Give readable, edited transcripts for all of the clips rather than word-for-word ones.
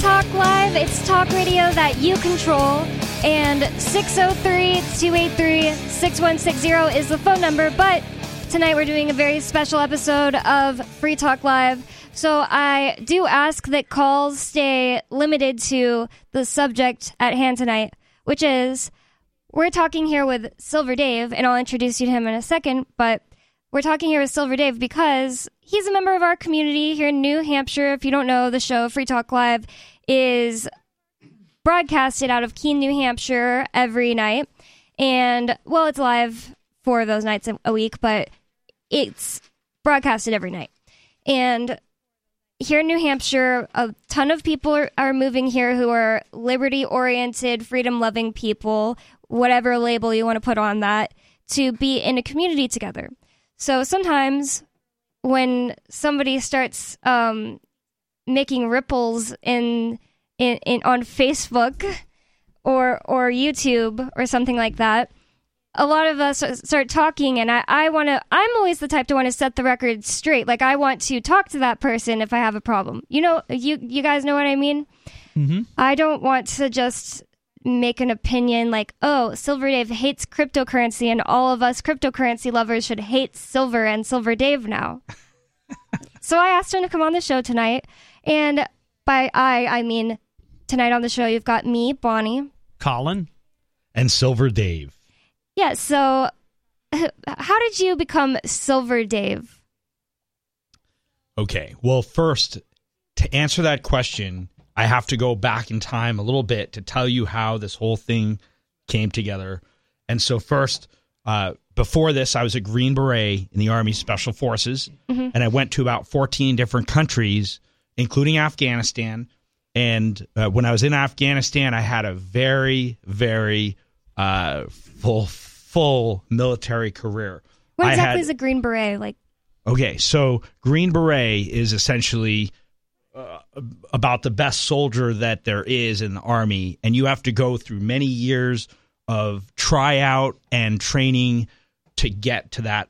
Talk Live. It's talk radio that you control. And 603-283-6160 is the phone number. But tonight we're doing a very special episode of Free Talk Live. So I do ask that calls stay limited to the subject at hand tonight, which is, we're talking here with Silver Dave, and I'll introduce you to him in a second, but we're talking here with Silver Dave because he's a member of our community here in New Hampshire. If you don't know, the show Free Talk Live is broadcasted out of Keene, New Hampshire every night. And, well, it's live for those nights a week, but it's broadcasted every night. And here in New Hampshire, a ton of people are moving here who are liberty-oriented, freedom-loving people, whatever label you want to put on that, to be in a community together. So sometimes when somebody starts making ripples on Facebook or YouTube or something like that, a lot of us start talking, and I'm always the type to want to set the record straight. Like, I want to talk to that person if I have a problem. You know, you guys know what I mean? Mm-hmm. I don't want to just make an opinion like, oh, Silver Dave hates cryptocurrency and all of us cryptocurrency lovers should hate Silver and Silver Dave now. So I asked him to come on the show tonight, and by I mean tonight on the show you've got me, Bonnie, Colin, and Silver Dave. Yeah, so how did you become Silver Dave? Okay, well, first, to answer that question, I have to go back in time a little bit to tell you how this whole thing came together. And so first, before this, I was a Green Beret in the Army Special Forces, and I went to about 14 different countries, including Afghanistan. And when I was in Afghanistan, I had a very, very full military career. What exactly is a Green Beret? Like? Okay, so Green Beret is essentially about the best soldier that there is in the Army, and you have to go through many years of tryout and training to get to that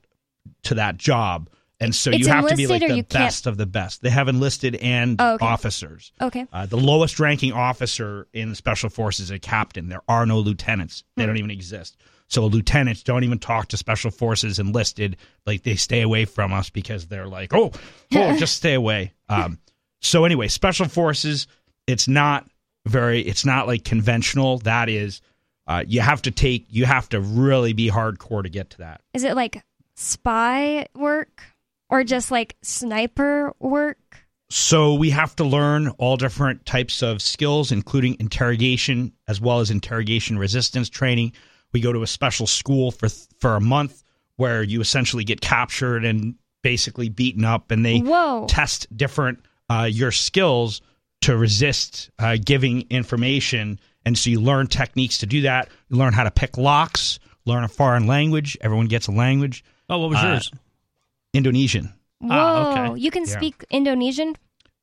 job. And so you have to be like the best of the best. They have enlisted and officers. Okay. The lowest ranking officer in the Special Forces is a captain. There are no lieutenants. They don't even exist. So lieutenants don't even talk to Special Forces enlisted. Like, they stay away from us because they're like, oh, just stay away. So anyway, Special Forces, it's not like conventional. That is, you have to really be hardcore to get to that. Is it like spy work or just like sniper work? So we have to learn all different types of skills, including interrogation, as well as interrogation resistance training. We go to a special school for a month where you essentially get captured and basically beaten up, and they test different your skills to resist giving information. And so you learn techniques to do that. You learn how to pick locks, learn a foreign language. Everyone gets a language. Oh, what was yours? Indonesian. Whoa, okay. You can speak Indonesian?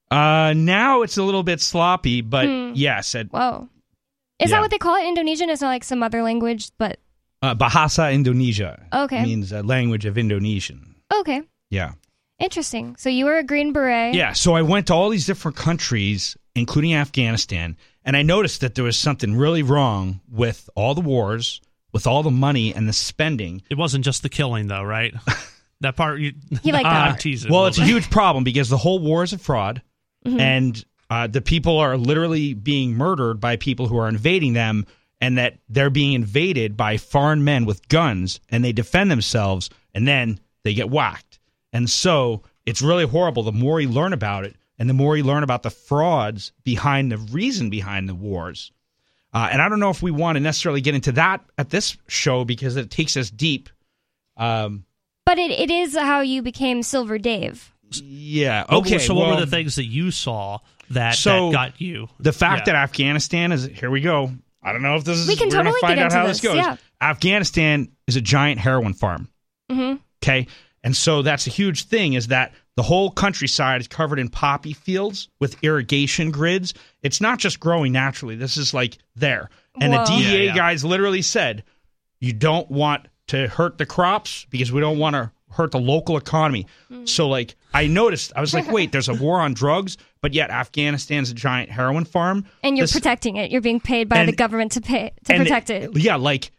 Now it's a little bit sloppy, but yes. Whoa. Is that what they call it? Indonesian? It's not like some other language, but... Bahasa Indonesia. Okay. Means language of Indonesian. Okay. Yeah. Interesting. So you were a Green Beret. Yeah, so I went to all these different countries, including Afghanistan, and I noticed that there was something really wrong with all the wars, with all the money and the spending. It wasn't just the killing, though, right? That part, he liked that. I'm teasing. Well, it's a huge problem because the whole war is a fraud, and the people are literally being murdered by people who are invading them, and that they're being invaded by foreign men with guns, and they defend themselves, and then they get whacked. And so it's really horrible. The more you learn about it, and the more you learn about the frauds behind the reason behind the wars. And I don't know if we want to necessarily get into that at this show because it takes us deep. But it is how you became Silver Dave. Yeah. Okay. So what were the things that you saw that got you? The fact that Afghanistan is, here we go. I don't know if this is, we're going to find out how this goes. Yeah. Afghanistan is a giant heroin farm. Okay. And so that's a huge thing, is that the whole countryside is covered in poppy fields with irrigation grids. It's not just growing naturally. This is like there. And the DEA guys literally said, you don't want to hurt the crops because we don't want to hurt the local economy. So like I noticed, I was like, wait, there's a war on drugs, but yet Afghanistan's a giant heroin farm. And you're protecting it. You're being paid by the government to protect it. Yeah, like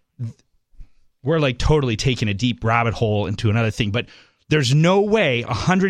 we're like totally taking a deep rabbit hole into another thing, but there's no way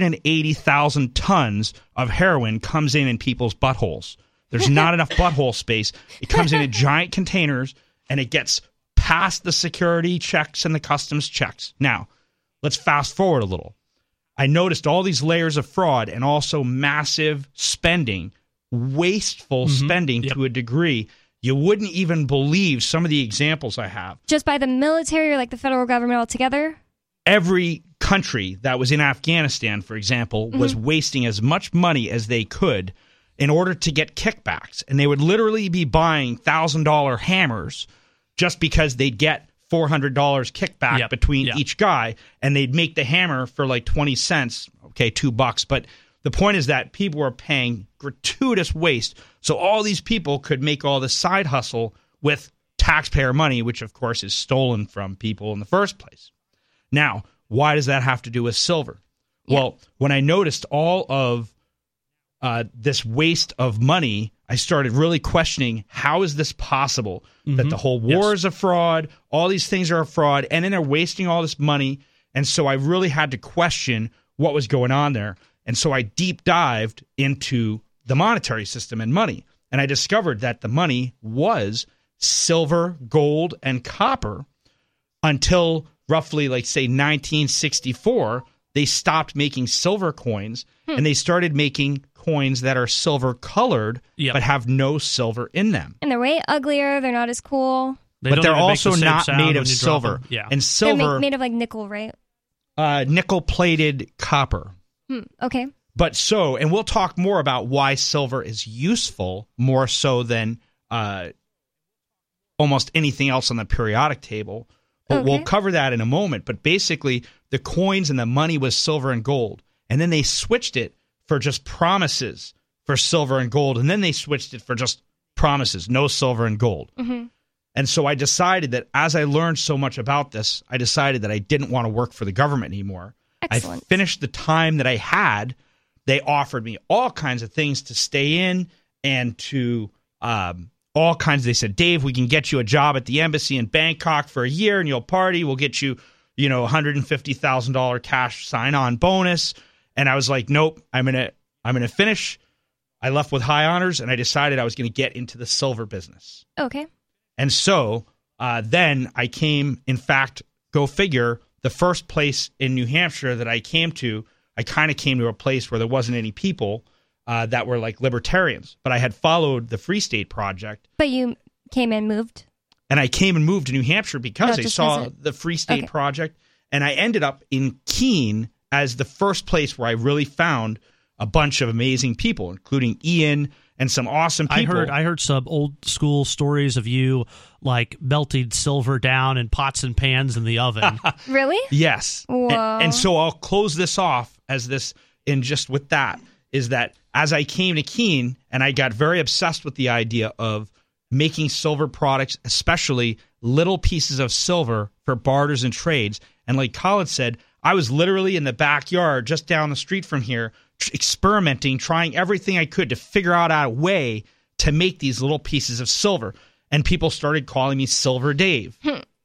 180,000 tons of heroin comes in people's buttholes. There's not enough butthole space. It comes in giant containers, and it gets past the security checks and the customs checks. Now, let's fast forward a little. I noticed all these layers of fraud and also massive spending, wasteful spending to a degree. You wouldn't even believe some of the examples I have. Just by the military or like the federal government altogether? Every country that was in Afghanistan, for example, was wasting as much money as they could in order to get kickbacks. And they would literally be buying $1,000 hammers just because they'd get $400 kickback between each guy, and they'd make the hammer for like 20 cents, okay, $2. But the point is that people were paying gratuitous waste, so all these people could make all this side hustle with taxpayer money, which of course is stolen from people in the first place. Now, why does that have to do with silver? Yeah. Well, when I noticed all of this waste of money, I started really questioning, how is this possible that the whole war is a fraud, all these things are a fraud, and then they're wasting all this money. And so I really had to question what was going on there. And so I deep dived into the monetary system and money. And I discovered that the money was silver, gold, and copper until roughly, like, say, 1964. They stopped making silver coins, and they started making coins that are silver colored but have no silver in them. And they're way uglier. They're not as cool. But they're also not made of silver. Yeah. And silver, they're made of like nickel, right? Nickel-plated copper. Okay. But so, and we'll talk more about why silver is useful more so than almost anything else on the periodic table. But we'll cover that in a moment. But basically, the coins and the money was silver and gold. And then they switched it for just promises for silver and gold. And then they switched it for just promises, no silver and gold. And so I decided that as I learned so much about this, I decided that I didn't want to work for the government anymore. Excellent. I finished the time that I had. They offered me all kinds of things to stay in and to all kinds. They said, Dave, we can get you a job at the embassy in Bangkok for a year and you'll party. We'll get you, $150,000 cash sign-on bonus. And I was like, nope, I'm gonna finish. I left with high honors, and I decided I was going to get into the silver business. Okay. And so then I came, in fact, go figure, the first place in New Hampshire that I came to, I kind of came to a place where there wasn't any people that were like libertarians. But I had followed the Free State Project. But you came and moved? And I came and moved to New Hampshire because I saw the Free State Project. And I ended up in Keene as the first place where I really found a bunch of amazing people, including Ian and some awesome people. I heard some old school stories of you like melting silver down in pots and pans in the oven. Really? Yes. Whoa. And so I'll close this off as this, in just with that, is that as I came to Keene and I got very obsessed with the idea of making silver products, especially little pieces of silver for barters and trades. And like Colin said, I was literally in the backyard just down the street from here, experimenting, trying everything I could to figure out a way to make these little pieces of silver. And people started calling me Silver Dave.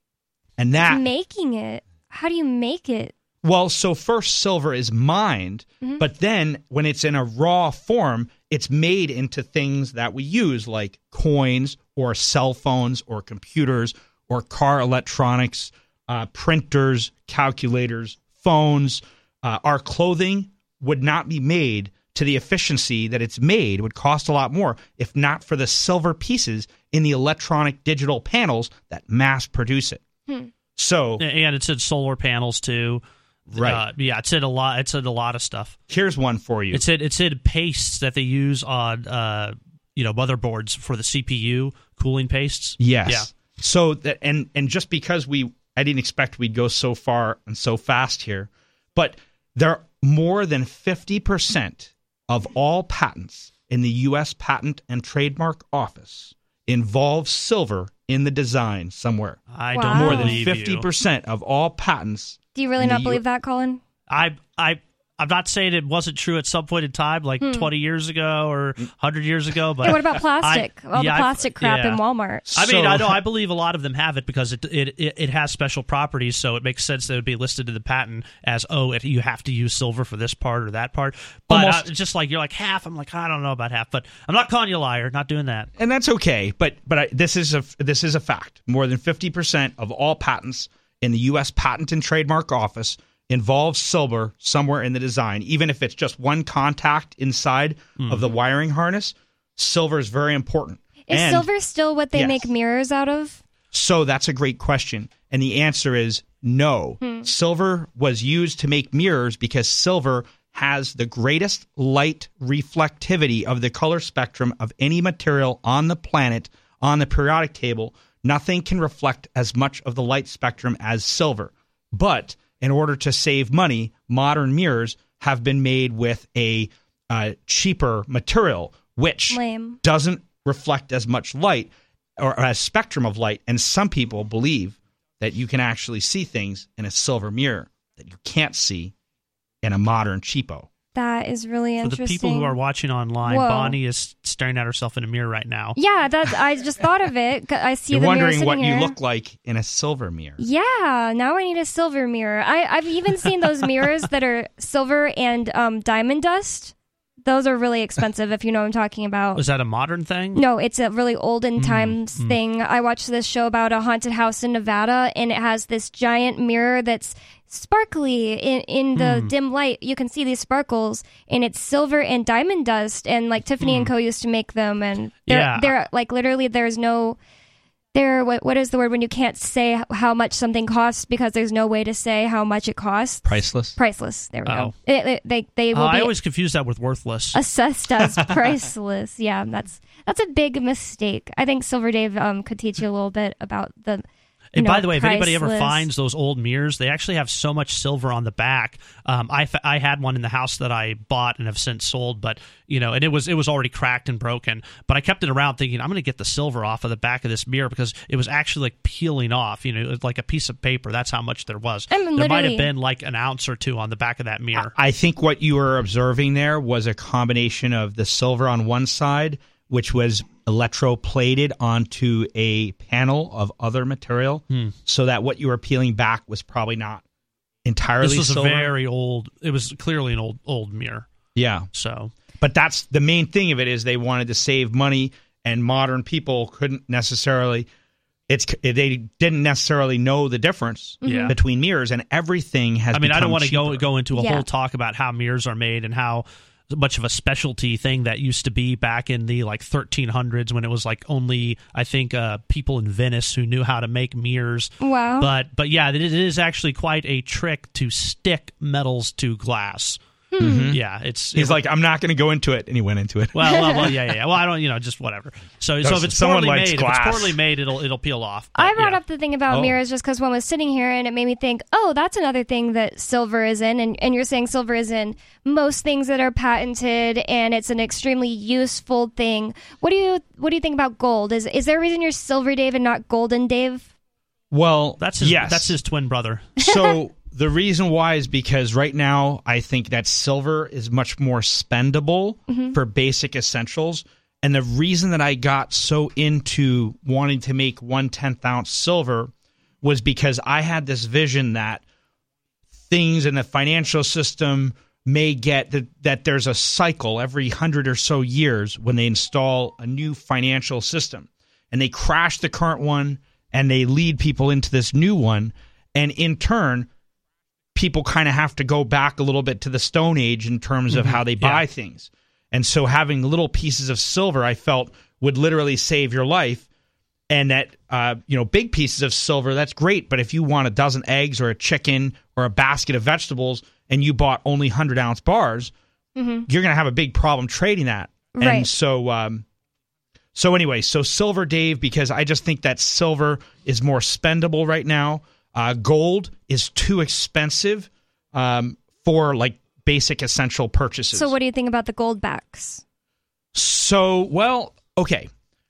And that... Making it. How do you make it? Well, so first silver is mined, but then when it's in a raw form, it's made into things that we use like coins or cell phones or computers or car electronics, printers, calculators, phones. Our clothing would not be made to the efficiency that it's made. It would cost a lot more if not for the silver pieces in the electronic digital panels that mass produce it. So, and it's in solar panels too. Right. Yeah, it's in a lot. It's in a lot of stuff. Here's one for you. It's in pastes that they use on motherboards for the CPU cooling pastes. Yes. Yeah. So that and just because I didn't expect we'd go so far and so fast here, but there more than 50% of all patents in the U.S. Patent and Trademark Office involve silver in the design somewhere. I don't more than believe 50% of all patents. Do you really not believe that, Colin? I I'm not saying it wasn't true at some point in time, like 20 years ago or 100 years ago. But Hey, what about plastic? All the plastic crap in Walmart. I believe a lot of them have it because it has special properties, so it makes sense that it would be listed in the patent as, you have to use silver for this part or that part. But it's just like, you're like half. I'm like, I don't know about half, but I'm not calling you a liar. Not doing that. And that's okay. But this is a fact. More than 50% of all patents in the U.S. Patent and Trademark Office involves silver somewhere in the design. Even if it's just one contact inside of the wiring harness, silver is very important. Is silver still what they make mirrors out of? So that's a great question. And the answer is no. Silver was used to make mirrors because silver has the greatest light reflectivity of the color spectrum of any material on the planet on the periodic table. Nothing can reflect as much of the light spectrum as silver. But in order to save money, modern mirrors have been made with a cheaper material, which doesn't reflect as much light or a spectrum of light. And some people believe that you can actually see things in a silver mirror that you can't see in a modern cheapo. That is really interesting. For the people who are watching online, Bonnie is staring at herself in a mirror right now. Yeah, I just thought of it. I see You're the mirror wondering what here. you look like in a silver mirror. Yeah, now I need a silver mirror. I've even seen those mirrors that are silver and diamond dust. Those are really expensive, if you know what I'm talking about. Was that a modern thing? No, it's a really olden times thing. I watched this show about a haunted house in Nevada, and it has this giant mirror that's sparkly in the dim light. You can see these sparkles, and it's silver and diamond dust, and like Tiffany & Co. used to make them, and they're like literally there's no... what is the word when you can't say how much something costs because there's no way to say how much it costs? Priceless. Priceless. There we go. They will be I always confuse that with worthless. assessed as priceless. Yeah, that's a big mistake. I think Silver Dave could teach you a little bit about the. And by the way, if anybody ever priceless. finds those old mirrors, they actually have so much silver on the back. I had one in the house that I bought and have since sold, but and it was already cracked and broken. But I kept it around thinking I'm going to get the silver off of the back of this mirror because it was actually like peeling off. Like a piece of paper. That's how much there was. There might have been like an ounce or two on the back of that mirror. I think what you were observing there was a combination of the silver on one side, which was electroplated onto a panel of other material, so that what you were peeling back was probably not entirely silver. This was silver. a very old. It was clearly an old mirror. Yeah. So, but that's the main thing of it is they wanted to save money, and modern people couldn't necessarily. They didn't necessarily know the difference between mirrors, and everything has. I mean, I don't want to go into a Yeah. whole talk about how mirrors are made and how much of a specialty thing that used to be back in the 1300s when it was like only I think people in Venice who knew how to make mirrors. Wow. But yeah, it is actually quite a trick to stick metals to glass. Yeah, He's like, I'm not going to go into it, and he went into it. Well, yeah. Well, I don't, just whatever. So if it's poorly made, it'll peel off. But, I brought up the thing about mirrors just because one was sitting here and it made me think, that's another thing that silver is in. And you're saying silver is in most things that are patented and it's an extremely useful thing. What do you think about gold? Is there a reason you're Silver Dave and not Golden Dave? Well, that's his twin brother. So the reason why is because right now I think that silver is much more spendable for basic essentials. And the reason that I got so into wanting to make 1/10 ounce silver was because I had this vision that things in the financial system may get that there's a cycle every 100 or so years when they install a new financial system. And they crash the current one and they lead people into this new one. And in turn, people kind of have to go back a little bit to the Stone Age in terms of how they buy things. And so having little pieces of silver, I felt, would literally save your life. And that, big pieces of silver, that's great. But if you want a dozen eggs or a chicken or a basket of vegetables and you bought only 100-ounce bars, you're going to have a big problem trading that. Right. And so Silver Dave, because I just think that silver is more spendable right now. Gold is too expensive for basic essential purchases. So what do you think about the gold backs? So, well, okay.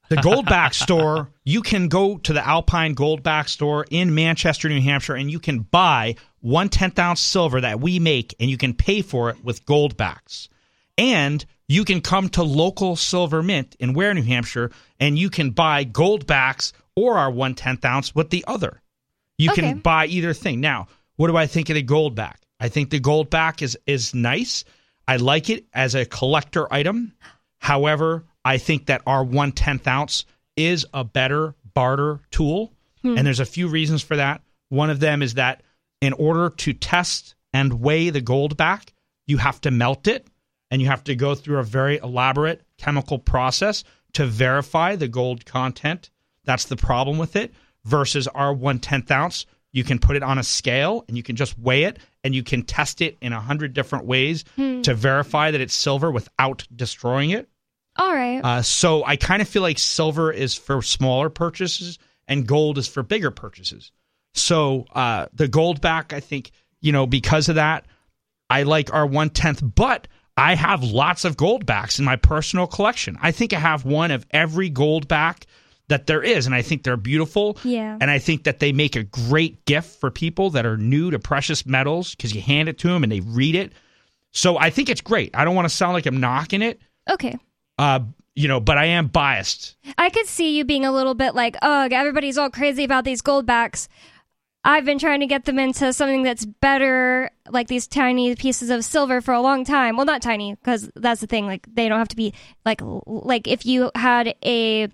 The Goldback store, you can go to the Alpine Goldback store in Manchester, New Hampshire, and you can buy 1/10 ounce silver that we make, and you can pay for it with Goldbacks. And you can come to local Silver Mint in Ware, New Hampshire, and you can buy Goldbacks or our 1/10 ounce with the other. You can buy either thing. Now, what do I think of the Goldback? I think the Goldback is nice. I like it as a collector item. However, I think that our 1/10 ounce is a better barter tool, and there's a few reasons for that. One of them is that in order to test and weigh the Goldback, you have to melt it, and you have to go through a very elaborate chemical process to verify the gold content. That's the problem with it. Versus our 1/10 ounce, you can put it on a scale, and you can just weigh it, and you can test it in 100 different ways to verify that it's silver without destroying it. All right. So I kind of feel like silver is for smaller purchases and gold is for bigger purchases. So the Goldback, I think, because of that, I like our 1/10, but I have lots of Goldbacks in my personal collection. I think I have one of every Goldback that there is, and I think they're beautiful. Yeah. And I think that they make a great gift for people that are new to precious metals because you hand it to them and they read it. So I think it's great. I don't want to sound like I'm knocking it. Okay. But I am biased. I could see you being a little bit like, ugh, everybody's all crazy about these Goldbacks. I've been trying to get them into something that's better, like these tiny pieces of silver for a long time. Well, not tiny, because that's the thing. Like, they don't have to be like if you had a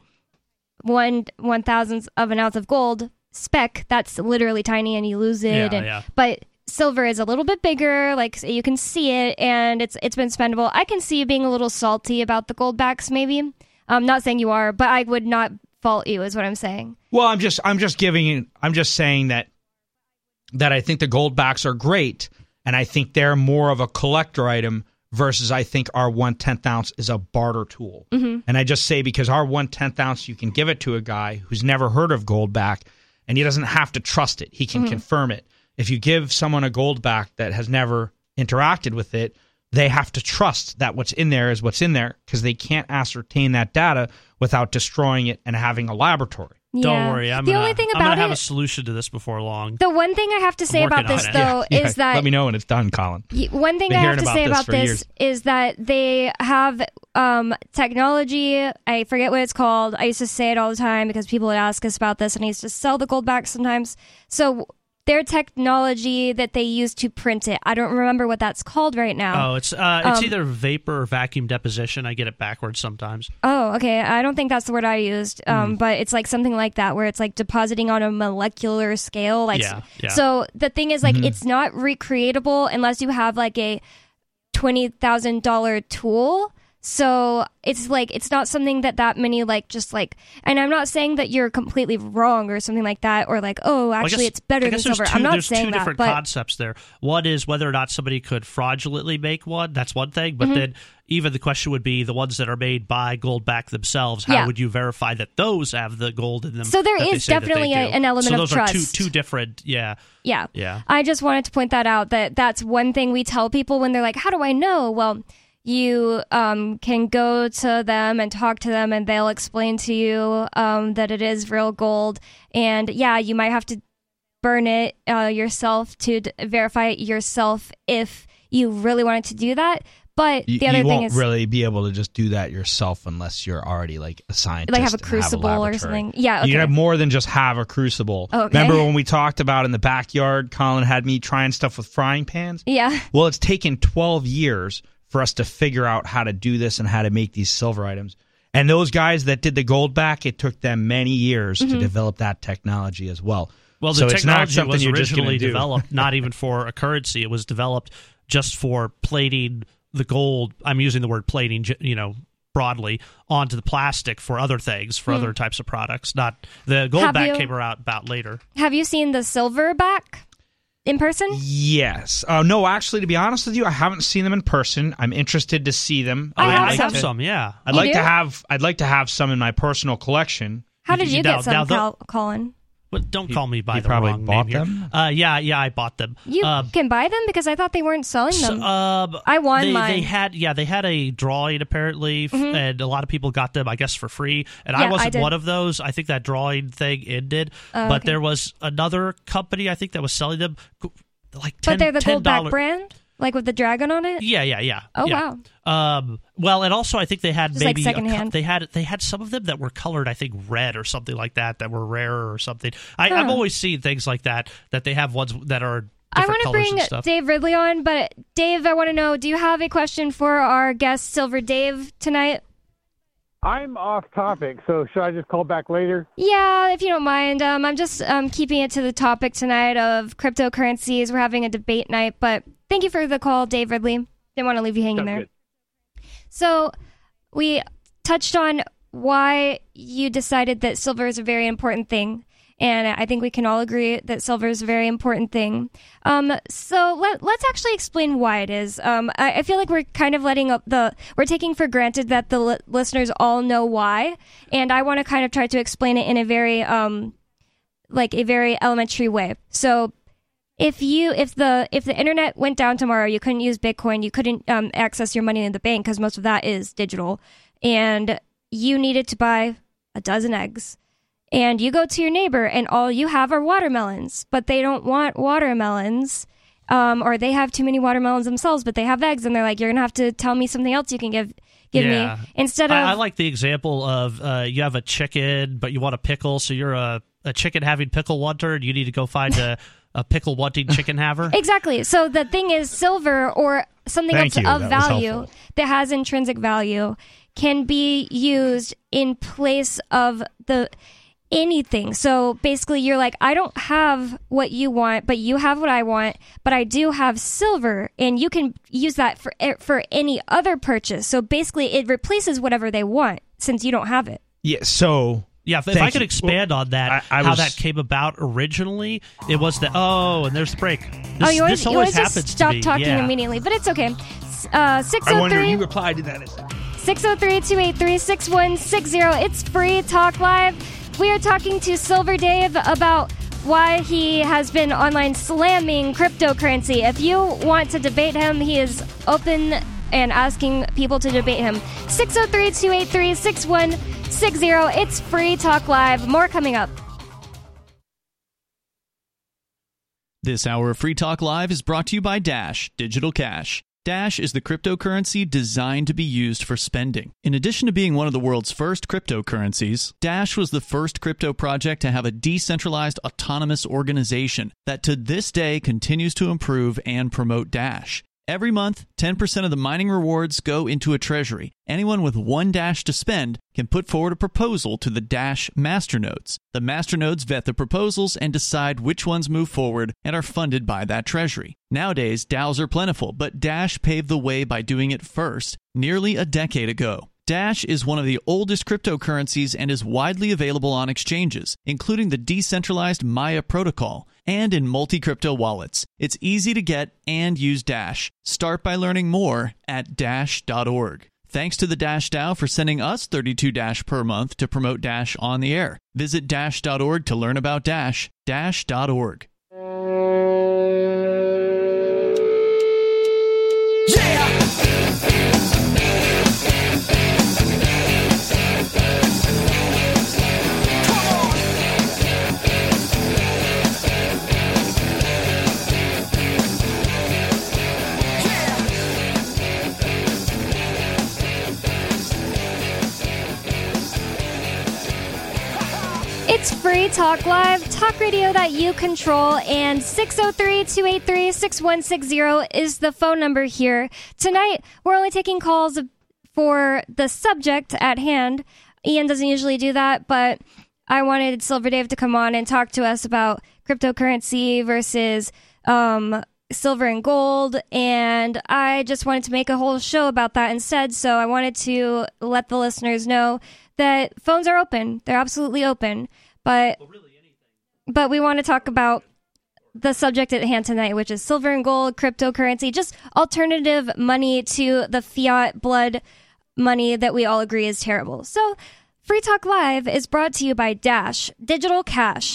1/1000th of an ounce of gold speck, that's literally tiny and you lose it. But silver is a little bit bigger, like you can see it, and it's been spendable. I can see you being a little salty about the Goldbacks, maybe. I'm not saying you are, but I would not fault you, is what I'm saying. Well, I'm just saying that I think the Goldbacks are great, and I think they're more of a collector item versus I think our 1/10 ounce is a barter tool. Mm-hmm. And I just say because our 1/10 ounce, you can give it to a guy who's never heard of Goldback, and he doesn't have to trust it. He can confirm it. If you give someone a Goldback that has never interacted with it, they have to trust that what's in there is what's in there because they can't ascertain that data without destroying it and having a laboratory. Yeah. Don't worry. I'm the gonna, only thing I'm about gonna have it, a solution to this before long. The one thing I have to say about this, though, is that... Let me know when it's done, Colin. One thing I have to say about this is that they have technology. I forget what it's called. I used to say it all the time because people would ask us about this, and I used to sell the Goldback sometimes. So their technology that they use to print it, I don't remember what that's called right now. Oh, it's either vapor or vacuum deposition. I get it backwards sometimes. Oh, okay. I don't think that's the word I used, but it's like something like that, where it's like depositing on a molecular scale. Like, yeah. So the thing is, like, it's not recreatable unless you have like a $20,000 tool. So it's like, it's not something that many like, just like, and I'm not saying that you're completely wrong or something like that, or like, oh, actually it's better than silver. I'm not saying that. There's two different concepts there. One is whether or not somebody could fraudulently make one. That's one thing. But then even the question would be the ones that are made by Goldback themselves. How would you verify that those have the gold in them? So there is definitely an element of trust. So those are two different, Yeah. I just wanted to point that out, that's one thing we tell people when they're like, how do I know? Well, you can go to them and talk to them, and they'll explain to you that it is real gold. And yeah, you might have to burn it yourself to verify it yourself if you really wanted to do that. But the other thing is, you won't really be able to just do that yourself unless you're already like a scientist, like have a crucible or something. Yeah, okay. You have more than just have a crucible. Okay. Remember when we talked about in the backyard, Colin had me trying stuff with frying pans? Yeah. Well, it's taken 12 years for us to figure out how to do this and how to make these silver items. And those guys that did the Goldback, it took them many years to develop that technology as well. Well, the technology was originally developed not even for a currency. It was developed just for plating the gold. I'm using the word plating, broadly, onto the plastic for other things, for other types of products. Not the Goldback came about later. Have you seen the Silverback in person? Yes. No, actually, to be honest with you, I haven't seen them in person. I'm interested to see them. I have some. Yeah, I'd like to have some in my personal collection. How did you get some, Colin? But don't call me by you the probably wrong bought name them? here. Yeah, I bought them. You can buy them because I thought they weren't selling them. I won mine. They had a drawing apparently, and a lot of people got them, I guess, for free. And I wasn't one of those. I think that drawing thing ended. But there was another company, I think, that was selling them. Like $10, but they're the Goldback brand? Like with the dragon on it? Yeah. Oh, yeah. Wow. Well, and also I think they had just maybe like secondhand. they had some of them that were colored, I think, red or something like that were rarer or something. I've always seen things like that they have ones that are I want to bring Dave Ridley on, but Dave, I want to know, do you have a question for our guest, Silver Dave, tonight? I'm off topic, so should I just call back later? Yeah, if you don't mind. I'm just keeping it to the topic tonight of cryptocurrencies. We're having a debate night, but thank you for the call, Dave Ridley. Didn't want to leave you hanging there. Good. So we touched on why you decided that silver is a very important thing. And I think we can all agree that silver is a very important thing. So let's actually explain why it is. I feel like we're kind of we're taking for granted that the listeners all know why. And I want to kind of try to explain it in a very, a very elementary way. So if the internet went down tomorrow, you couldn't use Bitcoin, you couldn't access your money in the bank because most of that is digital, and you needed to buy a dozen eggs. And you go to your neighbor and all you have are watermelons, but they don't want watermelons, or they have too many watermelons themselves, but they have eggs, and they're like, you're going to have to tell me something else you can give me. Instead of... I like the example of you have a chicken, but you want a pickle, so you're a chicken having pickle wanter, and you need to go find a pickle wanting chicken haver. Exactly. So the thing is, silver or something else of value that has intrinsic value can be used in place of anything. So basically you're like, I don't have what you want, but you have what I want, but I do have silver, and you can use that for any other purchase. So basically it replaces whatever they want since you don't have it. Yeah, so... Yeah, if I could expand on that, how that came about originally, it was that, and there's the break. This always happens just stop to me. talking immediately, but it's okay. 603, I wonder if you replied to that. 603-283-6160. It's Free Talk Live. We are talking to Silver Dave about why he has been online slamming cryptocurrency. If you want to debate him, he is open and asking people to debate him. 603-283-6160. It's Free Talk Live. More coming up. This hour of Free Talk Live is brought to you by Dash Digital Cash. Dash is the cryptocurrency designed to be used for spending. In addition to being one of the world's first cryptocurrencies, Dash was the first crypto project to have a decentralized autonomous organization that to this day continues to improve and promote Dash. Every month, 10% of the mining rewards go into a treasury. Anyone with one Dash to spend can put forward a proposal to the Dash masternodes. The masternodes vet the proposals and decide which ones move forward and are funded by that treasury. Nowadays, DAOs are plentiful, but Dash paved the way by doing it first, nearly a decade ago. Dash is one of the oldest cryptocurrencies and is widely available on exchanges, including the decentralized Maya protocol, and in multi-crypto wallets. It's easy to get and use Dash. Start by learning more at Dash.org. Thanks to the Dash DAO for sending us 32 Dash per month to promote Dash on the air. Visit Dash.org to learn about Dash. Dash.org. Yeah! It's Free Talk Live, talk radio that you control, and 603-283-6160 is the phone number here. Tonight, we're only taking calls for the subject at hand. Ian doesn't usually do that, but I wanted Silver Dave to come on and talk to us about cryptocurrency versus silver and gold, and I just wanted to make a whole show about that instead, so I wanted to let the listeners know that phones are open. They're absolutely open. But we want to talk about the subject at hand tonight, which is silver and gold, cryptocurrency, just alternative money to the fiat blood money that we all agree is terrible. So Free Talk Live is brought to you by Dash Digital Cash.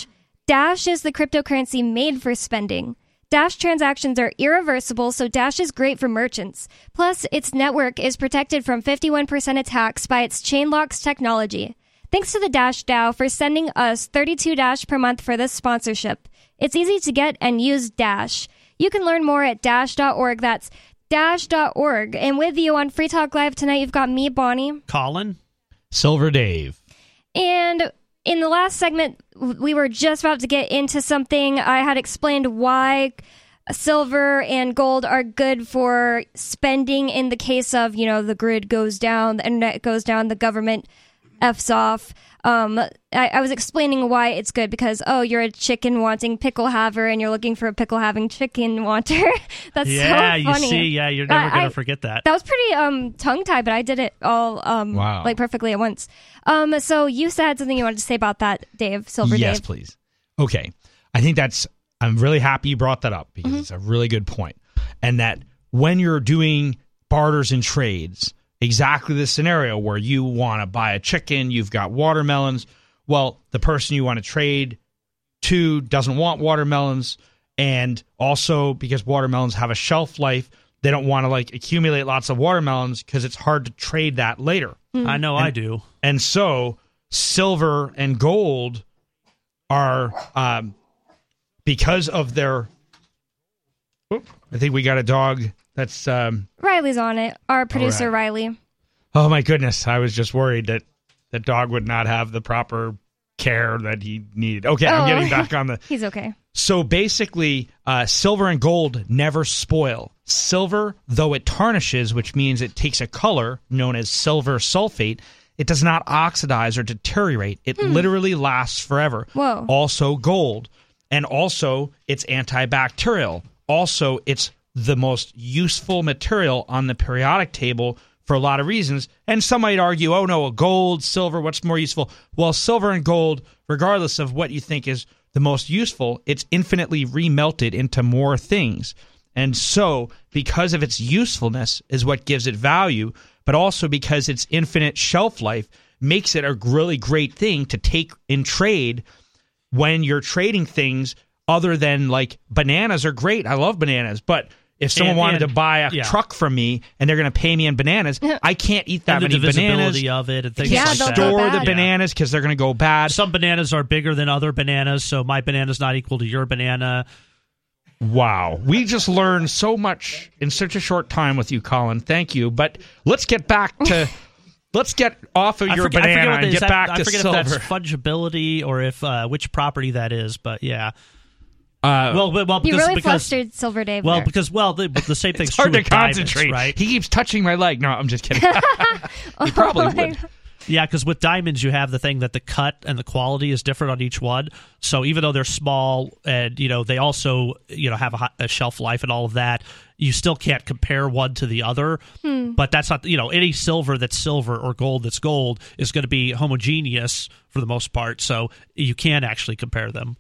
Dash is the cryptocurrency made for spending. Dash transactions are irreversible, so Dash is great for merchants. Plus, its network is protected from 51% attacks by its Chainlocks technology. Thanks to the Dash DAO for sending us 32 Dash per month for this sponsorship. It's easy to get and use Dash. You can learn more at dash.org. That's dash.org. And with you on Free Talk Live tonight, you've got me, Bonnie. Colin. Silver Dave. And in the last segment, we were just about to get into something. I had explained why silver and gold are good for spending in the case of, the grid goes down, the internet goes down, the government F's off. I was explaining why it's good because, you're a chicken wanting pickle haver and you're looking for a pickle having chicken wanter. That's so funny. You see, you're never going to forget that. That was pretty tongue-tied, but I did it all wow. Perfectly at once. So you said something you wanted to say about that, Dave, Silver Dave. Yes, please. Okay. I think I'm really happy you brought that up because it's a really good point. And that when you're doing barters and trades, exactly the scenario where you want to buy a chicken, you've got watermelons. Well, the person you want to trade to doesn't want watermelons. And also because watermelons have a shelf life, they don't want to accumulate lots of watermelons because it's hard to trade that later. I know I do. And so silver and gold are, because of their... I think we got a dog that's... Riley's on it. Our producer, right. Riley. Oh, my goodness. I was just worried that the dog would not have the proper care that he needed. Okay, I'm getting back on the... He's okay. So basically, silver and gold never spoil. Silver, though it tarnishes, which means it takes a color known as silver sulfate, it does not oxidize or deteriorate. It literally lasts forever. Whoa. Also gold. And also, it's antibacterial. Also, it's the most useful material on the periodic table for a lot of reasons. And some might argue, oh no, gold, silver, what's more useful? Well, silver and gold, regardless of what you think is the most useful, it's infinitely remelted into more things. And so, because of its usefulness is what gives it value, but also because its infinite shelf life makes it a really great thing to take in trade when you're trading things other than bananas are great. I love bananas, but if someone wanted to buy a truck from me and they're going to pay me in bananas, I can't eat that many bananas. The divisibility of it and things like that. Store the bananas because they're going to go bad. Some bananas are bigger than other bananas, so my banana's not equal to your banana. Wow. We just learned so much in such a short time with you, Colin. Thank you. But let's get back to... Let's get off of your banana and get back to silver. I forget if that's fungibility or if which property that is, but yeah. Because, you really flustered Silver Dave. Well, because the same thing's it's hard true to concentrate. Diamonds, right? He keeps touching my leg. No, I'm just kidding. He probably would. Yeah, because with diamonds, you have the thing that the cut and the quality is different on each one. So even though they're small and they also have a shelf life and all of that, you still can't compare one to the other. But that's not any silver that's silver or gold that's gold is going to be homogeneous for the most part. So you can actually compare them.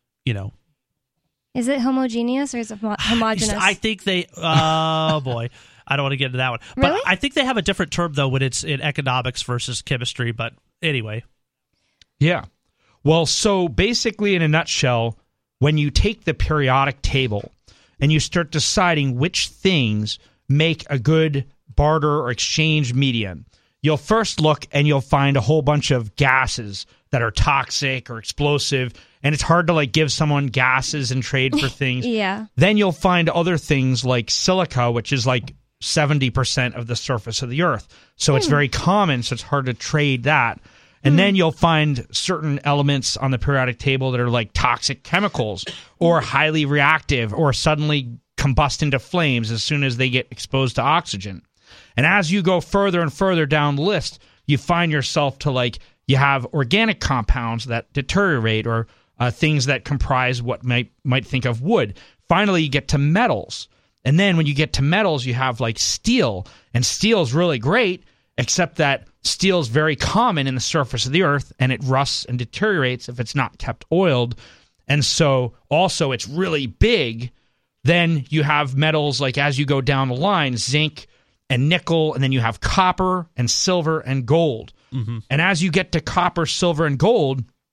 Is it homogeneous or is it homogeneous? I think they. Oh boy. I don't want to get into that one. But really? I think they have a different term, though, when it's in economics versus chemistry. But anyway. Yeah. Well, so basically, in a nutshell, when you take the periodic table and you start deciding which things make a good barter or exchange medium, you'll first look and you'll find a whole bunch of gases that are toxic or explosive, and it's hard to give someone gases and trade for things. Yeah. Then you'll find other things like silica, which is 70% of the surface of the earth. So it's very common, so it's hard to trade that. And then you'll find certain elements on the periodic table that are toxic chemicals or highly reactive or suddenly combust into flames as soon as they get exposed to oxygen. And as you go further and further down the list, you find yourself to you have organic compounds that deteriorate or things that comprise what might think of wood. Finally, you get to metals. And then when you get to metals, you have steel. And steel is really great, except that steel is very common in the surface of the earth, and it rusts and deteriorates if it's not kept oiled. And so also it's really big. Then you have metals as you go down the line, zinc and nickel, and then you have copper and silver and gold. Mm-hmm. And as you get to copper, silver, and gold,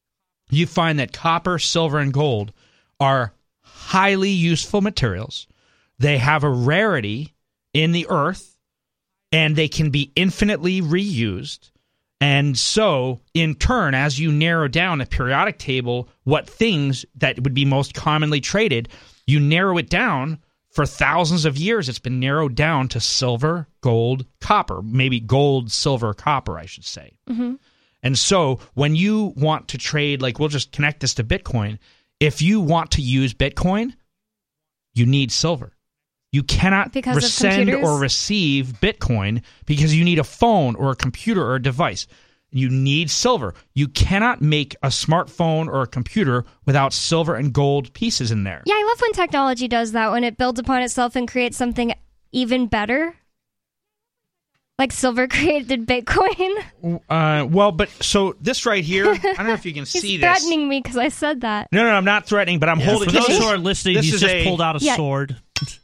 you find that copper, silver, and gold are highly useful materials. They have a rarity in the earth, and they can be infinitely reused. And so, in turn, as you narrow down the periodic table, what things that would be most commonly traded, you narrow it down. For thousands of years, it's been narrowed down to silver, gold, copper, maybe gold, silver, copper, I should say. Mm-hmm. And so when you want to trade, like we'll just connect this to Bitcoin, if you want to use Bitcoin, you need silver. You cannot send or receive Bitcoin because you need a phone or a computer or a device. You need silver. You cannot make a smartphone or a computer without silver and gold pieces in there. Yeah, I love when technology does that, when it builds upon itself and creates something even better. Like silver created Bitcoin. Well, but so this right here, I don't know if you can see He's this. threatening me because I said that. No, I'm not threatening, but I'm holding. For those who are listening, he's just pulled out a Yeah. sword.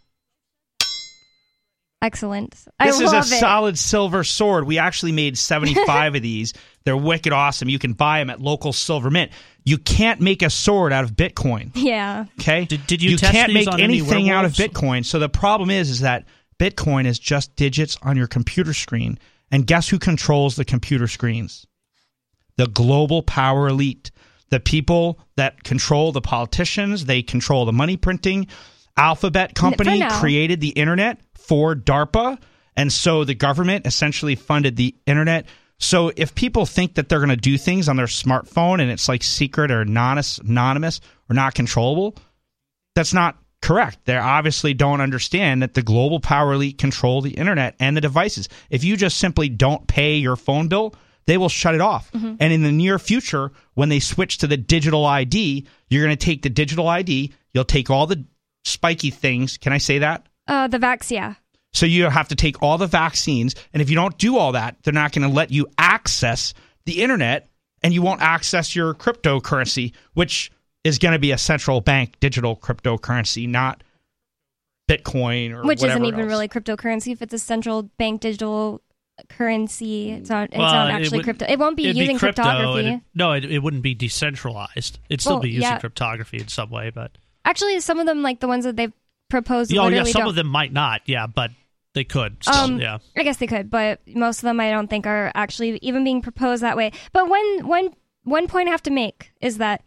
Excellent. This I is love a it. solid silver sword. We actually made 75 of these. They're wicked awesome. You can buy them at local silver mint. You can't make a sword out of Bitcoin. Yeah. Okay? Did you test can't these make on any anything out of werewolves? Bitcoin. So the problem is that Bitcoin is just digits on your computer screen. And guess who controls the computer screens? The global power elite. The people that control the politicians. They control the money printing. Alphabet Company created the internet for DARPA. And so the government essentially funded the internet. So if people think that they're going to do things on their smartphone and it's like secret or anonymous or not controllable, that's not correct. They obviously don't understand that the global power elite control the internet and the devices. If you just simply don't pay your phone bill, they will shut it off. Mm-hmm. And in the near future, when they switch to the digital ID, you're going to take the digital ID, you'll take all the spiky things. Can I say that? The vax, yeah. So you have to take all the vaccines, and if you don't do all that, they're not going to let you access the internet, and you won't access your cryptocurrency, which is going to be a central bank digital cryptocurrency, not Bitcoin or which whatever isn't even else. really cryptocurrency. If it's a central bank digital currency, it's not actually crypto. It won't be using cryptography. It wouldn't be decentralized. It'd still be using cryptography in some way, but actually, some of them, like the ones that they've proposed, some of them might not. Yeah, but they could. Still, yeah, I guess they could, but most of them I don't think are actually even being proposed that way. But one point I have to make is that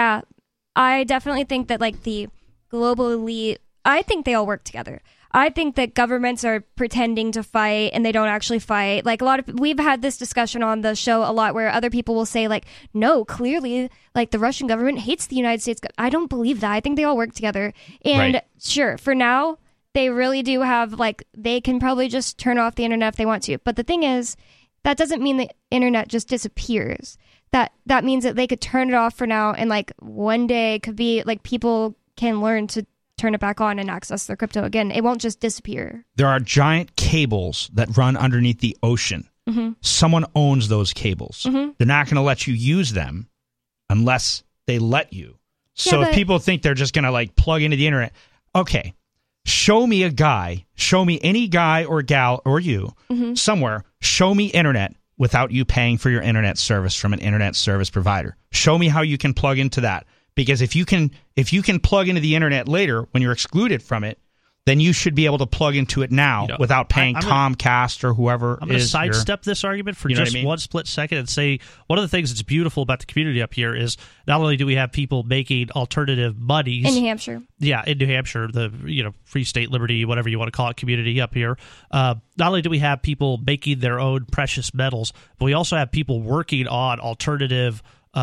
I definitely think that like the global elite, I think they all work together. I think that governments are pretending to fight and they don't actually fight. Like we've had this discussion on the show a lot where other people will say like, no, clearly like the Russian government hates the United States. I don't believe that. I think they all work together. And sure, for now, they really do have like, they can probably just turn off the internet if they want to. But the thing is, that doesn't mean the internet just disappears. That means that they could turn it off for now, and like one day it could be like people can learn to turn it back on and access their crypto again. It won't just disappear. There are giant cables that run underneath the ocean. Mm-hmm. Someone owns those cables. Mm-hmm. They're not going to let you use them unless they let you. So if people think they're just going to like plug into the internet, okay, show me any guy or gal or you somewhere, show me internet without you paying for your internet service from an internet service provider. Show me how you can plug into that. Because if you can plug into the internet later when you're excluded from it, then you should be able to plug into it now without paying Comcast or whoever. I'm going to sidestep this argument for just one split second and say one of the things that's beautiful about the community up here is not only do we have people making alternative monies in New Hampshire. Yeah, in New Hampshire, the Free State Liberty, whatever you want to call it, community up here. Not only do we have people making their own precious metals, but we also have people working on alternative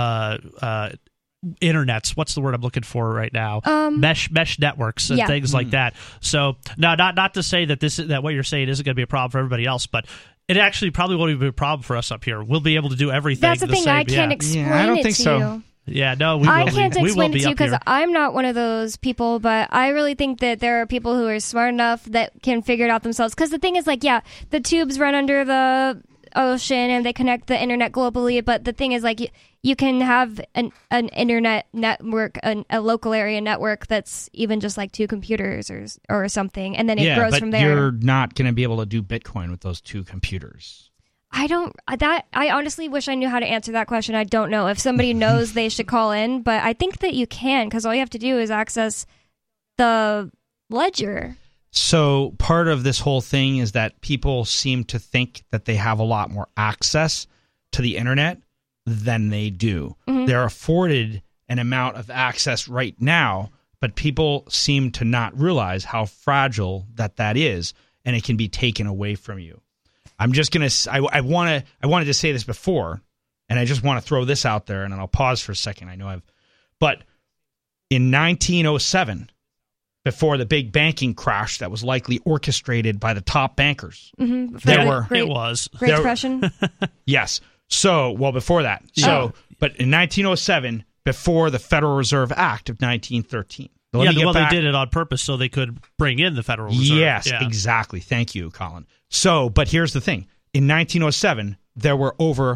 internets. What's the word I'm looking for right now? Mesh networks and things like that. So now, not to say that what you're saying isn't going to be a problem for everybody else, but it actually probably won't even be a problem for us up here. We'll be able to do everything. That's the thing. I can't explain I don't think to so. you. Yeah, no, we will. I can't explain it to you because here. I'm not one of those people, but I really think that there are people who are smart enough that can figure it out themselves. Because the thing is, like, the tubes run under the ocean and they connect the internet globally, but the thing is, like, you can have an internet network, a local area network that's even just like two computers or something, and then it grows from there. You're not going to be able to do Bitcoin with those two computers. I honestly wish I knew how to answer that question. I don't know. If somebody knows, they should call in, but I think that you can, because all you have to do is access the ledger. So part of this whole thing is that people seem to think that they have a lot more access to the internet than they do. Mm-hmm. They're afforded an amount of access right now, but people seem to not realize how fragile that is, and it can be taken away from you. I'm just going to I wanted to say this before, and I just want to throw this out there, and then I'll pause for a second. But in 1907, before the big banking crash that was likely orchestrated by the top bankers. Mm-hmm. It was. Great Depression? Yes. So, well, before that. But in 1907, before the Federal Reserve Act of 1913. They did it on purpose so they could bring in the Federal Reserve. Yes, exactly. Thank you, Colin. So, but here's the thing. In 1907, there were over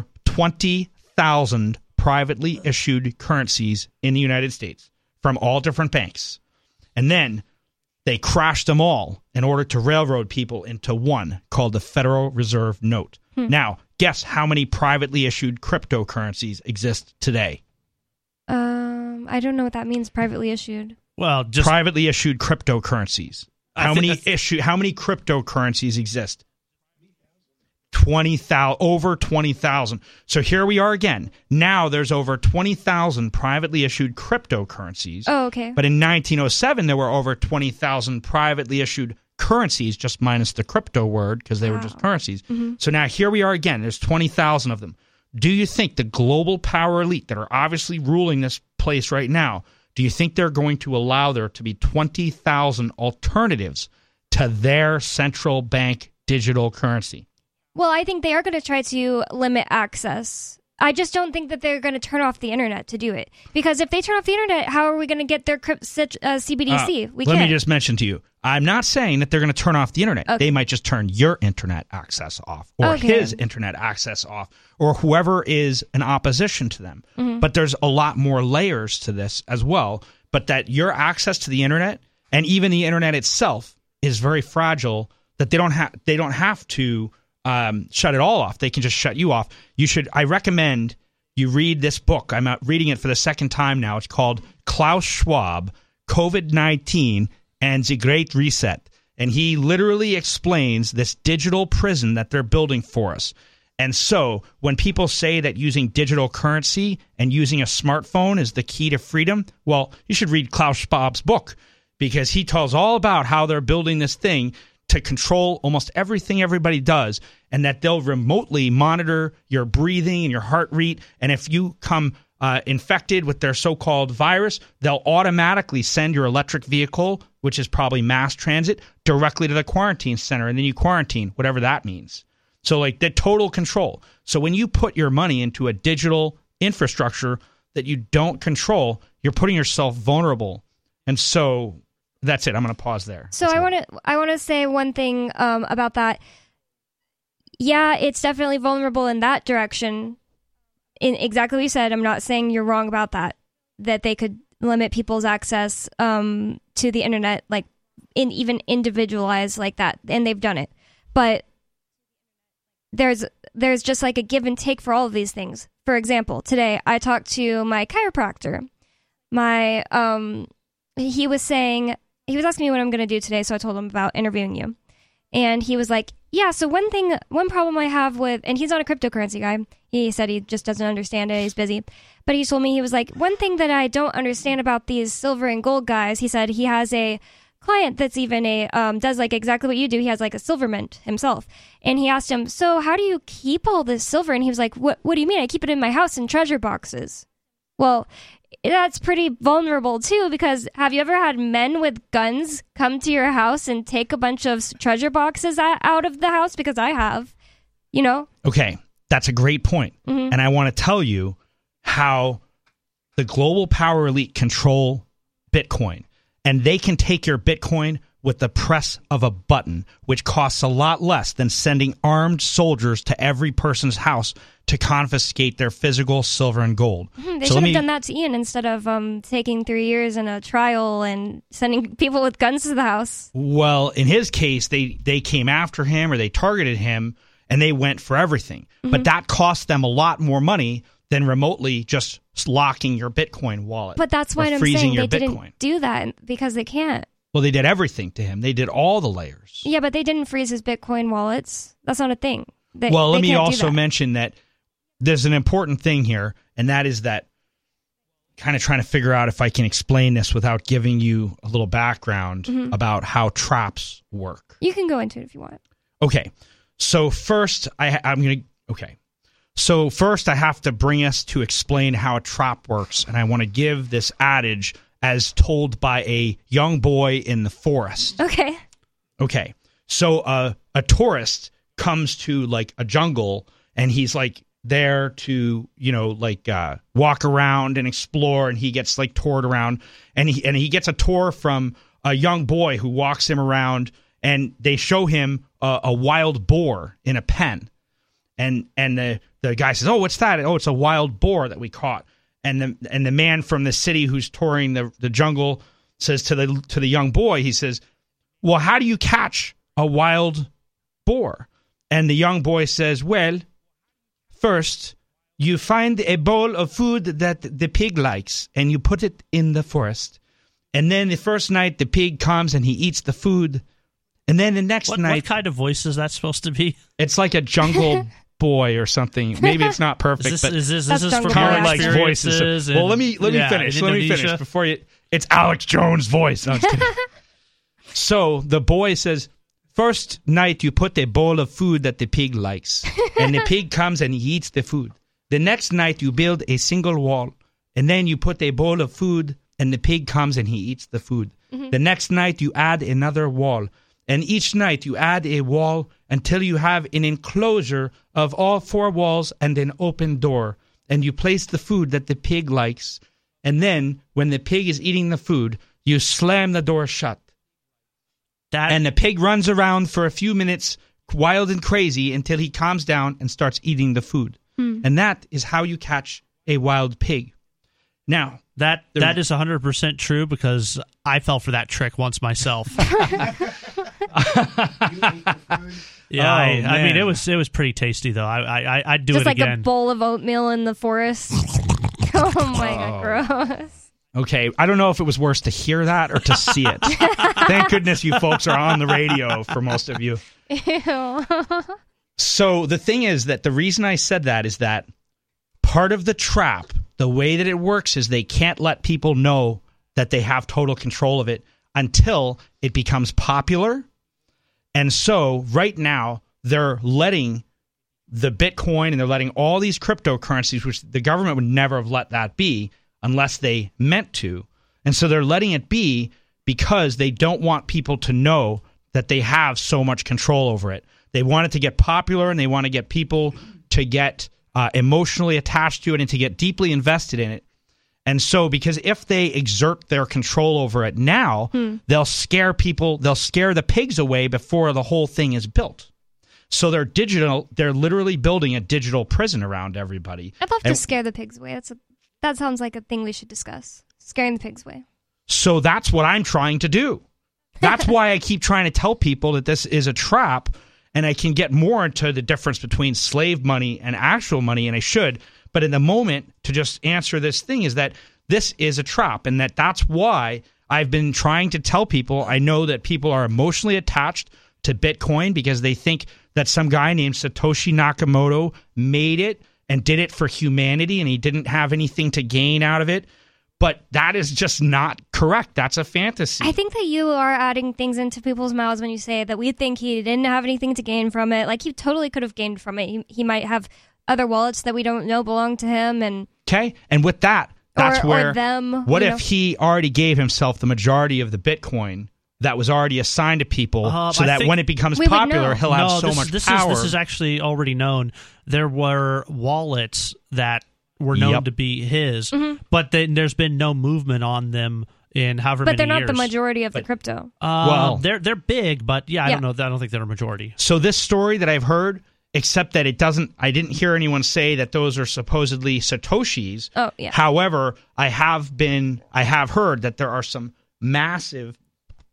20,000 privately issued currencies in the United States from all different banks. And then they crashed them all in order to railroad people into one called the Federal Reserve Note. Now, guess how many privately issued cryptocurrencies exist today? I don't know what that means, privately issued. Well, just privately issued cryptocurrencies. How many cryptocurrencies exist? 20,000, over 20,000. So here we are again. Now there's over 20,000 privately issued cryptocurrencies. Oh, okay. But in 1907, there were over 20,000 privately issued currencies, just minus the crypto word, because they were just currencies. Mm-hmm. So now here we are again. There's 20,000 of them. Do you think the global power elite that are obviously ruling this place right now, do you think they're going to allow there to be 20,000 alternatives to their central bank digital currency? Well, I think they are going to try to limit access. I just don't think that they're going to turn off the internet to do it. Because if they turn off the internet, how are we going to get their CBDC? Let me just mention to you, I'm not saying that they're going to turn off the internet. Okay. They might just turn your internet access off, or his internet access off, or whoever is in opposition to them. Mm-hmm. But there's a lot more layers to this as well. But that your access to the internet, and even the internet itself, is very fragile, that they don't have to shut it all off. They can just shut you off. I recommend you read this book. I'm reading it for the second time now. It's called Klaus Schwab, COVID-19 and the Great Reset. And he literally explains this digital prison that they're building for us. And so when people say that using digital currency and using a smartphone is the key to freedom, well, you should read Klaus Schwab's book, because he tells all about how they're building this thing to control almost everything everybody does, and that they'll remotely monitor your breathing and your heart rate. And if you come infected with their so-called virus, they'll automatically send your electric vehicle, which is probably mass transit, directly to the quarantine center, and then you quarantine, whatever that means. So like the total control. So when you put your money into a digital infrastructure that you don't control, you're putting yourself vulnerable. And so that's it. I'm going to pause there. So I want to say one thing about that. Yeah, it's definitely vulnerable in that direction. In exactly what you said, I'm not saying you're wrong about that. That they could limit people's access to the internet, like even individualized like that, and they've done it. But there's just like a give and take for all of these things. For example, today I talked to my chiropractor. He was asking me what I'm going to do today, so I told him about interviewing you. And he was like, yeah, so one problem I have with, and he's not a cryptocurrency guy. He said he just doesn't understand it. He's busy. But he told me, he was like, one thing that I don't understand about these silver and gold guys, he said he has a client that's even does like exactly what you do. He has like a silver mint himself. And he asked him, so how do you keep all this silver? And he was like, what do you mean? I keep it in my house in treasure boxes. Well, that's pretty vulnerable too, because have you ever had men with guns come to your house and take a bunch of treasure boxes out of the house? Because I have, you know? Okay, that's a great point. Mm-hmm. And I want to tell you how the global power elite control Bitcoin. And they can take your Bitcoin with the press of a button, which costs a lot less than sending armed soldiers to every person's house to confiscate their physical silver and gold. They should have done that to Ian instead of taking 3 years in a trial and sending people with guns to the house. Well, in his case, they came after him, or they targeted him, and they went for everything. But that cost them a lot more money than remotely just locking your Bitcoin wallet. But that's why I'm freezing saying your they Bitcoin. didn't do that because they can't. Well, they did everything to him. They did all the layers. Yeah, but they didn't freeze his Bitcoin wallets. That's not a thing. Well, let me can't do also that. mention that there's an important thing here, and that is that kind of trying to figure out if I can explain this without giving you a little background about how traps work. You can go into it if you want. Okay. So first, I have to bring us to explain how a trap works, and I want to give this adage as told by a young boy in the forest. Okay. Okay. So a tourist comes to like a jungle, and he's like there to, walk around and explore, and he gets like toured around, and he gets a tour from a young boy who walks him around, and they show him a wild boar in a pen. And the guy says, "Oh, what's that?" "Oh, it's a wild boar that we caught." And the man from the city who's touring the jungle says to the young boy, he says, "Well, how do you catch a wild boar?" And the young boy says, "Well, first you find a bowl of food that the pig likes, and you put it in the forest. And then the first night the pig comes and he eats the food. And then the next night..." What kind of voice is that supposed to be? It's like a jungle boy or something. Maybe it's not perfect, but This That's is Jungle from your Boy like experiences. voices. Well, let me finish. Let me finish before you. It's Alex Jones' voice. No, I'm just kidding. So the boy says, "First night you put a bowl of food that the pig likes, and the pig comes and he eats the food. The next night you build a single wall, and then you put a bowl of food, and the pig comes and he eats the food. The next night you add another wall, and each night you add a wall until you have an enclosure of all four walls and an open door, and you place the food that the pig likes, and then when the pig is eating the food, you slam the door shut. And the pig runs around for a few minutes, wild and crazy, until he calms down and starts eating the food. And that is how you catch a wild pig." Now, That is 100% true because I fell for that trick once myself. Yeah, I mean it was pretty tasty though. I'd do Just it like again. a bowl of oatmeal in the forest. Oh my god, gross. okay, I don't know if it was worse to hear that or to see it. Thank goodness you folks are on the radio for most of you. Ew. So the thing is that the reason I said that is that part of the trap, the way that it works is they can't let people know that they have total control of it until it becomes popular. And so right now they're letting the Bitcoin and they're letting all these cryptocurrencies, which the government would never have let that be unless they meant to. And so they're letting it be because they don't want people to know that they have so much control over it. They want it to get popular, and they want to get people to get emotionally attached to it and to get deeply invested in it. And so because if they exert their control over it now, they'll scare people, they'll scare the pigs away before the whole thing is built. So they're literally building a digital prison around everybody. I'd love to scare the pigs away. That sounds like a thing we should discuss. Scaring the pigs away. So that's what I'm trying to do. That's why I keep trying to tell people that this is a trap, and I can get more into the difference between slave money and actual money, and I should. But in the moment, to just answer this thing is that this is a trap, and that's why I've been trying to tell people. I know that people are emotionally attached to Bitcoin because they think that some guy named Satoshi Nakamoto made it and did it for humanity, and he didn't have anything to gain out of it. But that is just not correct. That's a fantasy. I think that you are adding things into people's mouths when you say that we think he didn't have anything to gain from it. Like, he totally could have gained from it. He might have other wallets that we don't know belong to him. Okay, and with that, that's where... Or them. What if he already gave himself the majority of the Bitcoin that was already assigned to people so that when it becomes popular, he'll have so much power? This is actually already known. There were wallets that were known to be his, but then there's been no movement on them in however many years. But they're not the majority of the crypto. Well, they're big, but I don't know. I don't think they're a majority. So this story that I've heard, except that I didn't hear anyone say that those are supposedly Satoshis. Oh, yeah. However, I have heard that there are some massive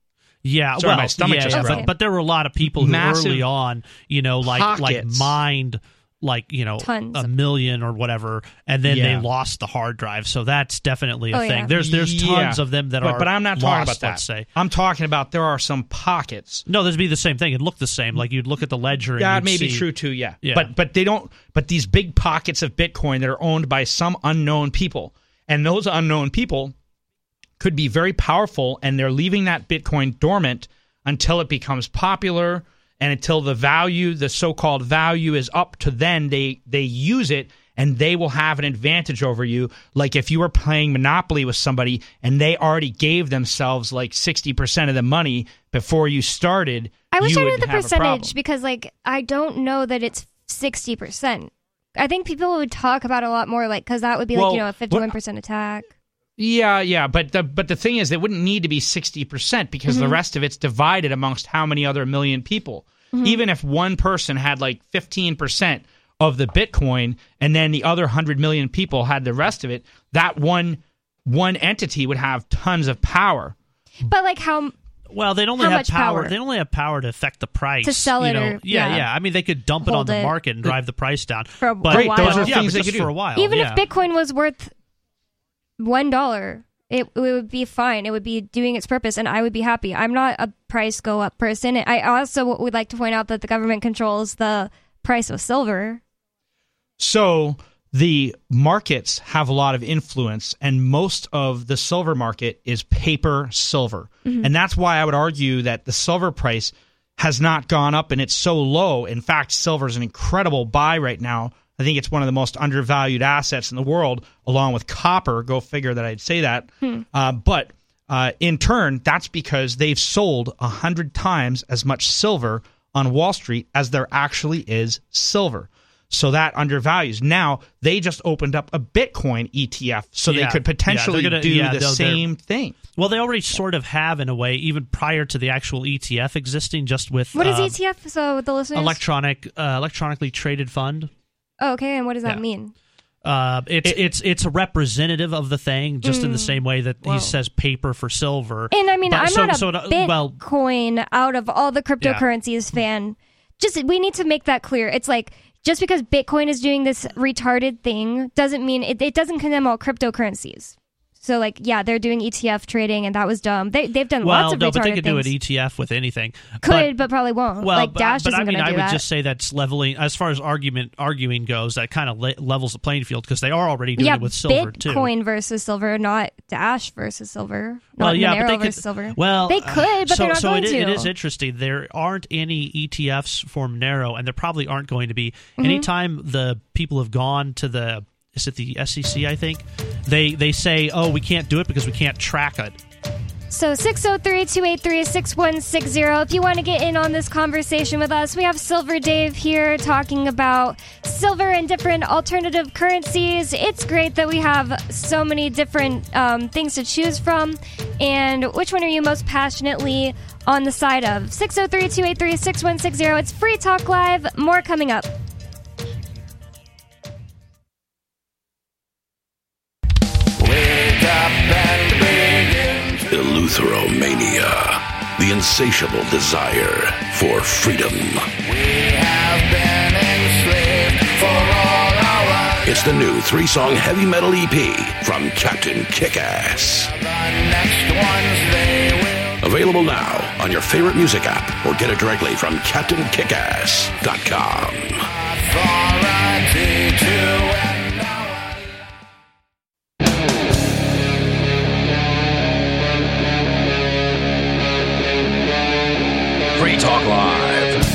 Yeah, Sorry, well, my stomach just but there were a lot of people who Massive early on, like pockets. mined Tons. a million or whatever, and then they lost the hard drive. So that's definitely a thing. Yeah. There's tons of them that are but I'm not talking lost, about that. let's say. I'm talking about there are some pockets. No, there'd be the same thing. It'd look the same. Like you'd look at the ledger. That and may you'd be see, true too. Yeah. Yeah. But they don't. But these big pockets of Bitcoin that are owned by some unknown people, and those unknown people could be very powerful, and they're leaving that Bitcoin dormant until it becomes popular. And until the so-called value is up to then, they use it, and they will have an advantage over you. Like if you were playing Monopoly with somebody and they already gave themselves like 60% of the money before you started, I wish you I knew would the have a problem. percentage because, I don't know that it's 60%. I think people would talk about it a lot more, because that would be a 51% attack. Yeah, but the thing is, it wouldn't need to be 60% because the rest of it's divided amongst how many other million people. Even if one person had 15% of the Bitcoin and then the other 100 million people had the rest of it, that one entity would have tons of power. But how? Well, they'd only How have much power? They only have power to affect the price. To sell it or- yeah. I mean, they could dump it on Hold the it. market and drive the price down. For a but, Great, while. those are yeah, things but they just could do. for a while. Even yeah. if Bitcoin was worth $1, it would be fine. It would be doing its purpose, and I would be happy. I'm not a price go up person. I also would like to point out that the government controls the price of silver. So the markets have a lot of influence, and most of the silver market is paper silver. And that's why I would argue that the silver price has not gone up, and it's so low. In fact, silver is an incredible buy right now. I think it's one of the most undervalued assets in the world, along with copper. Go figure that I'd say that. But in turn, that's because they've sold 100 times as much silver on Wall Street as there actually is silver. So that undervalues. Now, they just opened up a Bitcoin ETF, so they could potentially do the same thing. Well, they already sort of have, in a way, even prior to the actual ETF existing, just with... What is ETF? So the listeners? Electronically traded fund. Oh, okay, and what does that mean? It's a representative of the thing, just in the same way that he says paper for silver. And I mean, I'm not a Bitcoin well, out of all the cryptocurrencies fan. We need to make that clear. It's just because Bitcoin is doing this retarded thing doesn't mean it doesn't condemn all cryptocurrencies. So, they're doing ETF trading, and that was dumb. They've done lots of retarded things. But they could do an ETF with anything. But probably won't. Dash isn't going to do that. I would just say that's leveling, as far as arguing goes, that kind of levels the playing field, because they are already doing it with silver, too. Bitcoin versus silver, not Dash versus silver. Not Monero versus silver. Well, they could, but they're not going to. It is interesting. There aren't any ETFs for Monero, and there probably aren't going to be. Anytime the people have gone to the... Is it the SEC, I think? They say, we can't do it because we can't track it. So 603-283-6160. If you want to get in on this conversation with us, we have Silver Dave here talking about silver and different alternative currencies. It's great that we have so many different things to choose from. And which one are you most passionately on the side of? 603-283-6160. It's Free Talk Live. More coming up. Eleutheromania, the insatiable desire for freedom. We have been enslaved for all our lives. It's the new 3-song heavy metal EP from Captain Kickass. The next ones they will. Available now on your favorite music app, or get it directly from CaptainKickass.com. Authority to end our Free Talk Live.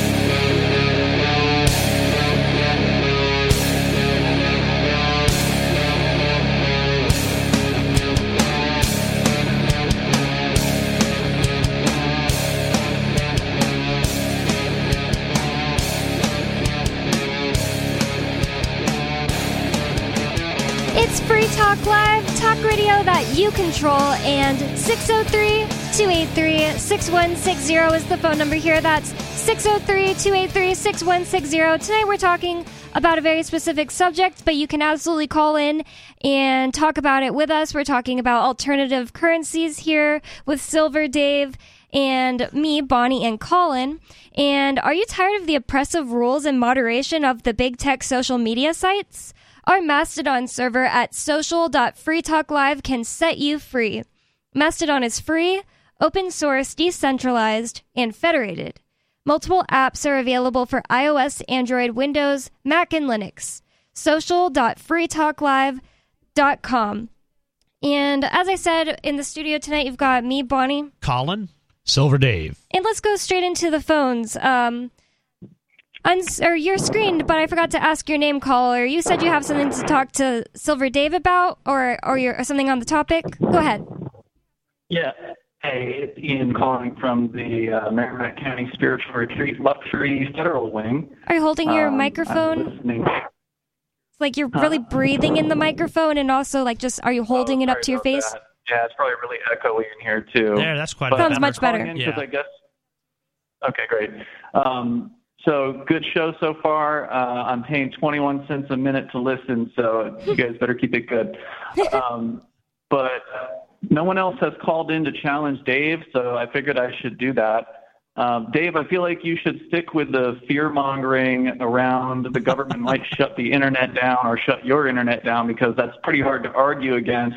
It's Free Talk Live, talk radio that you control, and 603-283-6160 is the phone number here. That's 603-283-6160. Tonight we're talking about a very specific subject, but you can absolutely call in and talk about it with us. We're talking about alternative currencies here with Silver Dave. and me, Bonnie, and Colin. And are you tired of the oppressive rules and moderation of the big tech social media sites? Our Mastodon server at social.freetalklive can set you free. Mastodon is free, open source, decentralized, and federated. Multiple apps are available for iOS, Android, Windows, Mac, and Linux. social.freetalklive.com. And as I said, in the studio tonight, you've got me, Bonnie. Colin? Silver Dave. And let's go straight into the phones. You're screened, but I forgot to ask your name, caller. You said you have something to talk to Silver Dave about, or something on the topic. Go ahead. Yeah. Hey, it's Ian calling from the Merrimack County Spiritual Retreat Luxury Federal Wing. Are you holding your I'm microphone? listening. It's like you're really breathing in the microphone, and also like just are you holding it up to your face? That. Yeah, it's probably really echoey in here too. There, that's quite Sounds better. much better. Yeah. I guess. Okay, great. So good show so far. I'm paying 21 cents a minute to listen, so you guys better keep it good. But no one else has called in to challenge Dave, so I figured I should do that. Dave, I feel like you should stick with the fear-mongering around the government might shut the internet down or shut your internet down, because that's pretty hard to argue against.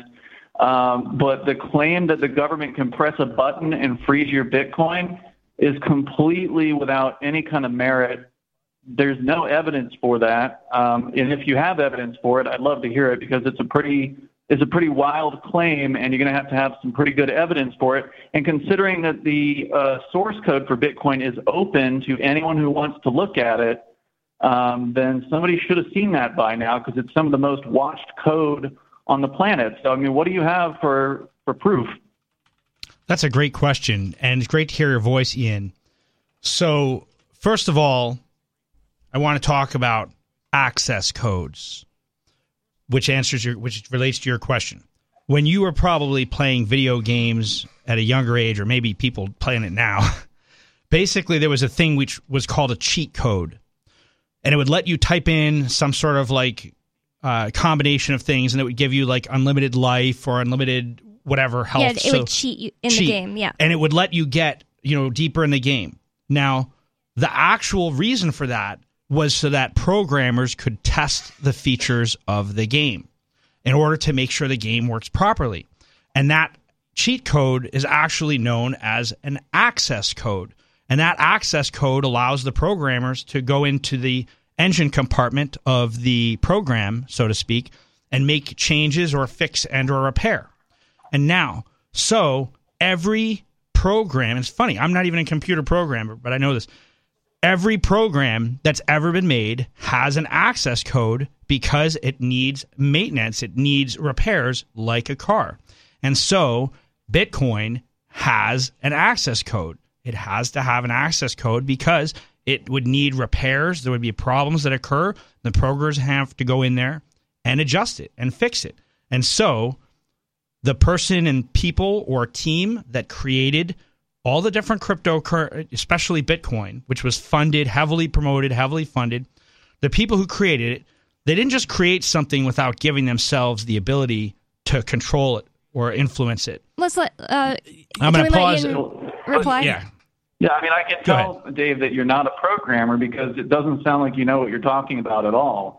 But the claim that the government can press a button and freeze your Bitcoin is completely without any kind of merit. There's no evidence for that. And if you have evidence for it, I'd love to hear it, because it's a pretty wild claim, and you're going to have some pretty good evidence for it. And considering that the source code for Bitcoin is open to anyone who wants to look at it, then somebody should have seen that by now, because it's some of the most watched code on the planet. So, I mean, what do you have for proof? That's a great question, and it's great to hear your voice, Ian. So, first of all, I want to talk about access codes, which relates to your question. When you were probably playing video games at a younger age, or maybe people playing it now, basically there was a thing which was called a cheat code, and it would let you type in some sort of like combination of things, and it would give you like unlimited life or unlimited whatever health. Yeah, it would cheat you in the game, yeah. And it would let you get, deeper in the game. Now, the actual reason for that was so that programmers could test the features of the game in order to make sure the game works properly. And that cheat code is actually known as an access code. And that access code allows the programmers to go into the engine compartment of the program, so to speak, and make changes or fix and or repair. And now, so every program, it's funny, I'm not even a computer programmer, but I know this. Every program that's ever been made has an access code because it needs maintenance. It needs repairs like a car. And so Bitcoin has an access code. It has to have an access code because it would need repairs. There would be problems that occur. The programmers have to go in there and adjust it and fix it. And so the person and people or team that created all the different cryptocurrency, especially Bitcoin, which was funded, heavily promoted, heavily funded, the people who created it, they didn't just create something without giving themselves the ability to control it or influence it. Let's let. I'm going to pause. Reply. Yeah. Yeah, I mean, I can tell, Dave, that you're not a programmer, because it doesn't sound like you know what you're talking about at all.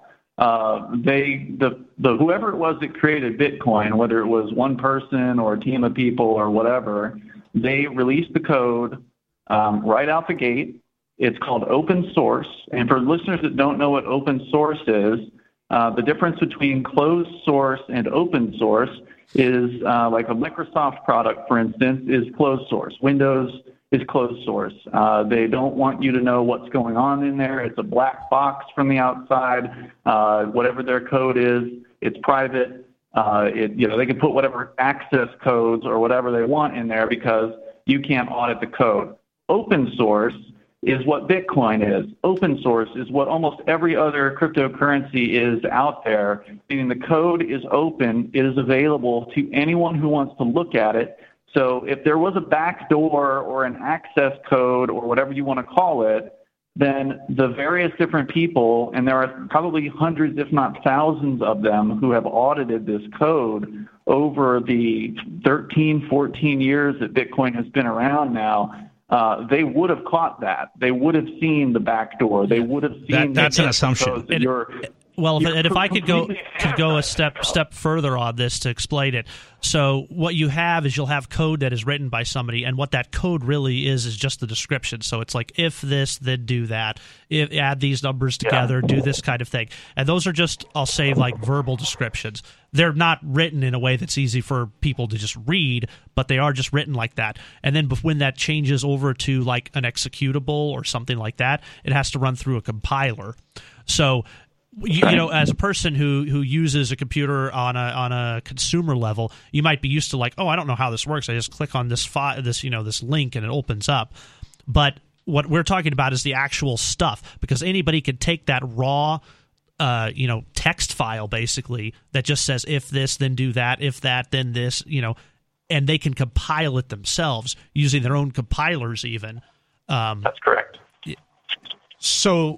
Whoever it was that created Bitcoin, whether it was one person or a team of people or whatever, they released the code right out the gate. It's called open source. And for listeners that don't know what open source is, the difference between closed source and open source is like a Microsoft product, for instance, is closed source. Windows is closed source. They don't want you to know what's going on in there. It's a black box from the outside. Whatever their code is, it's private. They can put whatever access codes or whatever they want in there because you can't audit the code. Open source is what Bitcoin is. Open source is what almost every other cryptocurrency is out there, meaning the code is open. It is available to anyone who wants to look at it. So if there was a backdoor or an access code or whatever you want to call it, then the various different people, and there are probably hundreds, if not thousands of them, who have audited this code over the 13, 14 years that Bitcoin has been around now, they would have caught that. They would have seen the back door. They would have seen that's an assumption. Well, if I could go a step further on this to explain it. So what you have is you'll have code that is written by somebody, and what that code really is just the description. So it's like, if this, then do that. If add these numbers together, do this kind of thing. And those are just, I'll say, like verbal descriptions. They're not written in a way that's easy for people to just read, but they are just written like that. And then when that changes over to like an executable or something like that, it has to run through a compiler. So you know, as a person who uses a computer on a consumer level, you might be used to like, oh, I don't know how this works. I just click on this this link and it opens up. But what we're talking about is the actual stuff, because anybody could take that raw text file basically that just says if this then do that, if that then this, and they can compile it themselves using their own compilers even. That's correct. So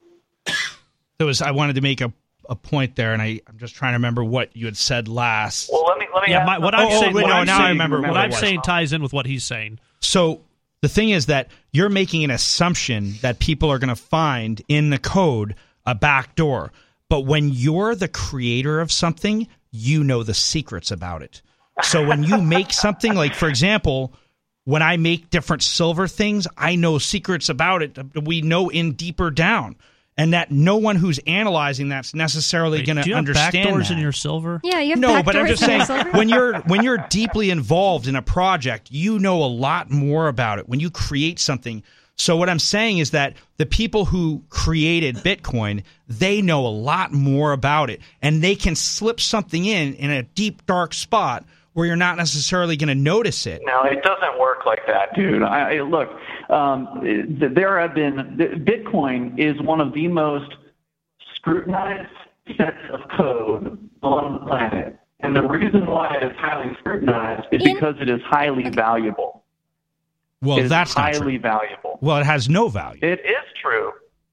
I wanted to make a point there, and I'm just trying to remember what you had said last. Well, let me. Yeah, what I'm saying saying ties in with what he's saying. So the thing is that you're making an assumption that people are going to find in the code a back door, but when you're the creator of something, you know the secrets about it. So when you make something, like for example, when I make different silver things, I know secrets about it. We know in deeper down. And that no one who's analyzing that's necessarily going to understand. Do you have backdoors that. in your silver? Yeah, you have no, but I'm backdoors just in your saying silver? when you're deeply involved in a project, you know a lot more about it when you create something. So what I'm saying is that the people who created Bitcoin, they know a lot more about it, and they can slip something in a deep dark spot where you're not necessarily going to notice it. No, it doesn't work like that, dude. Look, there have been Bitcoin is one of the most scrutinized sets of code on the planet, and the reason why it is highly scrutinized is because it is highly valuable. Well, that's not highly valuable. Well, it has no value. It is true.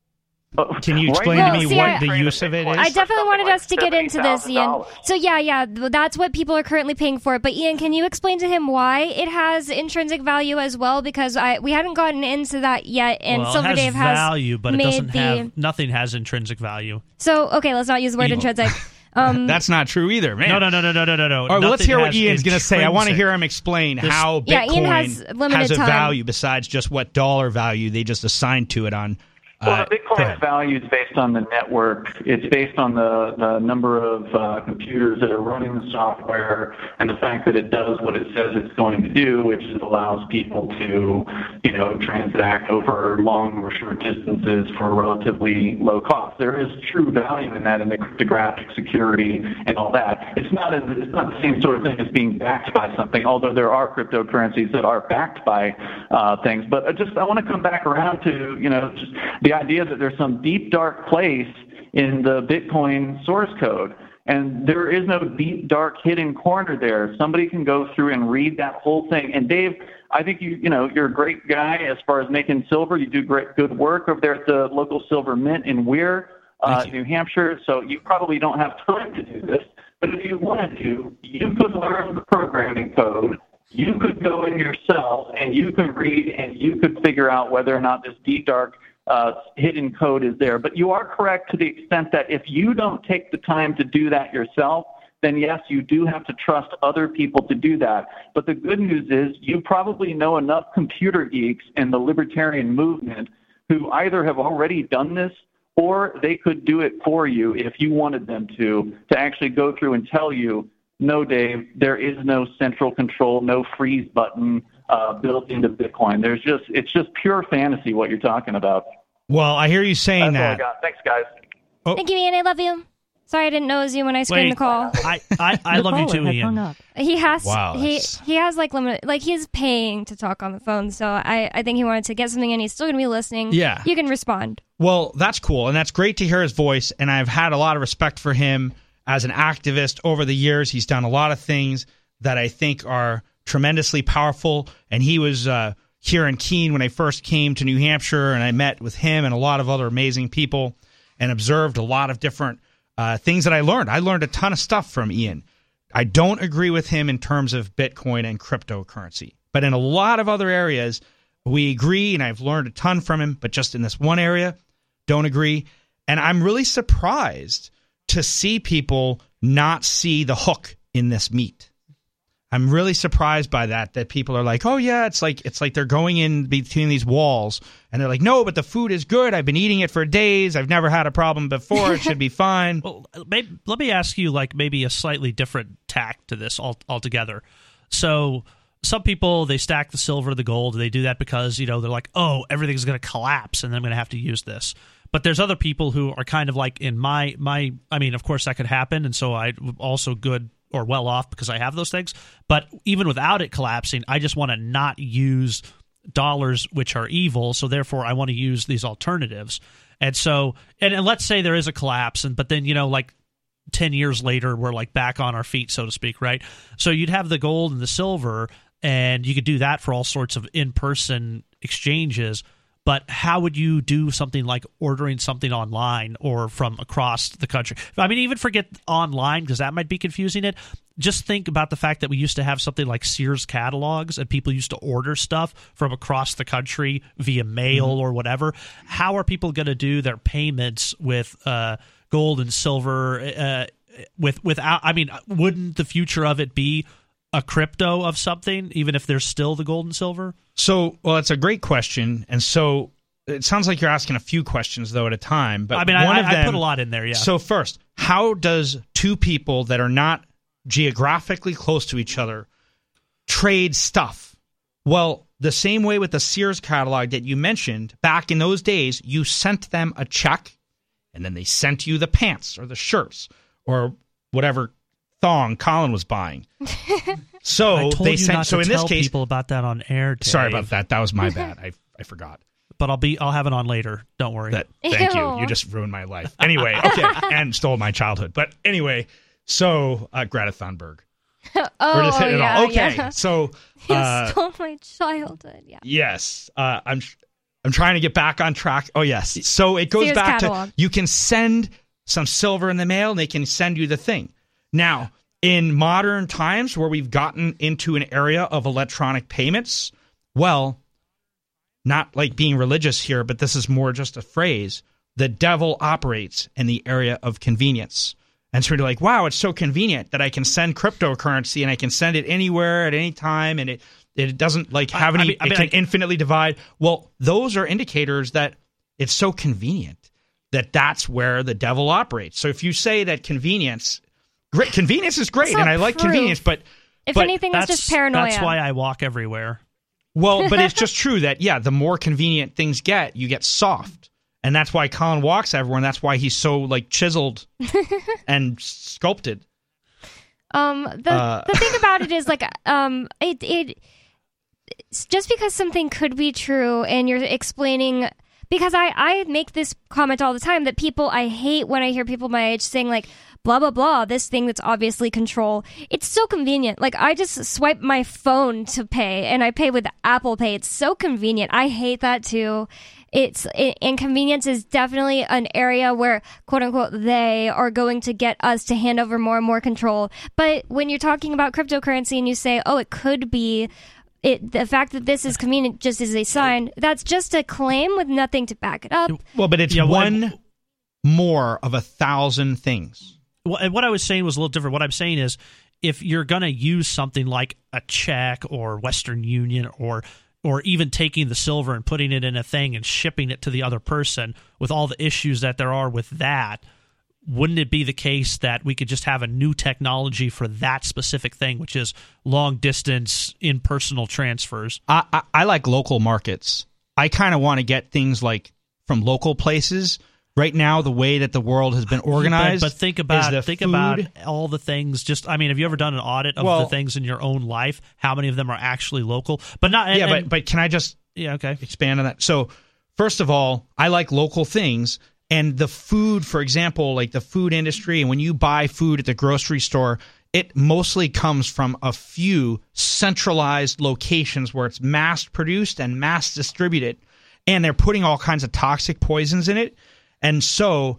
Can you explain to me what the use of it is? I definitely wanted us to get into this, Ian. $70,000. So yeah, that's what people are currently paying for it. But Ian, can you explain to him why it has intrinsic value as well? Because we hadn't gotten into that yet, and Silver Dave has value, but it doesn't have. Nothing has intrinsic value. So okay, let's not use the word intrinsic. That's not true either, man. No. All right, well, let's hear what Ian's going to say. I want to hear him explain how Bitcoin Ian has a time. value besides just what dollar value they just assigned to it on. Well, Bitcoin's value is based on the network. It's based on the number of computers that are running the software, and the fact that it does what it says it's going to do, which is allows people to, transact over long or short distances for relatively low cost. There is true value in that, in the cryptographic security and all that. It's not the same sort of thing as being backed by something, although there are cryptocurrencies that are backed by things. But I want to come back around to just the idea that there's some deep, dark place in the Bitcoin source code. And there is no deep, dark, hidden corner there. Somebody can go through and read that whole thing. And Dave, I think you're a great guy as far as making silver. You do good work over there at the local silver mint in Weir, New Hampshire. So you probably don't have time to do this. But if you wanted to, you could learn the programming code. You could go in yourself and you could read and you could figure out whether or not this deep, dark, hidden code is there. But you are correct to the extent that if you don't take the time to do that yourself, then yes, you do have to trust other people to do that. But the good news is you probably know enough computer geeks in the libertarian movement who either have already done this or they could do it for you if you wanted them to actually go through and tell you, no, Dave, there is no central control, no freeze button built into Bitcoin. It's just pure fantasy what you're talking about. Well, I hear you saying That's that. all I got. Thanks, guys. Oh. Thank you, Ian. I love you. Sorry, I didn't know it was you when I screened the call. I love you too, Ian. He has. Wow, he has limited. He's paying to talk on the phone, so I think he wanted to get something in. He's still going to be listening. Yeah, you can respond. Well, that's cool, and that's great to hear his voice. And I've had a lot of respect for him as an activist over the years. He's done a lot of things that I think are tremendously powerful, and he was here in Keene when I first came to New Hampshire, and I met with him and a lot of other amazing people and observed a lot of different things that I learned. I learned a ton of stuff from Ian. I don't agree with him in terms of Bitcoin and cryptocurrency, but in a lot of other areas, we agree, and I've learned a ton from him, but just in this one area, don't agree. And I'm really surprised to see people not see the hook in this meat. I'm really surprised by that people are like, oh yeah, it's like they're going in between these walls, and they're like, no, but the food is good. I've been eating it for days. I've never had a problem before. It should be fine. Well, let me ask you like maybe a slightly different tack to this altogether. So some people, they stack the silver, the gold. They do that because, they're like, oh, everything's going to collapse and I'm going to have to use this. But there's other people who are kind of like in my I mean, of course that could happen. And so I'm also good or well off because I have those things. But even without it collapsing, I just want to not use dollars, which are evil. So therefore I want to use these alternatives. And so, and let's say there is a collapse, but then, like 10 years later, we're like back on our feet, so to speak, right? So you'd have the gold and the silver, and you could do that for all sorts of in-person exchanges. But how would you do something like ordering something online or from across the country? I mean, even forget online because that might be confusing it. Just think about the fact that we used to have something like Sears catalogs and people used to order stuff from across the country via mail or whatever. How are people going to do their payments with gold and silver without? I mean, wouldn't the future of it be a crypto of something, even if there's still the gold and silver? So, well, it's a great question. And so it sounds like you're asking a few questions, though, at a time. But I mean, I put a lot in there, yeah. So first, how does two people that are not geographically close to each other trade stuff? Well, the same way with the Sears catalog that you mentioned, back in those days, you sent them a check, and then they sent you the pants or the shirts or whatever thong Colin was buying. So I told they you sent. not So to in this tell case, people about that on air. Dave. Sorry about that. That was my bad. I forgot. But I'll have it on later. Don't worry. Thank you. Ew. You just ruined my life. Anyway, okay, and stole my childhood. But anyway, so Greta Thunberg. We're just hitting it all. Okay, yeah. so You stole my childhood. Yeah. yes, I'm trying to get back on track. Oh yes, so it goes Sears back catalog. to you can send some silver in the mail, and they can send you the thing. Now, in modern times where we've gotten into an area of electronic payments, well, not like being religious here, but this is more just a phrase. The devil operates in the area of convenience. And so you're like, wow, it's so convenient that I can send cryptocurrency and I can send it anywhere at any time, and it doesn't like have any, it can infinitely divide. Well, those are indicators that it's so convenient that that's where the devil operates. So if you say that convenience is great, and I like convenience, but if anything, it's just paranoia. That's why I walk everywhere. Well, but it's just true that, yeah, the more convenient things get, you get soft. And that's why Colin walks everywhere, and that's why he's so, like, chiseled and sculpted. The thing about it is, like, it's just because something could be true and you're explaining... Because I make this comment all the time that I hate when I hear people my age saying, like, blah, blah, blah, this thing that's obviously control. It's so convenient. Like, I just swipe my phone to pay, and I pay with Apple Pay. It's so convenient. I hate that, too. Inconvenience is definitely an area where, quote unquote, they are going to get us to hand over more and more control. But when you're talking about cryptocurrency and you say, oh, it could be... the fact that this is convenient just is a sign. That's just a claim with nothing to back it up. Well, but it's one more of 1,000 things. Well, and what I was saying was a little different. What I'm saying is, if you're going to use something like a check or Western Union or even taking the silver and putting it in a thing and shipping it to the other person with all the issues that there are with that, wouldn't it be the case that we could just have a new technology for that specific thing, which is long-distance, impersonal transfers? I like local markets. I kind of want to get things like from local places. Right now, the way that the world has been organized, but think about all the things. Just, I mean, have you ever done an audit of the things in your own life? How many of them are actually local? But not. But can I just expand on that? So, first of all, I like local things. And the food, for example, like the food industry, and when you buy food at the grocery store, it mostly comes from a few centralized locations where it's mass produced and mass distributed, and they're putting all kinds of toxic poisons in it. And so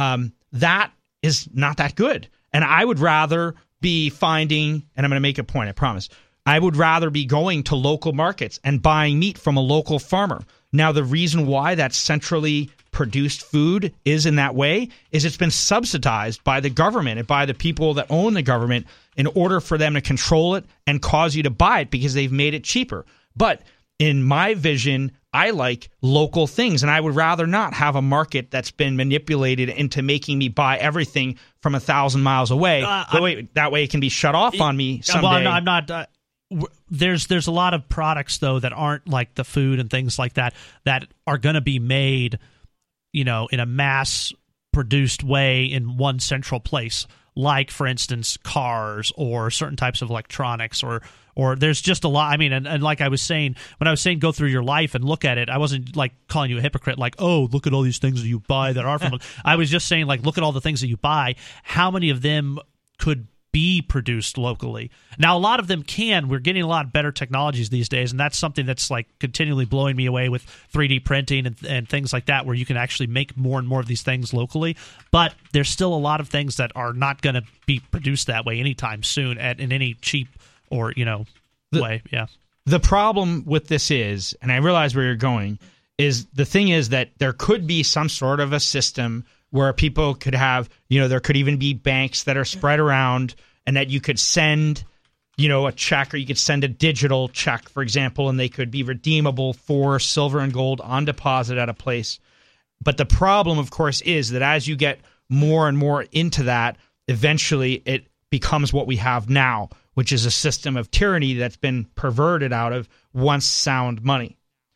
that is not that good. And I would rather be finding, and I'm going to make a point, I promise, I would rather be going to local markets and buying meat from a local farmer. Now, the reason why that centrally produced food is in that way is it's been subsidized by the government and by the people that own the government in order for them to control it and cause you to buy it because they've made it cheaper. But in my vision, I like local things, and I would rather not have a market that's been manipulated into making me buy everything from 1,000 miles away. That way it can be shut off on me someday. Well, no, I'm not. There's a lot of products, though, that aren't like the food and things like that are going to be made, in a mass-produced way in one central place. Like, for instance, cars or certain types of electronics or there's just a lot. I mean, and like I was saying, when I was saying go through your life and look at it, I wasn't like calling you a hypocrite, like, oh, look at all these things that you buy that are from I was just saying, like, look at all the things that you buy. How many of them could be produced locally? Now, a lot of them can. We're getting a lot better technologies these days, and that's something that's like continually blowing me away with 3D printing and things like that, where you can actually make more and more of these things locally. But there's still a lot of things that are not going to be produced that way anytime soon in any cheap or way. Yeah. The problem with this is, and I realize where you're going, is the thing is that there could be some sort of a system where people could have, there could even be banks that are spread around, and that you could send, a check, or you could send a digital check, for example, and they could be redeemable for silver and gold on deposit at a place. But the problem, of course, is that as you get more and more into that, eventually it becomes what we have now, which is a system of tyranny that's been perverted out of once sound money.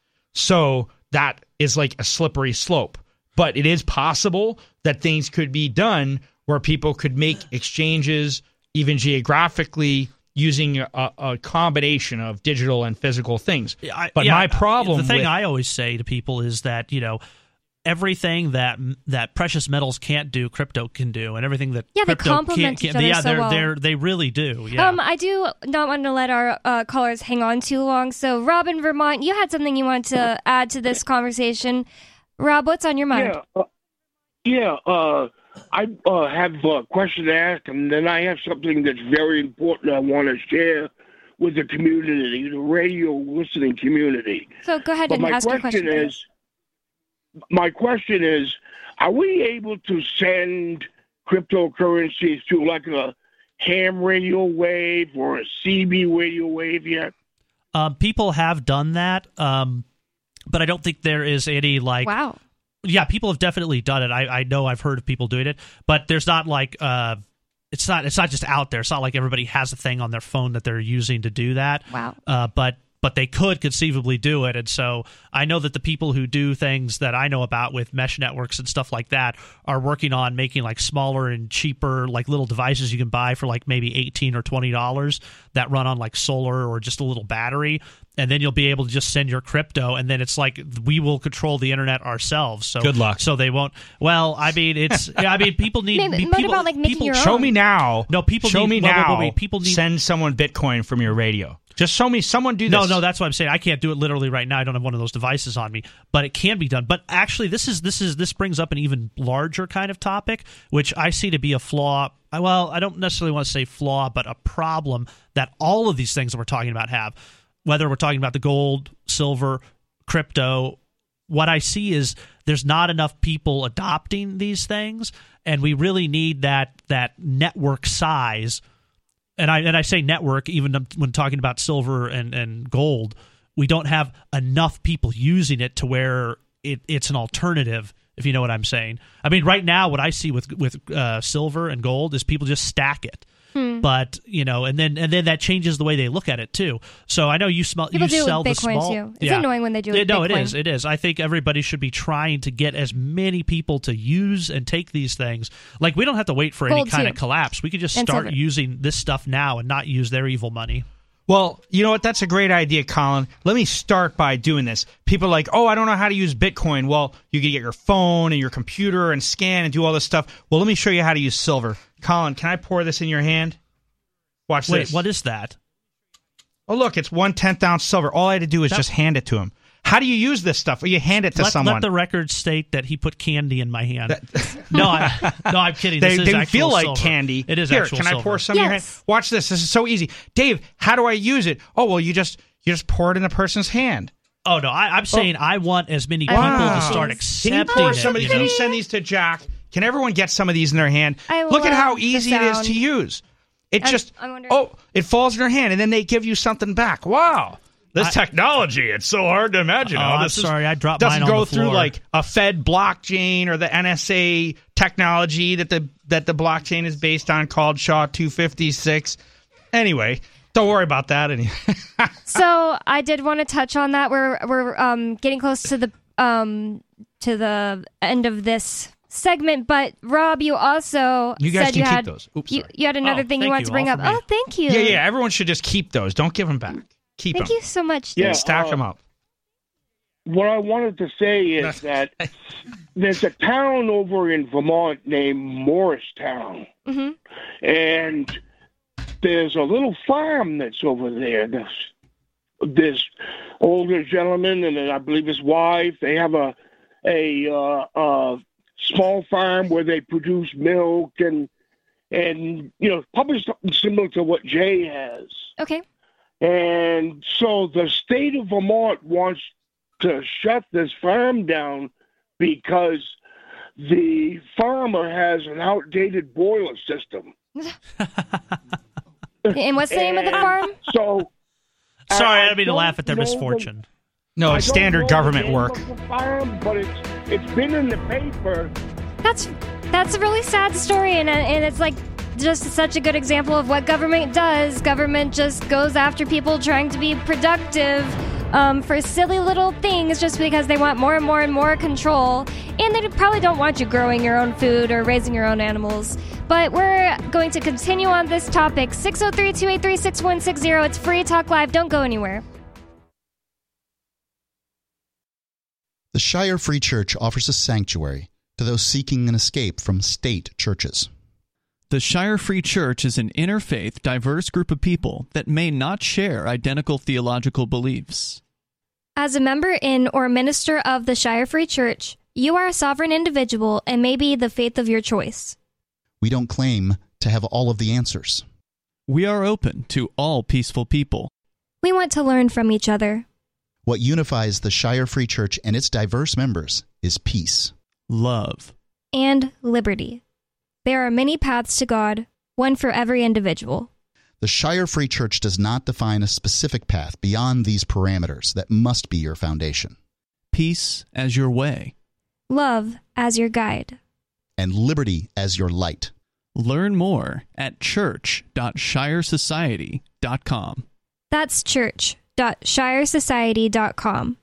So that is like a slippery slope. But it is possible that things could be done where people could make exchanges even geographically using a combination of digital and physical things. My problem the thing I always say to people is that, everything that precious metals can't do, crypto can do, and everything that they crypto complement can't. each other so well. They really do. Yeah. I do not want to let our callers hang on too long. So, Rob in Vermont, you had something you wanted to add to this conversation. Rob, what's on your mind? I have a question to ask, and then I have something that's very important I want to share with the community, the radio listening community. So go ahead and ask your question. My question is, are we able to send cryptocurrencies to like a ham radio wave or a CB radio wave yet? People have done that, but I don't think there is any like... Wow. Yeah, people have definitely done it. I know I've heard of people doing it, but there's not like... It's not just out there. It's not like everybody has a thing on their phone that they're using to do that. Wow. But they could conceivably do it. And so I know that the people who do things that I know about with mesh networks and stuff like that are working on making like smaller and cheaper like little devices you can buy for like maybe $18 or $20 that run on like solar or just a little battery. And then you'll be able to just send your crypto, and then it's like we will control the internet ourselves. So good luck. So they won't. Well, I mean, it's. Yeah, I mean, people need. What about like making your own? Show me now. No, people show need, me now. Wait, people need. Send someone Bitcoin from your radio. Just show me someone do this. No, that's what I'm saying. I can't do it literally right now. I don't have one of those devices on me, but it can be done. But actually, this brings up an even larger kind of topic, which I see to be a flaw. Well, I don't necessarily want to say flaw, but a problem that all of these things that we're talking about have. Whether we're talking about the gold, silver, crypto, what I see is there's not enough people adopting these things, and we really need that network size. And I say network even when talking about silver and gold. We don't have enough people using it to where it's an alternative, if you know what I'm saying. I mean, right now what I see with silver and gold is people just stack it. But and then that changes the way they look at it too. So I know you sell do it with the Bitcoin small. Too. It's annoying when they do it. No, Bitcoin. it is. I think everybody should be trying to get as many people to use and take these things. Like we don't have to wait for any kind of collapse. We could just start using this stuff now and not use their evil money. Well, you know what? That's a great idea, Colin. Let me start by doing this. People are like, oh, I don't know how to use Bitcoin. Well, you can get your phone and your computer and scan and do all this stuff. Well, let me show you how to use silver. Colin, can I pour this in your hand? Watch Wait, this. what is that? Oh, look, it's 1/10 ounce silver. All I had to do is just hand it to him. How do you use this stuff? Or you hand it to someone. Let the record state that he put candy in my hand. No, I'm kidding. They This is actual feel like silver. candy. It is Here, actual can silver. I pour some in your hand? Watch this. This is so easy. Dave, how do I use it? Oh, well, you just pour it in a person's hand. Oh, no, I'm saying I want as many people to start accepting Can you pour it. somebody? Can you send these to Jack? Can everyone get some of these in their hand? Look at how easy it is to use. It it falls in their hand, and then they give you something back. Wow. This technology, it's so hard to imagine. I'm sorry, I dropped mine on the floor. Doesn't go through like a Fed blockchain or the NSA technology that the blockchain is based on called SHA-256. Anyway, don't worry about that. So I did want to touch on that. We're getting close to the end of this segment, but Rob, you also said you had those. Oops, you had another thing you wanted to bring up. Oh, thank you. Yeah. Everyone should just keep those. Don't give them back. Keep them. Thank you so much. Yeah, stack them up. What I wanted to say is that there's a town over in Vermont named Morristown, and there's a little farm that's over there. This older gentleman and I believe his wife. They have a small farm where they produce milk and probably something similar to what Jay has. Okay. And so the state of Vermont wants to shut this farm down because the farmer has an outdated boiler system. And what's the name of the farm? So, sorry, I didn't mean to laugh at their misfortune. No, it's standard government work. Farm, but it's been in the paper. That's a really sad story, and it's like just such a good example of what government does. Government just goes after people trying to be productive for silly little things just because they want more and more and more control. And they probably don't want you growing your own food or raising your own animals. But we're going to continue on this topic. 603-283-6160. It's Free Talk Live. Don't go anywhere. The Shire Free Church offers a sanctuary to those seeking an escape from state churches. The Shire Free Church is an interfaith, diverse group of people that may not share identical theological beliefs. As a member in or minister of the Shire Free Church, you are a sovereign individual and may be the faith of your choice. We don't claim to have all of the answers. We are open to all peaceful people. We want to learn from each other. What unifies the Shire Free Church and its diverse members is peace, love, and liberty. There are many paths to God, one for every individual. The Shire Free Church does not define a specific path beyond these parameters that must be your foundation. Peace as your way. Love as your guide. And liberty as your light. Learn more at church.shiresociety.com. That's church.shiresociety.com.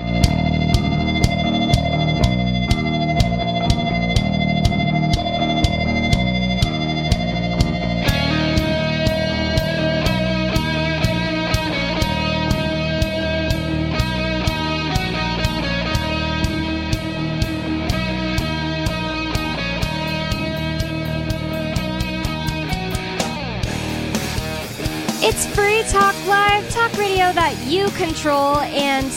It's Free Talk Live, talk radio that you control, and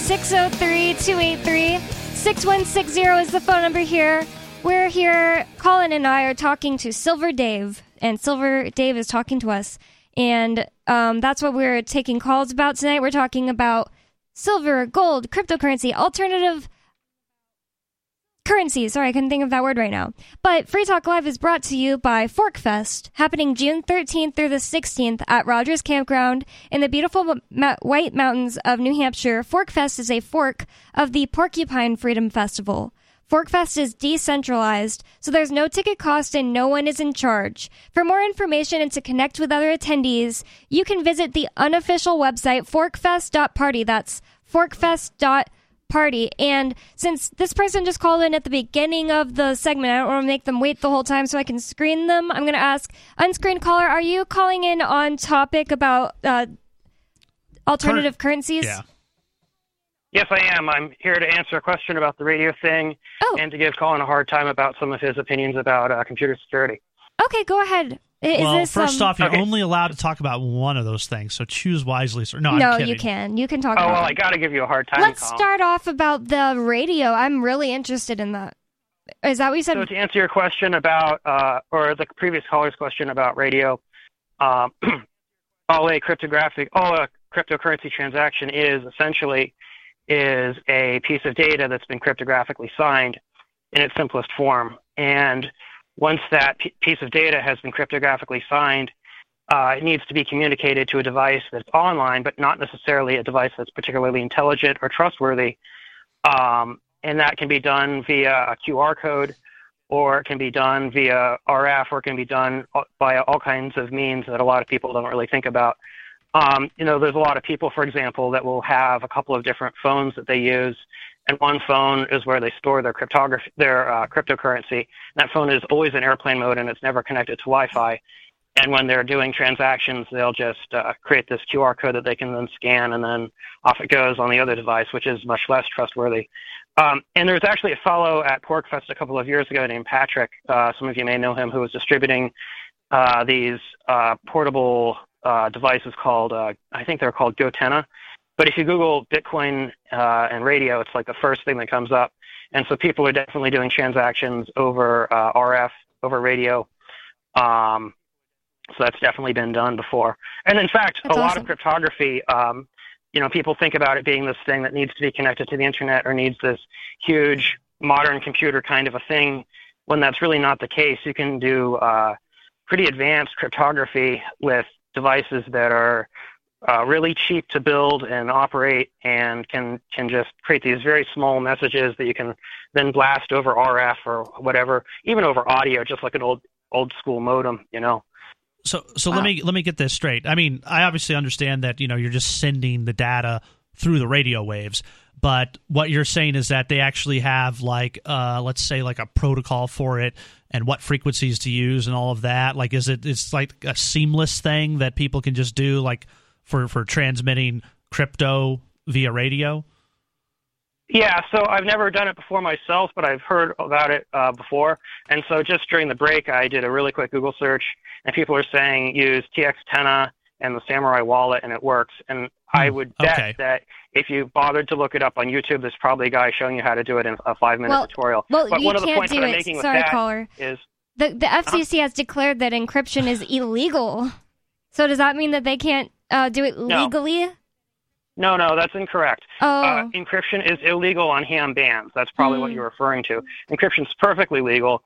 603-283-6160 is the phone number here. We're here, Colin and I are talking to Silver Dave, and Silver Dave is talking to us, and that's what we're taking calls about tonight. We're talking about silver, gold, cryptocurrency, alternative currency. Sorry, I couldn't think of that word right now. But Free Talk Live is brought to you by Forkfest, happening June 13th through the 16th at Rogers Campground in the beautiful White Mountains of New Hampshire. Forkfest is a fork of the Porcupine Freedom Festival. Forkfest is decentralized, so there's no ticket cost and no one is in charge. For more information and to connect with other attendees, you can visit the unofficial website, forkfest.party. That's forkfest.party. And since this person just called in at the beginning of the segment, I don't want to make them wait the whole time so I can screen them. I'm going to ask, unscreened caller, are you calling in on topic about alternative currencies? Yeah. Yes, I am. I'm here to answer a question about the radio thing and to give Colin a hard time about some of his opinions about computer security. Okay, go ahead. Well, first off, you're only allowed to talk about one of those things, so choose wisely, sir. No, I'm kidding. You can. You can talk about it. Oh, well, I got to give you a hard time, Let's Colin. start off about the radio. I'm really interested in that. Is that what you said? So to answer your question about, or the previous caller's question about radio, all a cryptocurrency transaction is a piece of data that's been cryptographically signed in its simplest form. And once that piece of data has been cryptographically signed, it needs to be communicated to a device that's online, but not necessarily a device that's particularly intelligent or trustworthy. And that can be done via a QR code, or it can be done via RF, or it can be done by all kinds of means that a lot of people don't really think about. There's a lot of people, for example, that will have a couple of different phones that they use, and one phone is where they store their cryptocurrency. That phone is always in airplane mode, and it's never connected to Wi-Fi. And when they're doing transactions, they'll just create this QR code that they can then scan, and then off it goes on the other device, which is much less trustworthy. And there's actually a fellow at PorcFest a couple of years ago named Patrick. Some of you may know him, who was distributing these portable devices called, I think they're called Gotenna. But if you Google Bitcoin and radio, it's like the first thing that comes up. And so people are definitely doing transactions over RF, over radio. So that's definitely been done before. And in fact, a lot of cryptography, people think about it being this thing that needs to be connected to the internet or needs this huge modern computer kind of a thing, when that's really not the case. You can do pretty advanced cryptography with devices that are really cheap to build and operate, and can just create these very small messages that you can then blast over RF or whatever, even over audio, just like an old school modem, So let me get this straight. I mean, I obviously understand that, you're just sending the data through the radio waves, but what you're saying is that they actually have let's say a protocol for it and what frequencies to use and all of that. Like, it's like a seamless thing that people can just do, like for transmitting crypto via radio? Yeah, so I've never done it before myself, but I've heard about it before. And so just during the break, I did a really quick Google search, and people are saying use TX10 and the Samurai wallet, and it works. And I would bet that if you bothered to look it up on YouTube, there's probably a guy showing you how to do it in a 5-minute tutorial. Well, but you one of the can't points do that I'm it. making with Sorry, that caller. is the FCC has declared that encryption is illegal. So does that mean that they can't do it legally? No, that's incorrect. Oh. Encryption is illegal on ham bands. That's probably what you're referring to. Encryption's perfectly legal.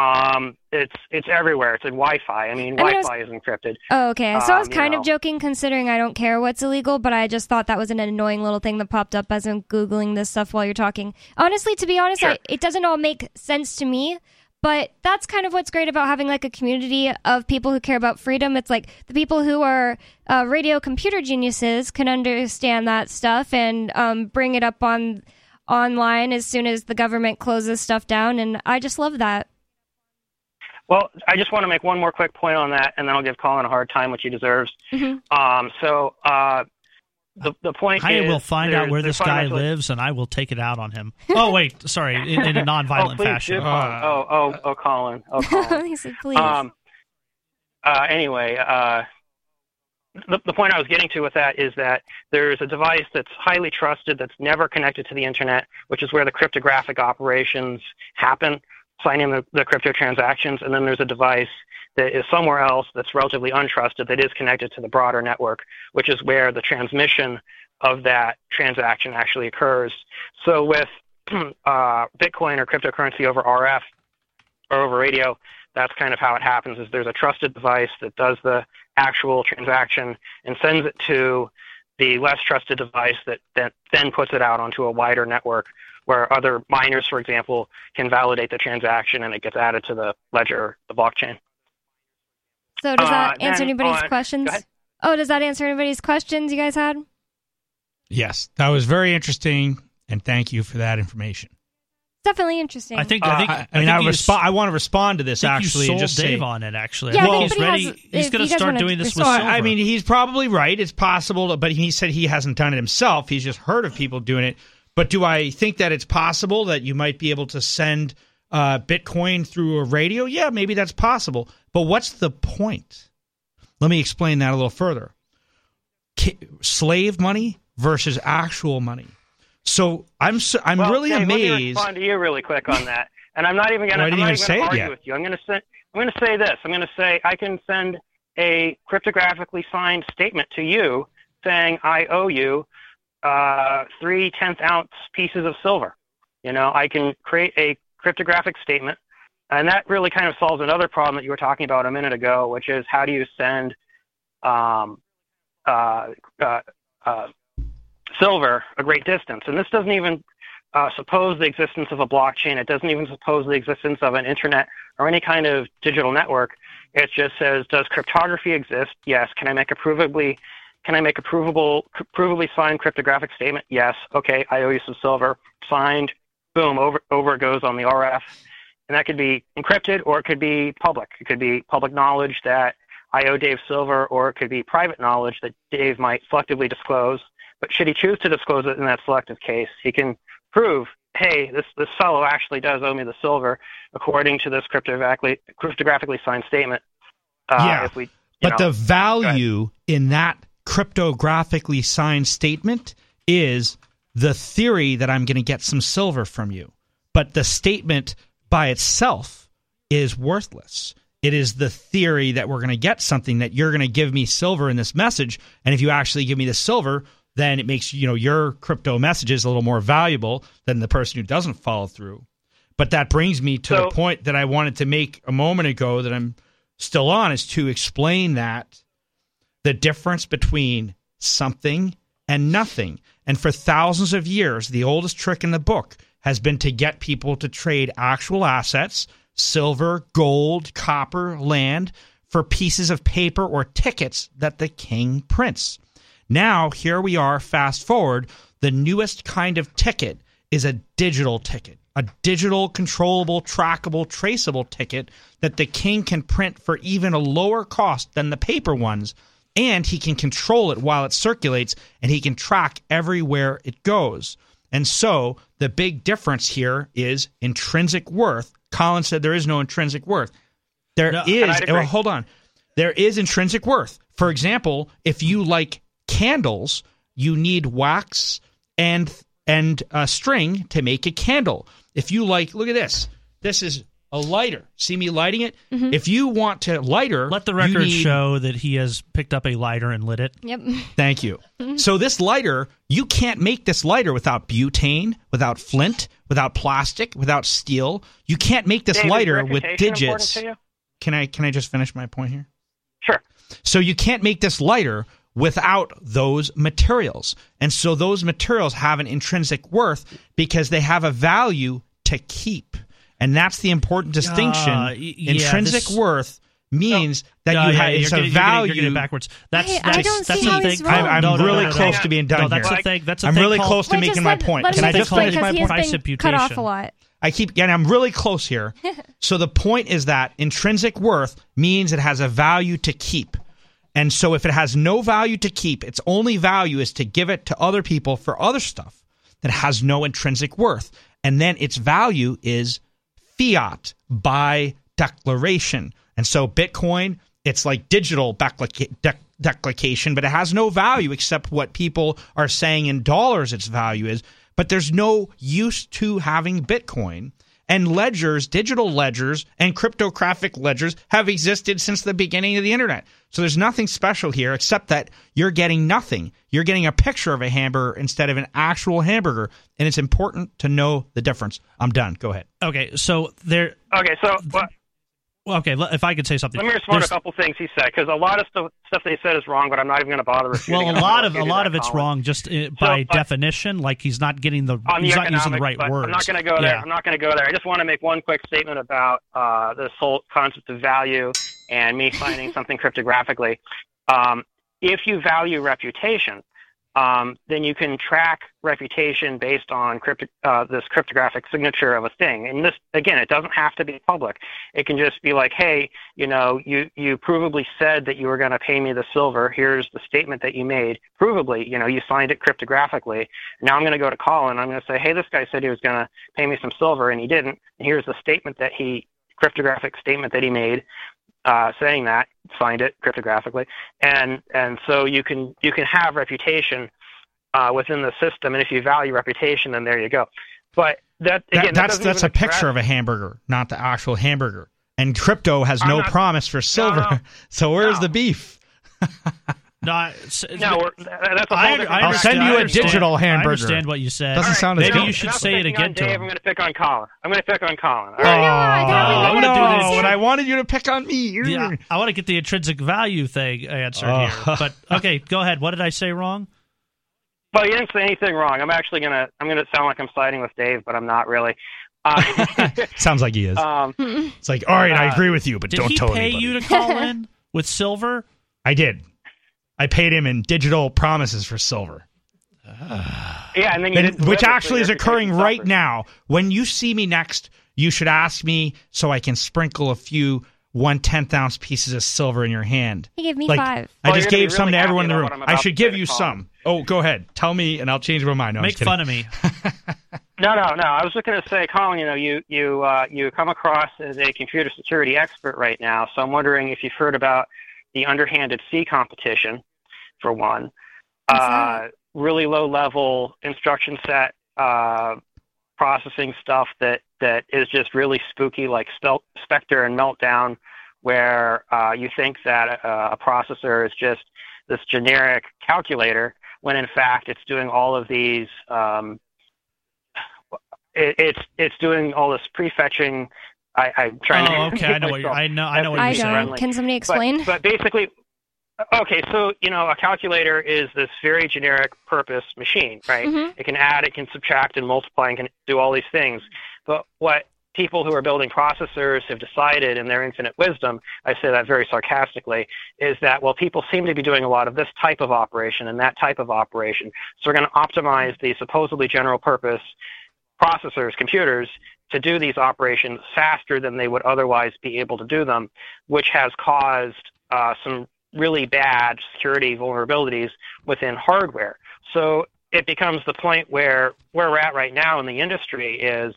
It's everywhere. It's in Wi-Fi. Wi-Fi is encrypted. Oh, okay. So I was kind of joking, considering I don't care what's illegal, but I just thought that was an annoying little thing that popped up as I'm Googling this stuff while you're talking. Honestly, to be honest, Sure. it doesn't all make sense to me. But that's kind of what's great about having a community of people who care about freedom. It's like the people who are radio computer geniuses can understand that stuff and bring it up online as soon as the government closes stuff down. And I just love that. Well, I just want to make one more quick point on that, and then I'll give Colin a hard time, which he deserves. Mm-hmm. The point I is... will find out where this guy lives, and I will take it out on him. Oh, wait, sorry, in a non-violent fashion. Colin. He said, please. Anyway, the point I was getting to with that is that there's a device that's highly trusted that's never connected to the internet, which is where the cryptographic operations happen, signing the crypto transactions, and then there's a device that is somewhere else that's relatively untrusted that is connected to the broader network, which is where the transmission of that transaction actually occurs. So with Bitcoin or cryptocurrency over RF or over radio, that's kind of how it happens, is there's a trusted device that does the actual transaction and sends it to the less trusted device that then puts it out onto a wider network where other miners, for example, can validate the transaction and it gets added to the ledger, the blockchain. So does that answer anybody's questions? Oh, does that answer anybody's questions you guys had? Yes, that was very interesting, and thank you for that information. Definitely interesting. I want to respond to this actually. You and just Dave say, on it actually. Yeah, he's ready. He's going to start doing this with silver. He's probably right. It's possible, but he said he hasn't done it himself. He's just heard of people doing it. But do I think that it's possible that you might be able to send Bitcoin through a radio? Yeah, maybe that's possible. But what's the point? Let me explain that a little further. Slave money versus actual money. So I'm really Dave, amazed. Let me respond to you really quick on that. And I'm not even going to argue with you. I'm going to say this. I'm going to say I can send a cryptographically signed statement to you saying I owe you 3 10th-ounce pieces of silver. I can create a cryptographic statement, and that really kind of solves another problem that you were talking about a minute ago, which is how do you send silver a great distance? And this doesn't even suppose the existence of a blockchain. It doesn't even suppose the existence of an internet or any kind of digital network. It just says, does cryptography exist? Yes. Can I make a provably signed cryptographic statement? Yes. Okay, I owe you some silver. Signed. Boom, over it goes on the RF. And that could be encrypted, or it could be public. It could be public knowledge that I owe Dave silver, or it could be private knowledge that Dave might selectively disclose. But should he choose to disclose it in that selective case, he can prove, hey, this fellow actually does owe me the silver according to this cryptographically signed statement. But the value in that cryptographically signed statement is the theory that I'm going to get some silver from you. But the statement by itself is worthless. It is the theory that we're going to get something, that you're going to give me silver in this message, and if you actually give me the silver, then it makes your crypto messages a little more valuable than the person who doesn't follow through. But that brings me to the point that I wanted to make a moment ago that I'm still on, is to explain that the difference between something and nothing. And for thousands of years, the oldest trick in the book has been to get people to trade actual assets, silver, gold, copper, land, for pieces of paper or tickets that the king prints. Now, here we are, fast forward, the newest kind of ticket is a digital ticket, a digital, controllable, trackable, traceable ticket that the king can print for even a lower cost than the paper ones, and he can control it while it circulates, and he can track everywhere it goes. And so the big difference here is intrinsic worth. Colin said there is no intrinsic worth. There is intrinsic worth. For example, if you like candles, you need wax and string to make a candle. If you like, look at this. This is a lighter. See me lighting it? Mm-hmm. If you want to lighter, let the record show that he has picked up a lighter and lit it. Yep. Thank you. So this lighter, you can't make this lighter without butane, without flint, without plastic, without steel. You can't make this lighter with digits. Can I just finish my point here? Sure. So you can't make this lighter without those materials. And so those materials have an intrinsic worth because they have a value to keep. And that's the important distinction. Intrinsic worth means that it's a value. You're getting it backwards. I don't see how he's wrong. I'm really close to being done here. I'm really close to making my point. Can I just finish my point? He's been cut off a lot. I'm really close here. So the point is that intrinsic worth means it has a value to keep. And so if it has no value to keep, its only value is to give it to other people for other stuff that has no intrinsic worth. And then its value is fiat by declaration. And so Bitcoin, it's like digital declaration, but it has no value except what people are saying in dollars its value is. But there's no use to having Bitcoin. And ledgers, digital ledgers, and cryptographic ledgers have existed since the beginning of the internet. So there's nothing special here except that you're getting nothing. You're getting a picture of a hamburger instead of an actual hamburger. And it's important to know the difference. I'm done. Go ahead. Okay, so there... Okay, so... Okay, if I could say something. Let me respond to a couple things he said, because a lot of stuff they said is wrong, but I'm not even going to bother refuting it. Well, a lot of it's wrong just by definition, like he's not getting he's not using the right words. I'm not going to go there. I'm not going to go there. I just want to make one quick statement about this whole concept of value and me finding something cryptographically. If you value reputation, then you can track reputation based on this cryptographic signature of a thing. And this, again, it doesn't have to be public. It can just be like, hey, you provably said that you were going to pay me the silver. Here's the statement that you made. Provably, you signed it cryptographically. Now I'm going to go to Colin. I'm going to say, hey, this guy said he was going to pay me some silver, and he didn't. And here's the cryptographic statement that he made. saying that, signed it cryptographically, and so you can have reputation within the system, and if you value reputation, then there you go. But that's a picture of a hamburger, not the actual hamburger. And crypto has no promise for silver. No. So where's the beef? That's a whole different I'll send you a digital hamburger. I understand what you said. Doesn't sound as Maybe good. you should say it again to Dave, him. I'm going to pick on Colin. All right. But I wanted you to pick on me. Yeah, I want to get the intrinsic value thing answered here. But okay, go ahead. What did I say wrong? Well, you didn't say anything wrong. I'm actually gonna sound like I'm siding with Dave, but I'm not really. Sounds like he is. It's like, all right, I agree with you, but don't tell anybody. Did he pay you to call in with silver? I did. I paid him in digital promises for silver. Yeah, and then which actually is occurring right now. When you see me next, you should ask me so I can sprinkle a few 1/10 ounce pieces of silver in your hand. He gave me 5. I just gave some to everyone in the room. I should give you some. Oh, go ahead. Tell me, and I'll change my mind. No, Make fun of me. No. I was just going to say, Colin, you come across as a computer security expert right now, so I'm wondering if you've heard about the underhanded C competition, for one. Really low-level instruction set processing stuff that is just really spooky, like Spectre and Meltdown, where you think that a processor is just this generic calculator, when in fact it's doing all of these. It's doing all this prefetching. I'm trying to. Oh, okay. I know what you're saying. Can somebody explain? But basically. Okay, so, a calculator is this very generic purpose machine, right? Mm-hmm. It can add, it can subtract and multiply, and can do all these things. But what people who are building processors have decided in their infinite wisdom, I say that very sarcastically, is that, well, people seem to be doing a lot of this type of operation and that type of operation. So we're going to optimize the supposedly general purpose processors, computers, to do these operations faster than they would otherwise be able to do them, which has caused some really bad security vulnerabilities within hardware. So it becomes the point where we're at right now in the industry is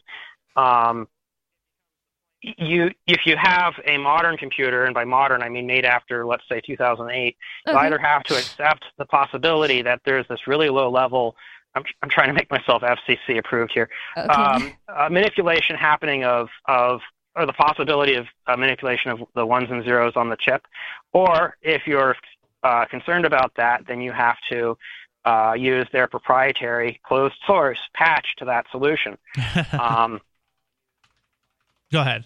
if you have a modern computer, and by modern I mean made after, let's say, 2008, you either have to accept the possibility that there's this really low level, I'm trying to make myself FCC approved here, manipulation happening or the possibility of manipulation of the ones and zeros on the chip. Or if you're concerned about that, then you have to use their proprietary closed source patch to that solution. Go ahead.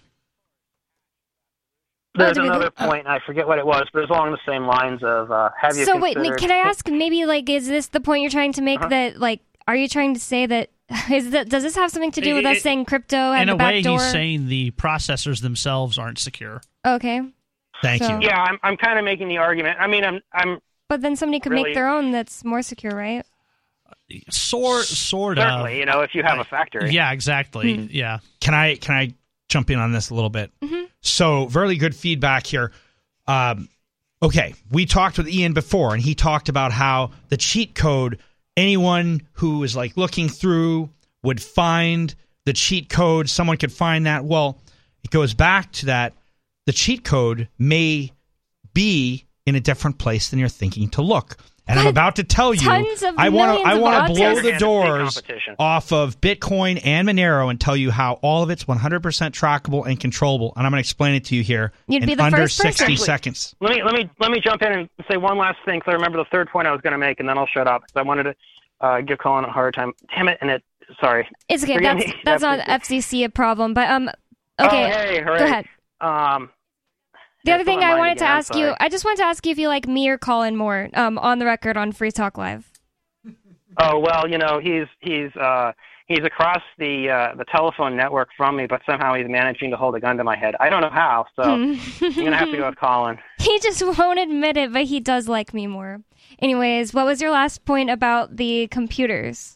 There's another point, I forget what it was, but it's along the same lines of have you considered... So wait, can I ask, maybe, is this the point you're trying to make that, are you trying to say that does this have something to do with us saying crypto and the back door? In a way, he's saying the processors themselves aren't secure. Okay. Thank you. Yeah, I'm kind of making the argument. I mean, I'm. But then somebody could make their own that's more secure, right? Sort of. Certainly, if you have a factory. Yeah, exactly. Yeah. Can I jump in on this a little bit? Mm-hmm. So, very good feedback here. Okay, we talked with Ian before, and he talked about how the cheat code. Anyone who is looking through would find the cheat code. Someone could find that. Well, it goes back to that. The cheat code may be in a different place than you're thinking to look. And I'm about to tell you, I want to blow the doors off of Bitcoin and Monero and tell you how all of it's 100% trackable and controllable. And I'm going to explain it to you here in under 60 seconds. Let me jump in and say one last thing, because I remember the third point I was going to make, and then I'll shut up. I wanted to give Colin a hard time. Damn it! Sorry. It's okay. That's not FCC a problem, but okay. Oh, hey, go ahead. The other thing I wanted to ask you, I just wanted to ask you if you like me or Colin more, on the record on Free Talk Live. Oh well, he's across the telephone network from me, but somehow he's managing to hold a gun to my head. I don't know how, so I'm gonna have to go with Colin. He just won't admit it, but he does like me more. Anyways, what was your last point about the computers?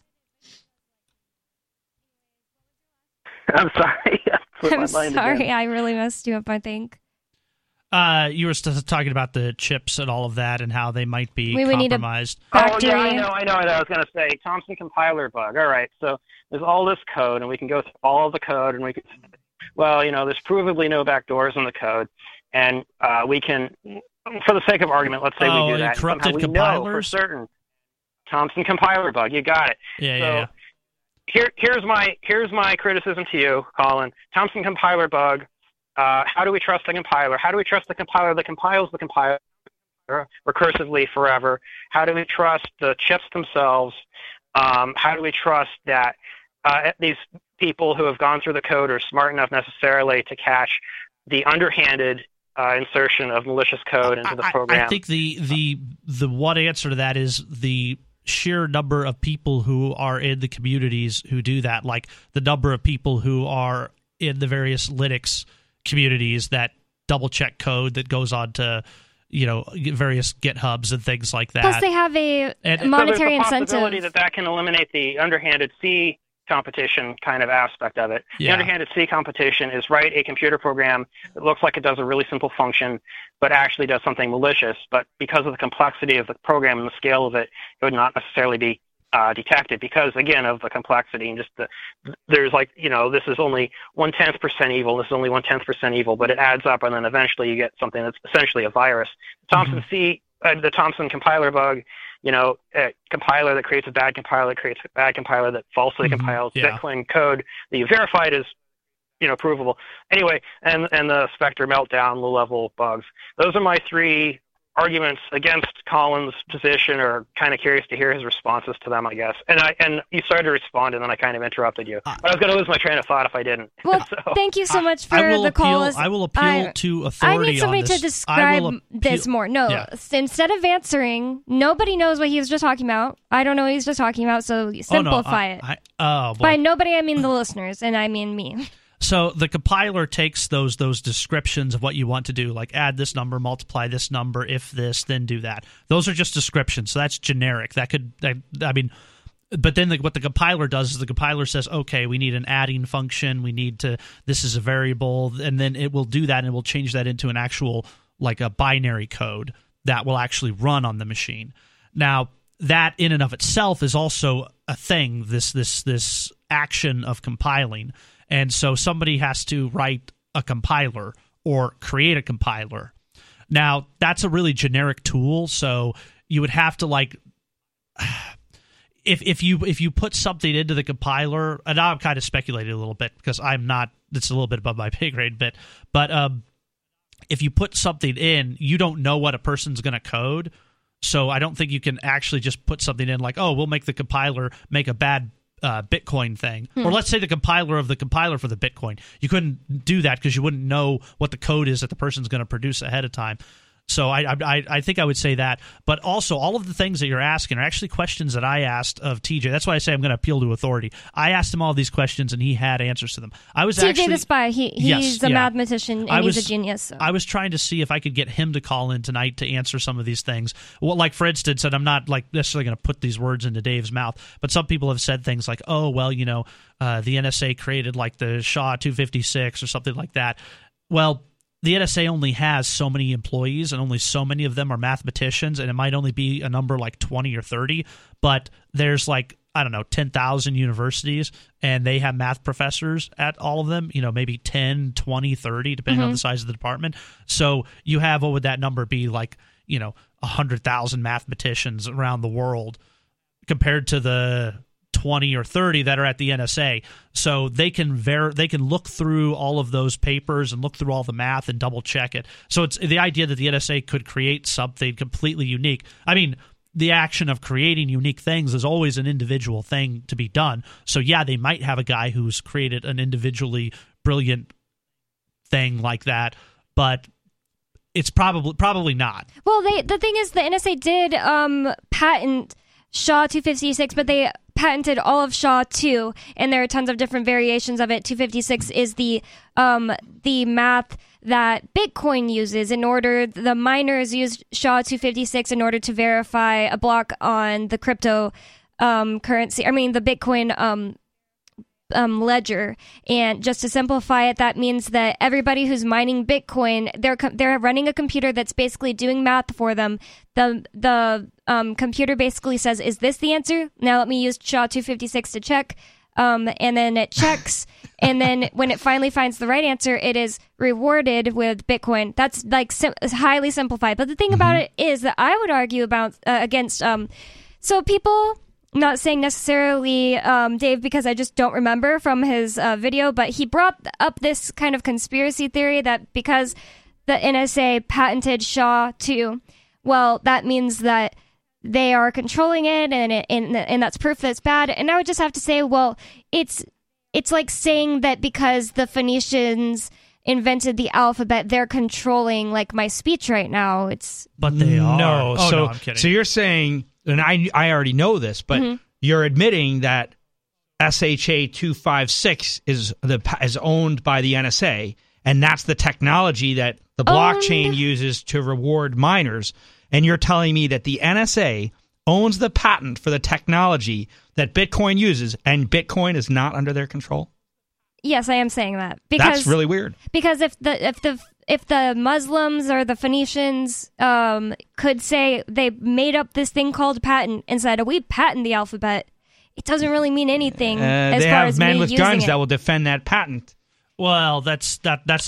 I'm sorry. I'm sorry. I really messed you up, I think. You were talking about the chips and all of that and how they might be compromised. Oh, yeah, I know. I was going to say Thompson compiler bug. All right, so there's all this code, and we can go through all of the code, and we can, there's provably no backdoors in the code, and we can, for the sake of argument, let's say we do that. Corrupted and compilers? know for certain. Thompson compiler bug. You got it. Yeah. Here's my criticism to you, Colin. Thompson compiler bug. How do we trust the compiler? How do we trust the compiler that compiles the compiler recursively forever? How do we trust the chips themselves? How do we trust that these people who have gone through the code are smart enough necessarily to catch the underhanded insertion of malicious code into the program? I think the one answer to that is the sheer number of people who are in the communities who do that, like the number of people who are in the various Linux communities that double check code that goes on to various GitHubs and things like that. Plus, they have a monetary incentive. incentive. Possibility that can eliminate the underhanded C competition kind of aspect of it. Yeah. The underhanded C competition is write a computer program that looks like it does a really simple function, but actually does something malicious. But because of the complexity of the program and the scale of it, it would not necessarily be detected because, again, of the complexity and just there's this is only 0.1% evil, this is only 0.1% evil, but it adds up, and then eventually you get something that's essentially a virus. The Thompson compiler bug, a compiler that creates a bad compiler that creates a bad compiler that falsely compiles Bitcoin code that you verified is provable. Anyway, and the Spectre meltdown low-level bugs. Those are my three arguments against Colin's position, or kind of curious to hear his responses to them, I guess. And you started to respond, and then I kind of interrupted you. But I was going to lose my train of thought if I didn't. Well, thank you so much for the call. I will appeal to authority. I need somebody on this. to describe this more. No, instead of answering, nobody knows what he was just talking about. I don't know what he's just talking about, so simplify it. By nobody, I mean the listeners, and I mean me. So the compiler takes those descriptions of what you want to do, like add this number, multiply this number, if this, then do that. Those are just descriptions, so that's generic. But then what the compiler does is the compiler says, okay, we need an adding function, this is a variable, and then it will do that, and it will change that into an actual, like a binary code that will actually run on the machine. Now, that in and of itself is also a thing, this action of compiling. And so somebody has to write a compiler or create a compiler. Now, that's a really generic tool, so you would have to if you put something into the compiler, and now I'm kind of speculating a little bit because it's a little bit above my pay grade, but if you put something in, you don't know what a person's going to code, so I don't think you can actually just put something in like, oh, we'll make the compiler make a bad Bitcoin thing. Or let's say the compiler of the compiler for the Bitcoin. You couldn't do that because you wouldn't know what the code is that the person's going to produce ahead of time. So I think I would say that. But also, all of the things that you're asking are actually questions that I asked of TJ. That's why I say I'm going to appeal to authority. I asked him all these questions, and he had answers to them. TJ the Spy, he's a mathematician, and he's a genius. So. I was trying to see if I could get him to call in tonight to answer some of these things. Well, like for instance, and I'm not necessarily going to put these words into Dave's mouth, but some people have said things like, oh, well, the NSA created the SHA-256 or something like that. Well, the NSA only has so many employees, and only so many of them are mathematicians, and it might only be a number like 20 or 30, but there's 10,000 universities, and they have math professors at all of them, maybe 10, 20, 30, depending on the size of the department. So you have, what would that number be, 100,000 mathematicians around the world compared to the 20 or 30 that are at the NSA. So they can look through all of those papers and look through all the math and double check it. So it's the idea that the NSA could create something completely unique. I mean, the action of creating unique things is always an individual thing to be done. So yeah, they might have a guy who's created an individually brilliant thing like that, but it's probably not. Well, the thing is, the NSA did patent SHA-256, but they patented all of SHA-2, and there are tons of different variations of it. 256 is the math that Bitcoin uses the miners use SHA-256 in order to verify a block on the the Bitcoin ledger. And just to simplify it, that means that everybody who's mining Bitcoin, they're running a computer that's basically doing math for them. The computer basically says, is this the answer? Now let me use SHA-256 to check. and then it checks. And then when it finally finds the right answer, it is rewarded with Bitcoin. That's like highly simplified. But the thing about it is that I would argue about against. So people, not saying necessarily Dave, because I just don't remember from his video, but he brought up this kind of conspiracy theory that because the NSA patented SHA-2, well, that means that they are controlling it, and that's proof that it's bad. And I would just have to say, well, it's like saying that because the Phoenicians invented the alphabet, they're controlling like my speech right now. But they are. No, no, I'm kidding. So you're saying, and I already know this, but you're admitting that SHA-256 is owned by the NSA, and that's the technology that the blockchain uses to reward miners. And you're telling me that the NSA owns the patent for the technology that Bitcoin uses, and Bitcoin is not under their control? Yes, I am saying that. Because, that's really weird. Because if the Muslims or the Phoenicians could say they made up this thing called patent and said, we patent the alphabet, it doesn't really mean anything as far as me using it. They have men with guns that will defend that patent. Well, that's not the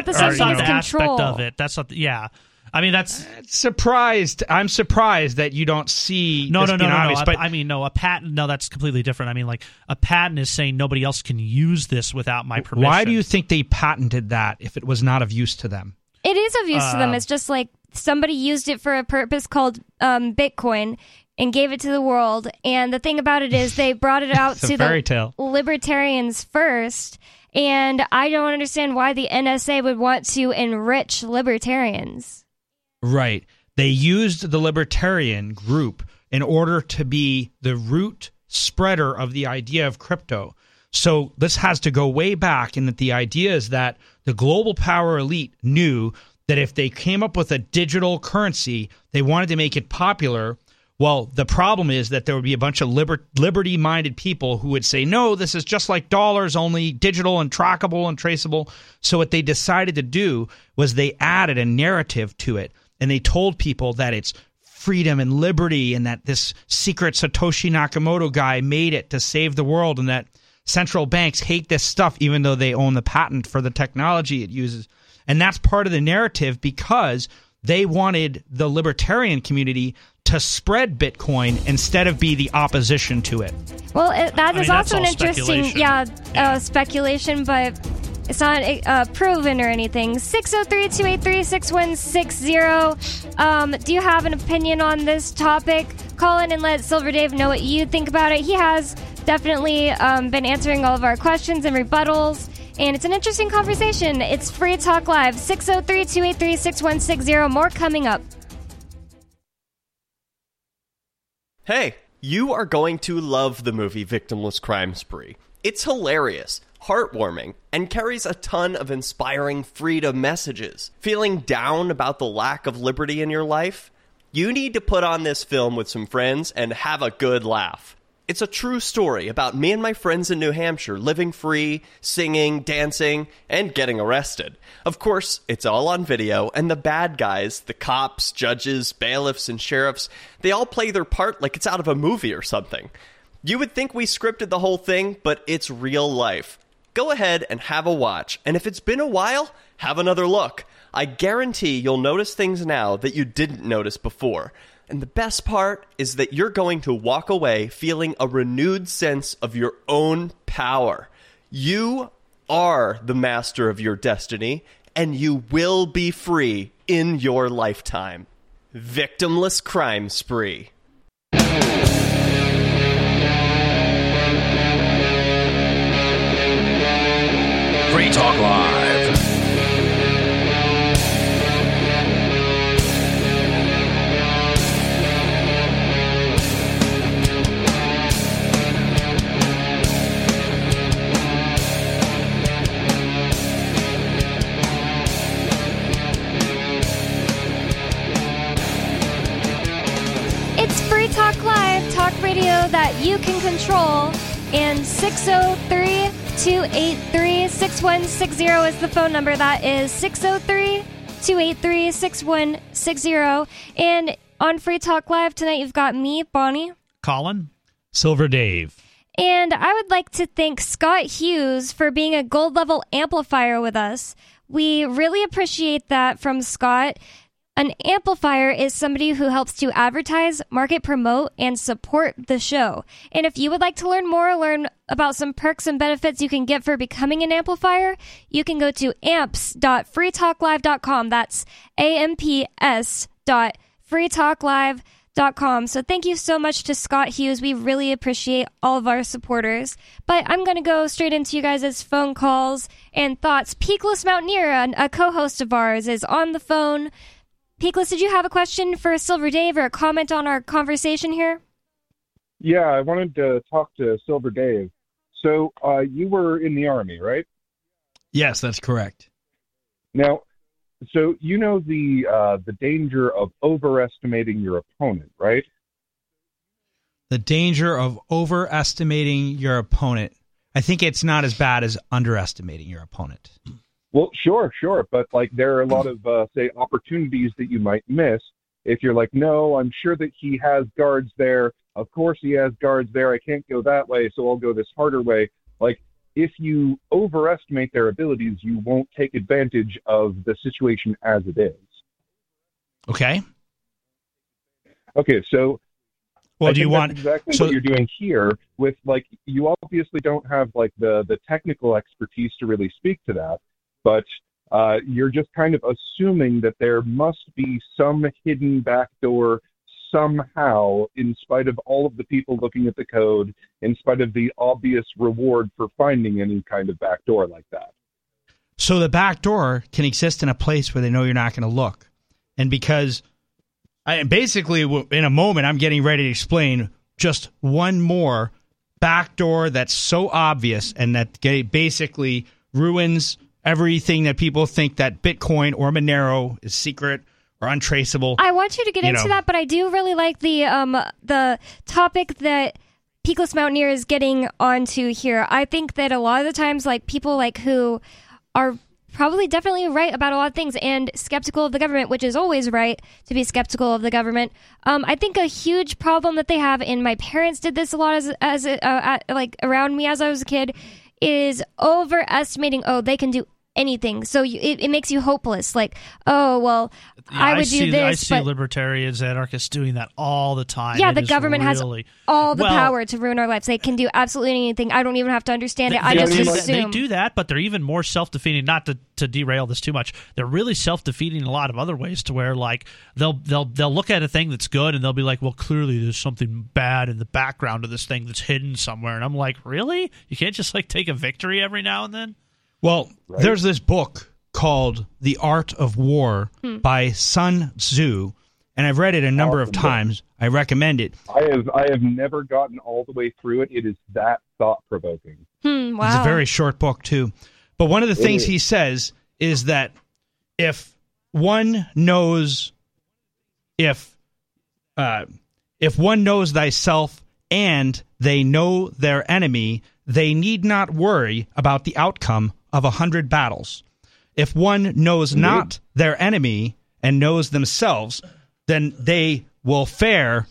aspect of it. That's not yeah. I mean, that's surprised. I'm surprised that you don't see no. Obvious, but a patent. No, that's completely different. I mean, like a patent is saying nobody else can use this without my permission. Why do you think they patented that if it was not of use to them? It is of use to them. It's just like somebody used it for a purpose called Bitcoin and gave it to the world. And the thing about it is they brought it out to the libertarians first. And I don't understand why the NSA would want to enrich libertarians. Right. They used the libertarian group in order to be the root spreader of the idea of crypto. So this has to go way back in that the idea is that the global power elite knew that if they came up with a digital currency, they wanted to make it popular. Well, the problem is that there would be a bunch of liberty-minded people who would say, no, this is just like dollars, only digital and trackable and traceable. So what they decided to do was they added a narrative to it. And they told people that it's freedom and liberty and that this secret Satoshi Nakamoto guy made it to save the world and that central banks hate this stuff even though they own the patent for the technology it uses. And that's part of the narrative because they wanted the libertarian community to spread Bitcoin instead of be the opposition to it. Well, that is also an interesting speculation, but it's not proven or anything. 603-283-6160. Do you have an opinion on this topic? Call in and let Silver Dave know what you think about it. He has definitely been answering all of our questions and rebuttals, and it's an interesting conversation. It's Free Talk Live, 603-283-6160. More coming up. Hey, you are going to love the movie Victimless Crime Spree. It's hilarious, heartwarming, and carries a ton of inspiring freedom messages. Feeling down about the lack of liberty in your life? You need to put on this film with some friends and have a good laugh. It's a true story about me and my friends in New Hampshire living free, singing, dancing, and getting arrested. Of course, it's all on video, and the bad guys, the cops, judges, bailiffs, and sheriffs, they all play their part like it's out of a movie or something. You would think we scripted the whole thing, but it's real life. Go ahead and have a watch, and if it's been a while, have another look. I guarantee you'll notice things now that you didn't notice before. And the best part is that you're going to walk away feeling a renewed sense of your own power. You are the master of your destiny, and you will be free in your lifetime. Victimless Crime Spree. Free Talk Live. It's Free Talk Live, talk radio that you can control. And 603-283-6160 is the phone number. That is 603-283-6160. And on Free Talk Live tonight, you've got me, Bonnie. Colin. Silver Dave. And I would like to thank Scott Hughes for being a gold level amplifier with us. We really appreciate that from Scott. An amplifier is somebody who helps to advertise, market, promote, and support the show. And if you would like to learn more, learn about some perks and benefits you can get for becoming an amplifier, you can go to amps.freetalklive.com. That's amps.freetalklive.com. So thank you so much to Scott Hughes. We really appreciate all of our supporters. But I'm going to go straight into you guys' phone calls and thoughts. Peakless Mountaineer, a co-host of ours, is on the phone. Peakless, did you have a question for Silver Dave or a comment on our conversation here? Yeah, I wanted to talk to Silver Dave. So you were in the Army, right? Yes, that's correct. Now, so you know the danger of overestimating your opponent, right? The danger of overestimating your opponent. I think it's not as bad as underestimating your opponent. Well, sure. But, like, there are a lot of, say, opportunities that you might miss if you're like, no, I'm sure that he has guards there. Of course he has guards there. I can't go that way, so I'll go this harder way. Like, if you overestimate their abilities, you won't take advantage of the situation as it is. Okay. Okay, so... Well, do you want... exactly what you're doing here with, like, you obviously don't have, like, the technical expertise to really speak to that. But you're just kind of assuming that there must be some hidden backdoor somehow, in spite of all of the people looking at the code, in spite of the obvious reward for finding any kind of backdoor like that. So the backdoor can exist in a place where they know you're not going to look. And because basically in a moment I'm getting ready to explain just one more backdoor that's so obvious and that basically ruins everything that people think that Bitcoin or Monero is secret or untraceable. I want you to get into that, but I do really like the topic that Peakless Mountaineer is getting onto here. I think that a lot of the times, like, people like who are probably definitely right about a lot of things and skeptical of the government, which is always right to be skeptical of the government. I think a huge problem that they have, and my parents did this a lot as like around me as I was a kid, is overestimating, they can do anything. So it makes you hopeless. Like, well, I would do this. I see libertarians, anarchists doing that all the time. Yeah, the government has all the power to ruin our lives. They can do absolutely anything. I don't even have to understand it. I just assume. They do that, but they're even more self-defeating. Not to derail this too much, they're really self-defeating in a lot of other ways, to where, like, they'll look at a thing that's good and they'll be like, well, clearly there's something bad in the background of this thing that's hidden somewhere. And I'm like, really? You can't just, like, take a victory every now and then? Well, there's this book called The Art of War by Sun Tzu, and I've read it a number of times. I recommend it. I have never gotten all the way through it. It is that thought-provoking. Wow. It's a very short book, too. But one of the things he says is that if one knows thyself and they know their enemy, they need not worry about the outcome of 100 battles. If one knows not their enemy and knows themselves, then they will fare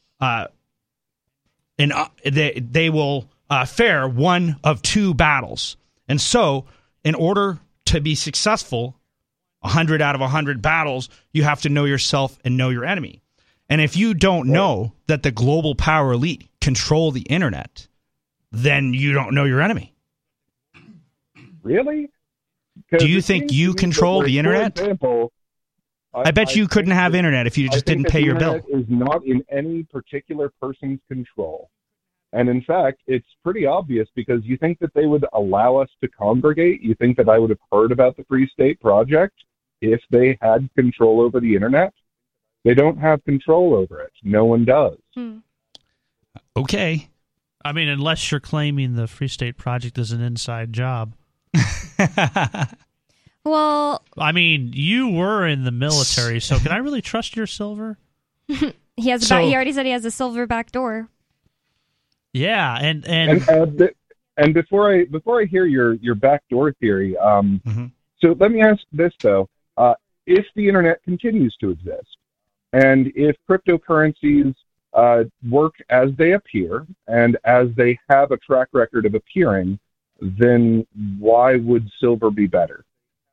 they will fare one of two battles. And so, in order to be successful, 100 out of 100 battles, you have to know yourself and know your enemy. And if you don't know that the global power elite control the internet, then you don't know your enemy. Really? Do you think you control the internet? For example, I bet you couldn't have internet if you just didn't pay your bill. The internet is not in any particular person's control. And in fact, it's pretty obvious, because you think that they would allow us to congregate? You think that I would have heard about the Free State Project if they had control over the internet? They don't have control over it. No one does. Okay. I mean, unless you're claiming the Free State Project is an inside job. Well, I mean, you were in the military, so can I really trust your silver? he already said he has a silver back door. Yeah, and before I hear your backdoor theory, so let me ask this though: if the internet continues to exist, and if cryptocurrencies work as they appear, and as they have a track record of appearing, then why would silver be better?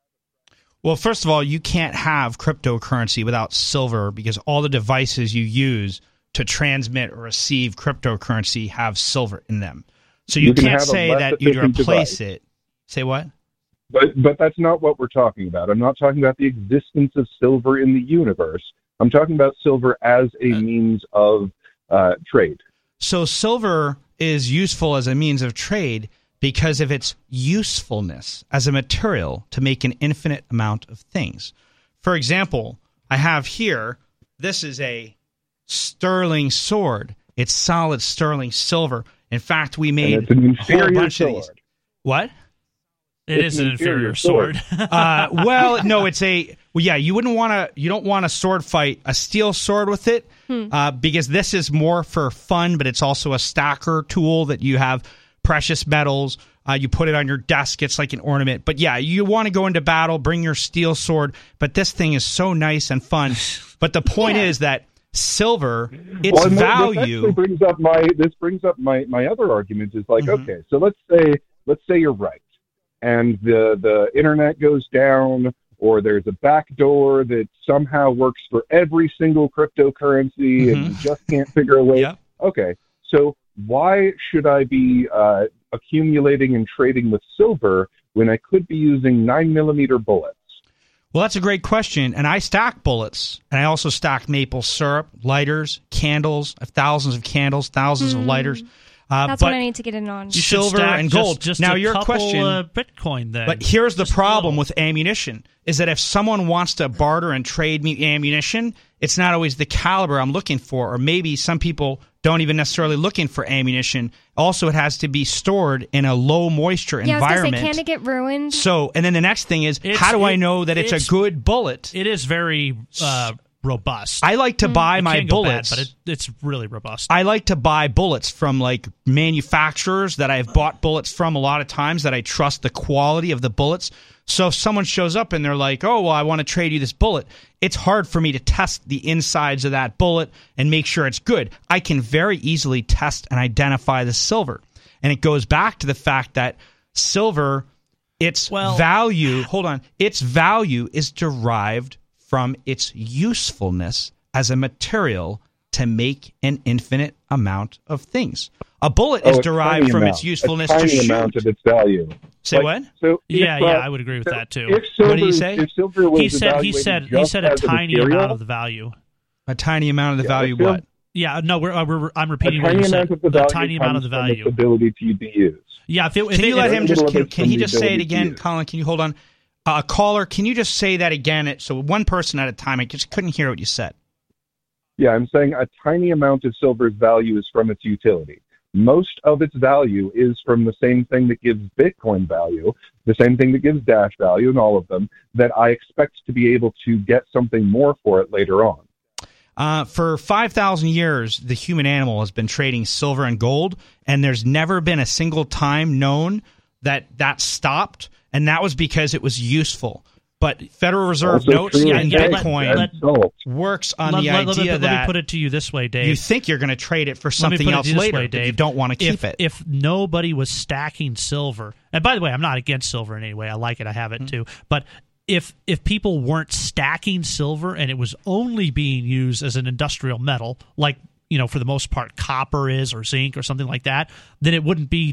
Well, first of all, you can't have cryptocurrency without silver because all the devices you use to transmit or receive cryptocurrency have silver in them. So you can't say that you'd replace it. Say what? But that's not what we're talking about. I'm not talking about the existence of silver in the universe. I'm talking about silver as a means of trade. So silver is useful as a means of trade because of its usefulness as a material to make an infinite amount of things. For example, I have here, this is a sterling sword. It's solid sterling silver. In fact, we made an a whole bunch sword. of these. What? It's an inferior sword. Well, no, it's a. Well, yeah, you don't want to sword fight a steel sword with it because this is more for fun, but it's also a stacker tool that you have precious metals. You put it on your desk. It's like an ornament. But yeah, you want to go into battle, bring your steel sword. But this thing is so nice and fun. But the point is that silver, its value. This brings up my other argument is like, okay, so let's say you're right. And the internet goes down, or there's a backdoor that somehow works for every single cryptocurrency, and you just can't figure a way. Yep. Okay, so why should I be accumulating and trading with silver when I could be using 9mm bullets? Well, that's a great question. And I stack bullets, and I also stack maple syrup, lighters, candles. I have thousands of candles, thousands of lighters. That's what I need to get in on. Silver and gold. Just now, a your couple, question, Bitcoin then. But here's the problem with ammunition: is that if someone wants to barter and trade me ammunition, it's not always the caliber I'm looking for, or maybe some people don't even necessarily looking for ammunition. Also, it has to be stored in a low moisture environment. I was gonna say, can it get ruined? So, and then the next thing is, how do I know that it's a good bullet? It is very robust. I like to buy my bullets, bad, but it's really robust. I like to buy bullets from like manufacturers that I've bought bullets from a lot of times that I trust the quality of the bullets. So if someone shows up and they're like, oh, well, I want to trade you this bullet, it's hard for me to test the insides of that bullet and make sure it's good. I can very easily test and identify the silver. And it goes back to the fact that silver, its value is derived from its usefulness as a material to make an infinite amount of things. A bullet is derived from its usefulness to shoot. Amount of its value. Say what? So I would agree with that too. What did he say? If silver was he said a tiny amount of the value. A tiny amount of the value. What? Yeah, no, I'm repeating what you said. A tiny amount of the value. Its ability to be used. Yeah, can he just say it again, Colin? Can you hold on? Caller, can you just say that again? So one person at a time. I just couldn't hear what you said. Yeah, I'm saying a tiny amount of silver's value is from its utility. Most of its value is from the same thing that gives Bitcoin value, the same thing that gives Dash value, and all of them, that I expect to be able to get something more for it later on. For 5,000 years, the human animal has been trading silver and gold, and there's never been a single time known that stopped, and that was because it was useful. But Federal Reserve notes and Bitcoin works on the idea that... Let me put it to you this way, Dave. You think you're going to trade it for something else later, but you don't want to keep it. If nobody was stacking silver... And by the way, I'm not against silver in any way. I like it. I have it too. But if people weren't stacking silver and it was only being used as an industrial metal, like... for the most part, copper is or zinc or something like that, then it wouldn't be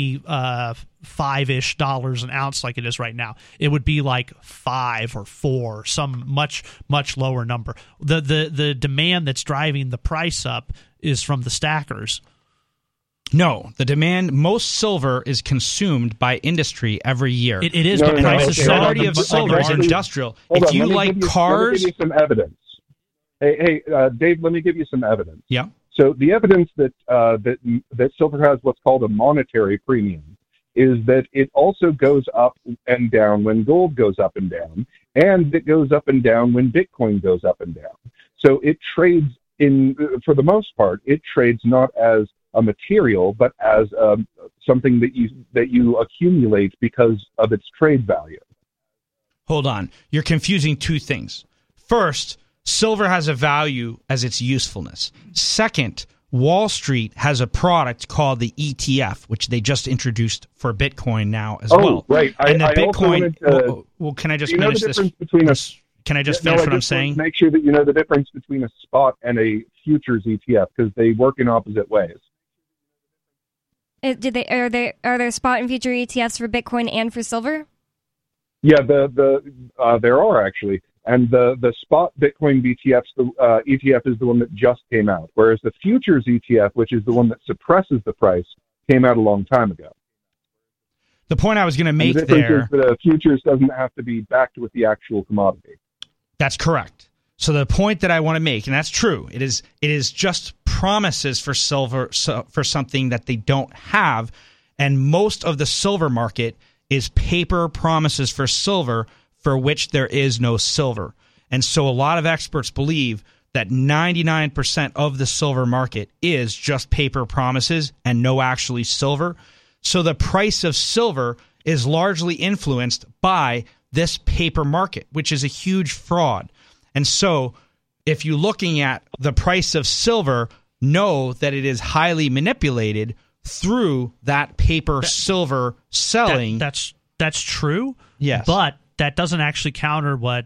$25-ish an ounce like it is right now. It would be like 5 or 4, some much, much lower number. The demand that's driving the price up is from the stackers. No, the demand, most silver is consumed by industry every year. It is, but the majority of silver is industrial. If you like cars... Let me give you some evidence. Hey, Dave, let me give you some evidence. Yeah. So the evidence that silver has what's called a monetary premium is that it also goes up and down when gold goes up and down, and it goes up and down when Bitcoin goes up and down. So it trades for the most part, it trades not as a material, but as something that you accumulate because of its trade value. Hold on. You're confusing two things. First, silver has a value as its usefulness. Second, Wall Street has a product called the ETF, which they just introduced for Bitcoin now as well. Right. And the I also Bitcoin. wanted to, well, can I just you know finish the this? difference between a, Can I just finish what I'm saying? Make sure that you know the difference between a spot and a futures ETF because they work in opposite ways. Are there spot and future ETFs for Bitcoin and for silver? Yeah, there are actually. And the spot Bitcoin ETF is the one that just came out, whereas the futures ETF, which is the one that suppresses the price, came out a long time ago. The point I was going to make the difference there... is the futures doesn't have to be backed with the actual commodity. That's correct. So the point that I want to make, and that's true, it is just promises for silver, for something that they don't have, and most of the silver market is paper promises for silver for which there is no silver. And so a lot of experts believe that 99% of the silver market is just paper promises and no actually silver. So the price of silver is largely influenced by this paper market, which is a huge fraud. And so if you're looking at the price of silver, know that it is highly manipulated through that paper silver selling. That's true. Yes. But that doesn't actually counter what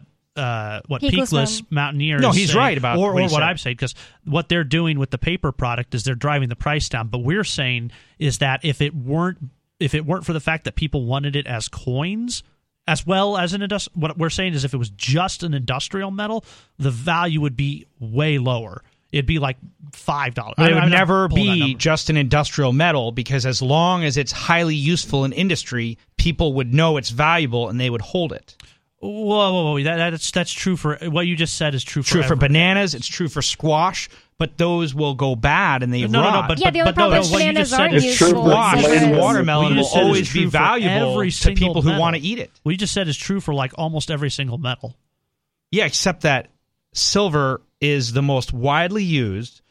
Peakless Mountaineer is No, he's saying, right about or what he what said. I'm saying, because what they're doing with the paper product is they're driving the price down. But we're saying is that if it weren't for the fact that people wanted it as coins as well as an what we're saying is if it was just an industrial metal, the value would be way lower. It'd be like $5. It would never be just an industrial metal because as long as it's highly useful in industry, people would know it's valuable and they would hold it. Whoa. That's true for what you just said is true for true for bananas. It's true for squash, but those will go bad and they rot. But the only problem is bananas aren't useful. Squash and watermelon will always always be valuable to people who want to eat it. What you just said is true for like almost every single metal. Yeah, except that silver is the most widely used.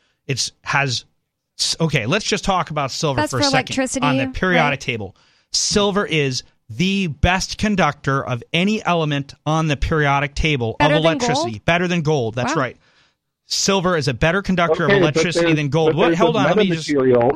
Okay, let's just talk about silver for a second. Electricity, on the periodic right? table. Silver is the best conductor of any element on the periodic table of electricity. Better than gold. That's right. Silver is a better conductor of electricity than gold. Hold on, let me say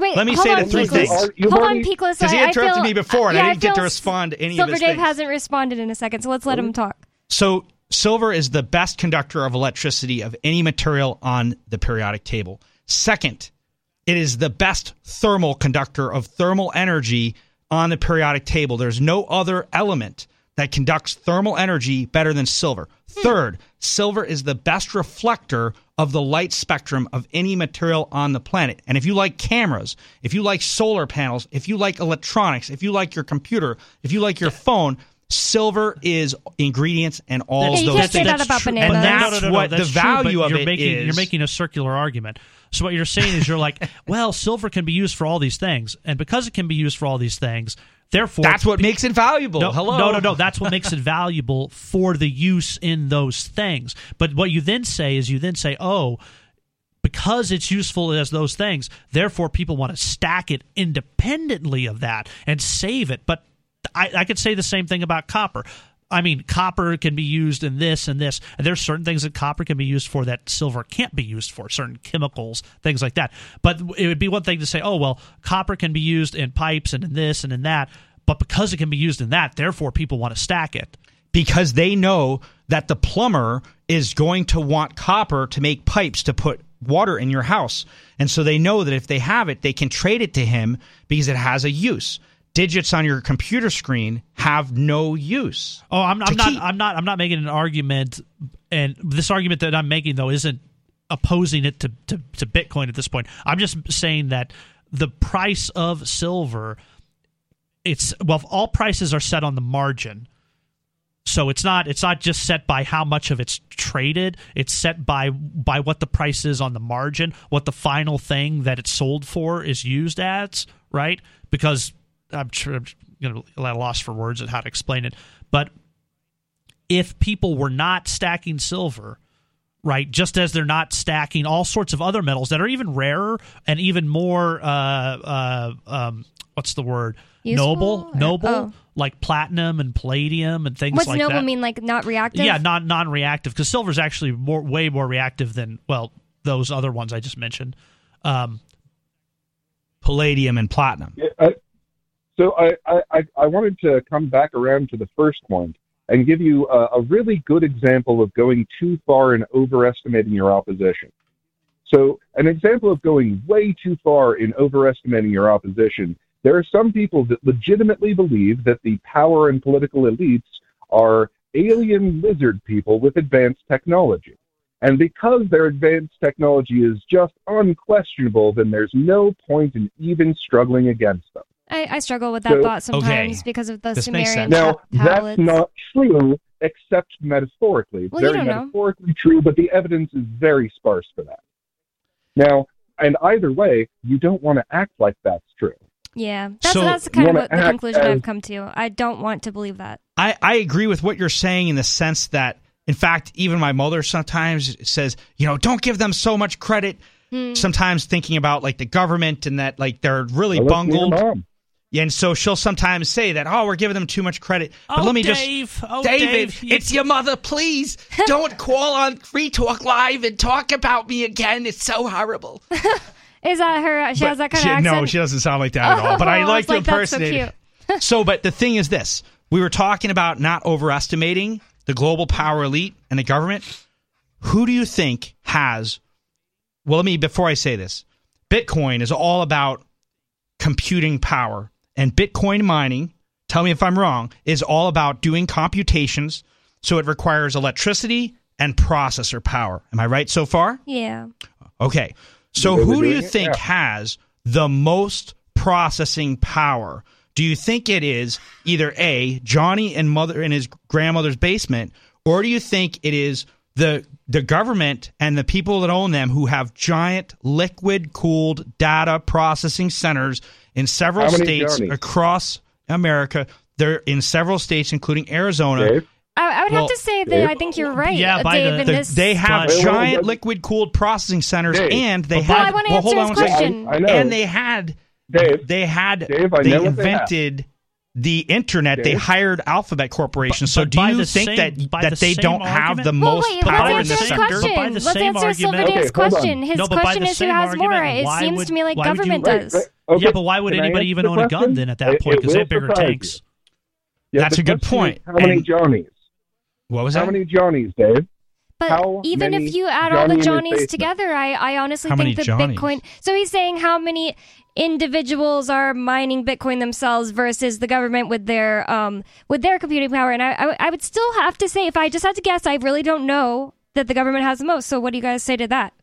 the three things. Hold on, Peakless. Because he interrupted me before, and I didn't get to respond to any of his Silver Dave things. hasn't responded in a second, so let's let him talk. So silver is the best conductor of electricity of any material on the periodic table. Second, it is the best thermal conductor of thermal energy on the periodic table. There's no other element that conducts thermal energy better than silver. Third, silver is the best reflector of the light spectrum of any material on the planet. And if you like cameras, if you like solar panels, if you like electronics, if you like your computer, if you like your phone, silver is ingredients and all those things. You can't say that about bananas. And that's what the value of it is. You're making a circular argument. So what you're saying is you're like, well, silver can be used for all these things. And because it can be used for all these things, therefore... That's what makes it valuable. No. That's what makes it valuable for the use in those things. But what you then say is oh, because it's useful as those things, therefore people want to stack it independently of that and save it. But I could say the same thing about copper. I mean, copper can be used in this and this. And there's certain things that copper can be used for that silver can't be used for, certain chemicals, things like that. But it would be one thing to say, oh, well, copper can be used in pipes and in this and in that. But because it can be used in that, therefore people want to stack it. Because they know that the plumber is going to want copper to make pipes to put water in your house. And so they know that if they have it, they can trade it to him because it has a use. Digits on your computer screen have no use. Oh, I'm not making an argument, and this argument that I'm making though isn't opposing it to Bitcoin at this point. I'm just saying that the price of silver, all prices are set on the margin. So it's not just set by how much of it's traded. It's set by what the price is on the margin, what the final thing that it's sold for is used as, right? Because I'm going to be at a loss for words at how to explain it. But if people were not stacking silver, right? Just as they're not stacking all sorts of other metals that are even rarer and even more, what's the word? Useful? Noble, like platinum and palladium and things What's like that. noble mean, like not reactive? Yeah, non-reactive, because silver's actually way more reactive than, well, those other ones I just mentioned. Palladium and platinum. So I wanted to come back around to the first point and give you a really good example of going too far and overestimating your opposition. So an example of going way too far in overestimating your opposition, there are some people that legitimately believe that the power and political elites are alien lizard people with advanced technology. And because their advanced technology is just unquestionable, then there's no point in even struggling against them. I struggle with that thought sometimes because of the Sumerian Now, tablets. that's not true, except metaphorically. It's Well, you very don't know. metaphorically true, but the evidence is very sparse for that. Now, and either way, you don't want to act like that's true. Yeah, that's kind of what the conclusion I've come to. I don't want to believe that. I agree with what you're saying in the sense that, in fact, even my mother sometimes says, don't give them so much credit. Sometimes thinking about like the government and that like they're really bungled. Yeah, and so she'll sometimes say that, we're giving them too much credit. But let me Dave, David, it's your mother. Please don't call on Free Talk Live and talk about me again. It's so horrible. Is that her? She has that kind of accent? No, she doesn't sound like that at all. But I like to impersonate it. So, but the thing is this. We were talking about not overestimating the global power elite and the government. Who do you think has... Well, before I say this, Bitcoin is all about computing power. And Bitcoin mining, tell me if I'm wrong, is all about doing computations, so it requires electricity and processor power. Am I right so far? Yeah. Okay. So who do you think has the most processing power? Do you think it is either A, Johnny and mother in his grandmother's basement, or do you think it is the government and the people that own them who have giant liquid-cooled data processing centers in several states across America? They're in several states, inclling Arizona. Dave? I would have to say that I think you're right, Dave. They have giant liquid-cooled processing centers, and they had. I want to answer his question. And they had. They invented the internet. Dave? They hired Alphabet Corporation. So do you think that they don't have the most power in the sector? Let's answer Sylvan's question. His question is who has more. It seems to me like government does. Yeah, but why would anybody even own a gun then at that point? Because they have bigger tanks. That's a good point. How many Johnnies? What was that? How many Johnnies, Dave? But even if you add all the Johnnies together, I honestly think that Bitcoin... So he's saying how many individuals are mining Bitcoin themselves versus the government with their computing power. And I would still have to say, if I just had to guess, I really don't know that the government has the most. So what do you guys say to that?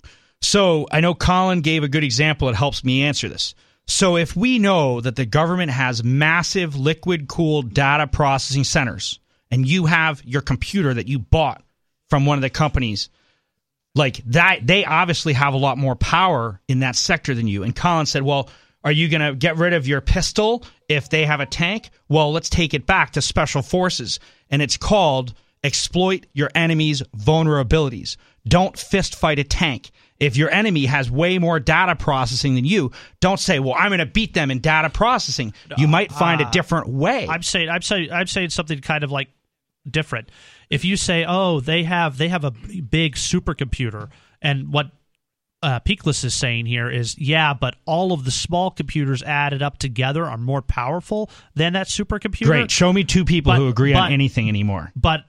So I know Colin gave a good example. It helps me answer this. So if we know that the government has massive liquid-cooled data processing centers, and you have your computer that you bought from one of the companies, like that, they obviously have a lot more power in that sector than you. And Colin said, well, are you going to get rid of your pistol if they have a tank? Well, let's take it back to special forces. And it's called exploit your enemy's vulnerabilities. Don't fist fight a tank. If your enemy has way more data processing than you, don't say, well, I'm going to beat them in data processing. You might find a different way. I'm saying something kind of like different. If you say, oh, they have a big supercomputer, and what Peakless is saying here is, yeah, but all of the small computers added up together are more powerful than that supercomputer. Great. Show me two people who agree on anything anymore. But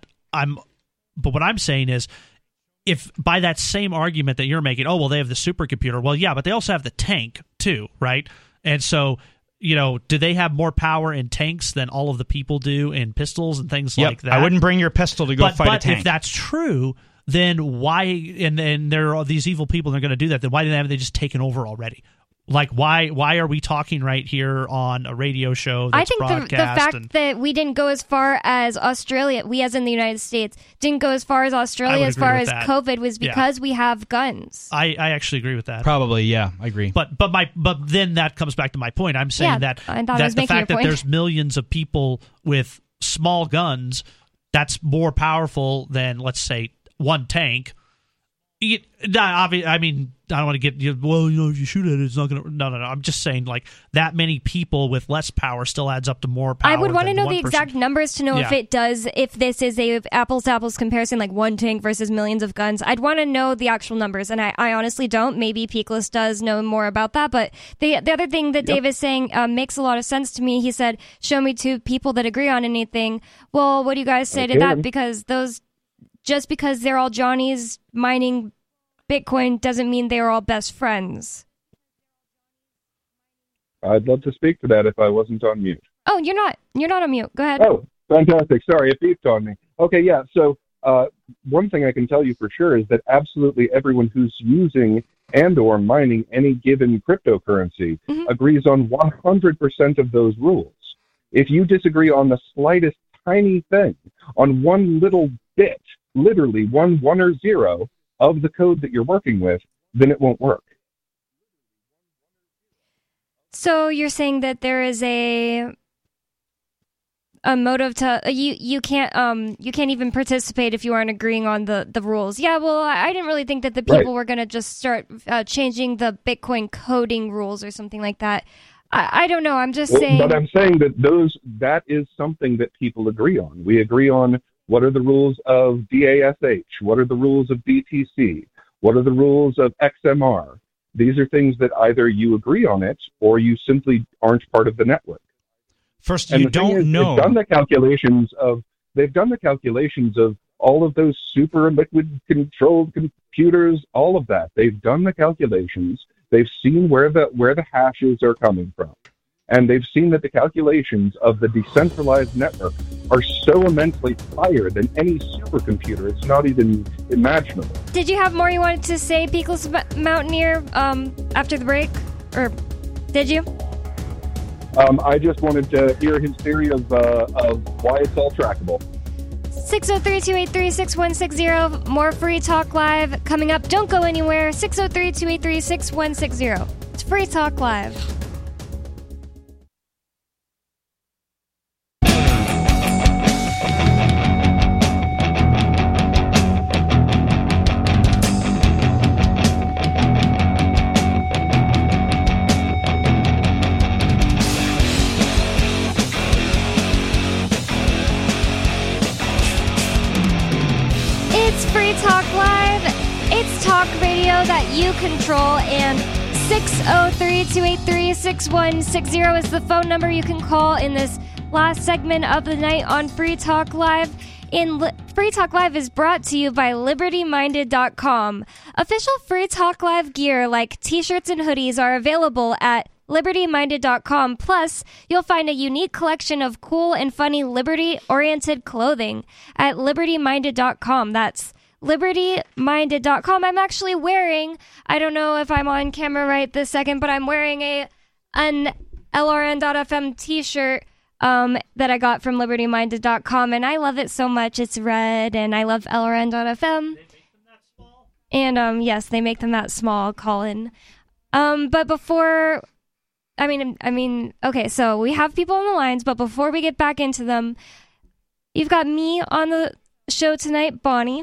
what I'm saying is, if by that same argument that you're making, oh, well, they have the supercomputer. Well, yeah, but they also have the tank too, right? And so, do they have more power in tanks than all of the people do in pistols and things like that? I wouldn't bring your pistol to go fight a tank. But if that's true, then why, and there are these evil people that are going to do that, then why haven't they just taken over already? Like, why are we talking right here on a radio show that's I think broadcast? The fact that we didn't go as far as Australia, we as in the United States, didn't go as far as Australia as far as COVID was because we have guns. I actually agree with that. Probably, yeah, I agree. But then that comes back to my point. I'm saying that the fact that there's millions of people with small guns, that's more powerful than, let's say, one tank. I mean, I don't want to get if you shoot at it, it's not going to. No. I'm just saying, like, that many people with less power still adds up to more power. I would want to know the 1%. exact numbers to know if this is a apples to apples comparison, like one tank versus millions of guns. I'd want to know the actual numbers, and I honestly don't. Maybe Peakless does know more about that. But the other thing that Dave is saying makes a lot of sense to me. He said, "Show me two people that agree on anything." Well, what do you guys say to that? Because just because they're all Johnnies mining Bitcoin doesn't mean they're all best friends. I'd love to speak to that if I wasn't on mute. Oh, you're not on mute. Go ahead. Oh, fantastic. Sorry, it beeped on me. Okay, yeah. So one thing I can tell you for sure is that absolutely everyone who's using and or mining any given cryptocurrency agrees on 100% of those rules. If you disagree on the slightest tiny thing, on one little bit, literally one or zero of the code that you're working with, then it won't work. So you're saying that there is a motive to you can't even participate if you aren't agreeing on the rules. Yeah, well, I didn't really think that the people were going to just start changing the Bitcoin coding rules or something like that. I don't know. I'm just saying. But I'm saying that is something that people agree on. We agree on what are the rules of DASH, what are the rules of BTC, what are the rules of XMR. These are things that either you agree on it or you simply aren't part of the network. First, you don't know. They've done the calculations of all of those super liquid controlled computers, all of that. They've done the calculations. They've seen where the hashes are coming from. And they've seen that the calculations of the decentralized network are so immensely higher than any supercomputer. It's not even imaginable. Did you have more you wanted to say, Peakless Mountaineer, after the break? Or did you? I just wanted to hear his theory of why it's all trackable. 603-283-6160. More Free Talk Live coming up. Don't go anywhere. 603-283-6160. It's Free Talk Live. That you control, and 603-283-6160 is the phone number you can call in this last segment of the night on Free Talk Live. Free Talk Live is brought to you by LibertyMinded.com. Official Free Talk Live gear like t-shirts and hoodies are available at LibertyMinded.com. Plus, you'll find a unique collection of cool and funny liberty-oriented clothing at LibertyMinded.com. That's LibertyMinded.com. I'm actually wearing, I don't know if I'm on camera right this second, but I'm wearing an LRN.FM t-shirt that I got from LibertyMinded.com, and I love it so much. It's red, and I love LRN.FM. They make them that small? And yes, they make them that small, Colin. But before, I mean, okay, so we have people on the lines, but before we get back into them, you've got me on the show tonight, Bonnie.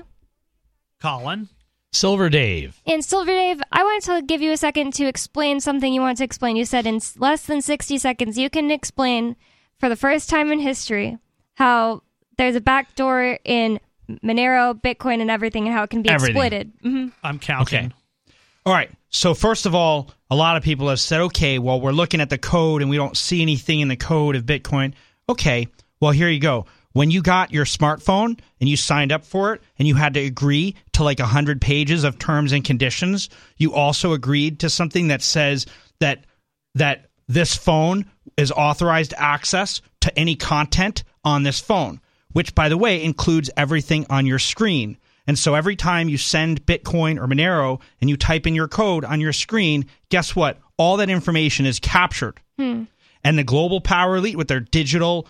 Colin. Silver Dave. And Silver Dave, I wanted to give you a second to explain something you wanted to explain. You said in less than 60 seconds, you can explain for the first time in history how there's a backdoor in Monero, Bitcoin, and everything, and how it can be exploited. Mm-hmm. I'm counting. Okay. All right. So first of all, a lot of people have said, okay, well, we're looking at the code and we don't see anything in the code of Bitcoin. Okay, well, here you go. When you got your smartphone and you signed up for it and you had to agree to like 100 pages of terms and conditions, you also agreed to something that says that this phone is authorized access to any content on this phone, which, by the way, includes everything on your screen. And so every time you send Bitcoin or Monero and you type in your code on your screen, guess what? All that information is captured. And the global power elite with their digital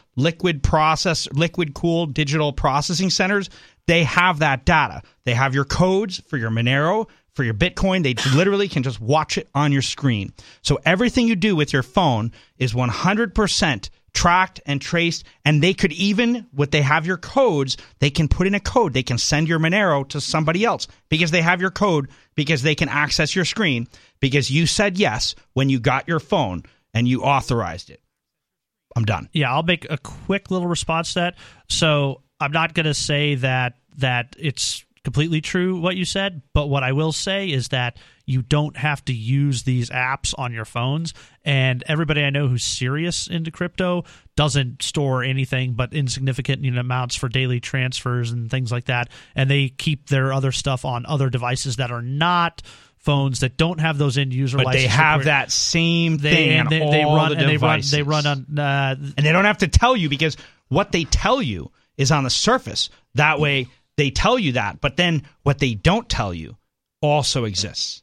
liquid-cooled digital processing centers, they have that data. They have your codes for your Monero, for your Bitcoin. They literally can just watch it on your screen. So everything you do with your phone is 100% tracked and traced, and they could even, what they have your codes, they can put in a code. They can send your Monero to somebody else because they have your code, because they can access your screen, because you said yes when you got your phone and you authorized it. I'm done. Yeah, I'll make a quick little response to that. So I'm not going to say that it's completely true what you said, but what I will say is that you don't have to use these apps on your phones, and everybody I know who's serious into crypto doesn't store anything but insignificant amounts for daily transfers and things like that, and they keep their other stuff on other devices that are not phones, that don't have those end user licenses. But they have that same thing on all the devices. They run on and they don't have to tell you, because what they tell you is on the surface. That way they tell you that, but then what they don't tell you also exists.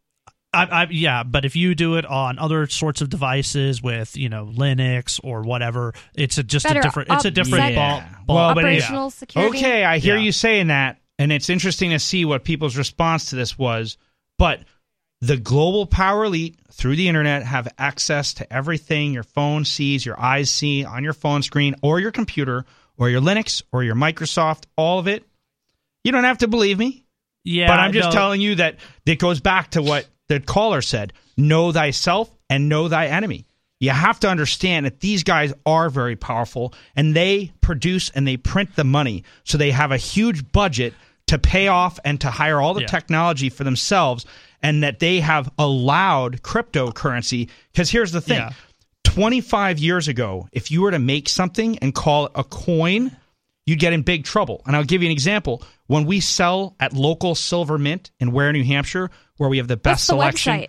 Yeah, but if you do it on other sorts of devices with, Linux or whatever, it's a different ball. Operational security. Okay, I hear you saying that, and it's interesting to see what people's response to this was. But the global power elite through the internet have access to everything your phone sees, your eyes see on your phone screen, or your computer, or your Linux, or your Microsoft, all of it. You don't have to believe me. Yeah, but I'm just telling you that it goes back to what the caller said. Know thyself and know thy enemy. You have to understand that these guys are very powerful, and they produce and they print the money. So they have a huge budget to pay off and to hire all the technology for themselves, and that they have allowed cryptocurrency. Because here's the thing. 25 years ago, if you were to make something and call it a coin, you'd get in big trouble. And I'll give you an example. When we sell at Local Silver Mint in Ware, New Hampshire, where we have the best selection,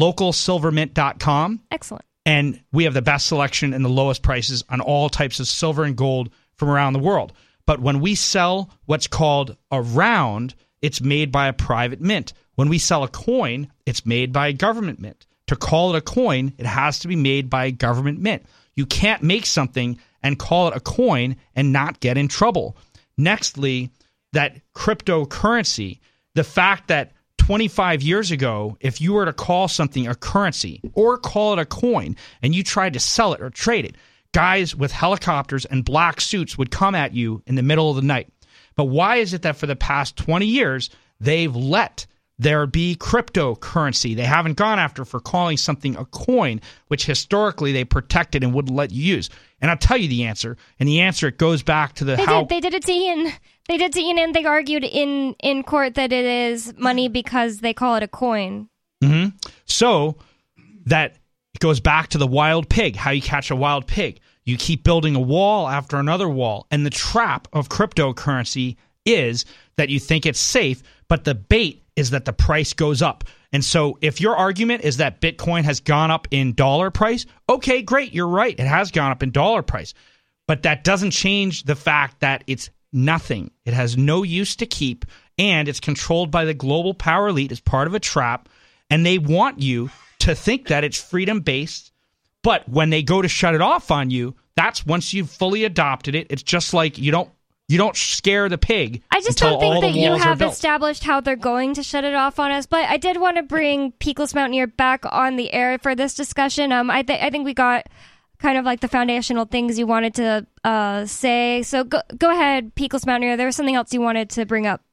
localsilvermint.com. Excellent. And we have the best selection and the lowest prices on all types of silver and gold from around the world. But when we sell what's called a round, it's made by a private mint. When we sell a coin, it's made by a government mint. To call it a coin, it has to be made by a government mint. You can't make something and call it a coin and not get in trouble. Nextly, that cryptocurrency, the fact that 25 years ago, if you were to call something a currency or call it a coin and you tried to sell it or trade it, guys with helicopters and black suits would come at you in the middle of the night. But why is it that for the past 20 years, they've let there be cryptocurrency? They haven't gone after for calling something a coin, which historically they protected and wouldn't let you use. And I'll tell you the answer. And the answer, it goes back to They did it to Ian. They did to Ian, and they argued in court that it is money because they call it a coin. Mm-hmm. So that it goes back to the wild pig, how you catch a wild pig. You keep building a wall after another wall. And the trap of cryptocurrency is that you think it's safe, but the bait is that the price goes up. And so if your argument is that Bitcoin has gone up in dollar price, okay, great, you're right. It has gone up in dollar price. But that doesn't change the fact that it's nothing. It has no use to keep, and it's controlled by the global power elite as part of a trap, and they want you to think that it's freedom-based. But when they go to shut it off on you, that's once you've fully adopted it. It's just like you don't scare the pig. I just don't think that you have established how they're going to shut it off on us. But I did want to bring Peakless Mountaineer back on the air for this discussion. I think we got kind of like the foundational things you wanted to say. So go ahead, Peakless Mountaineer. There was something else you wanted to bring up.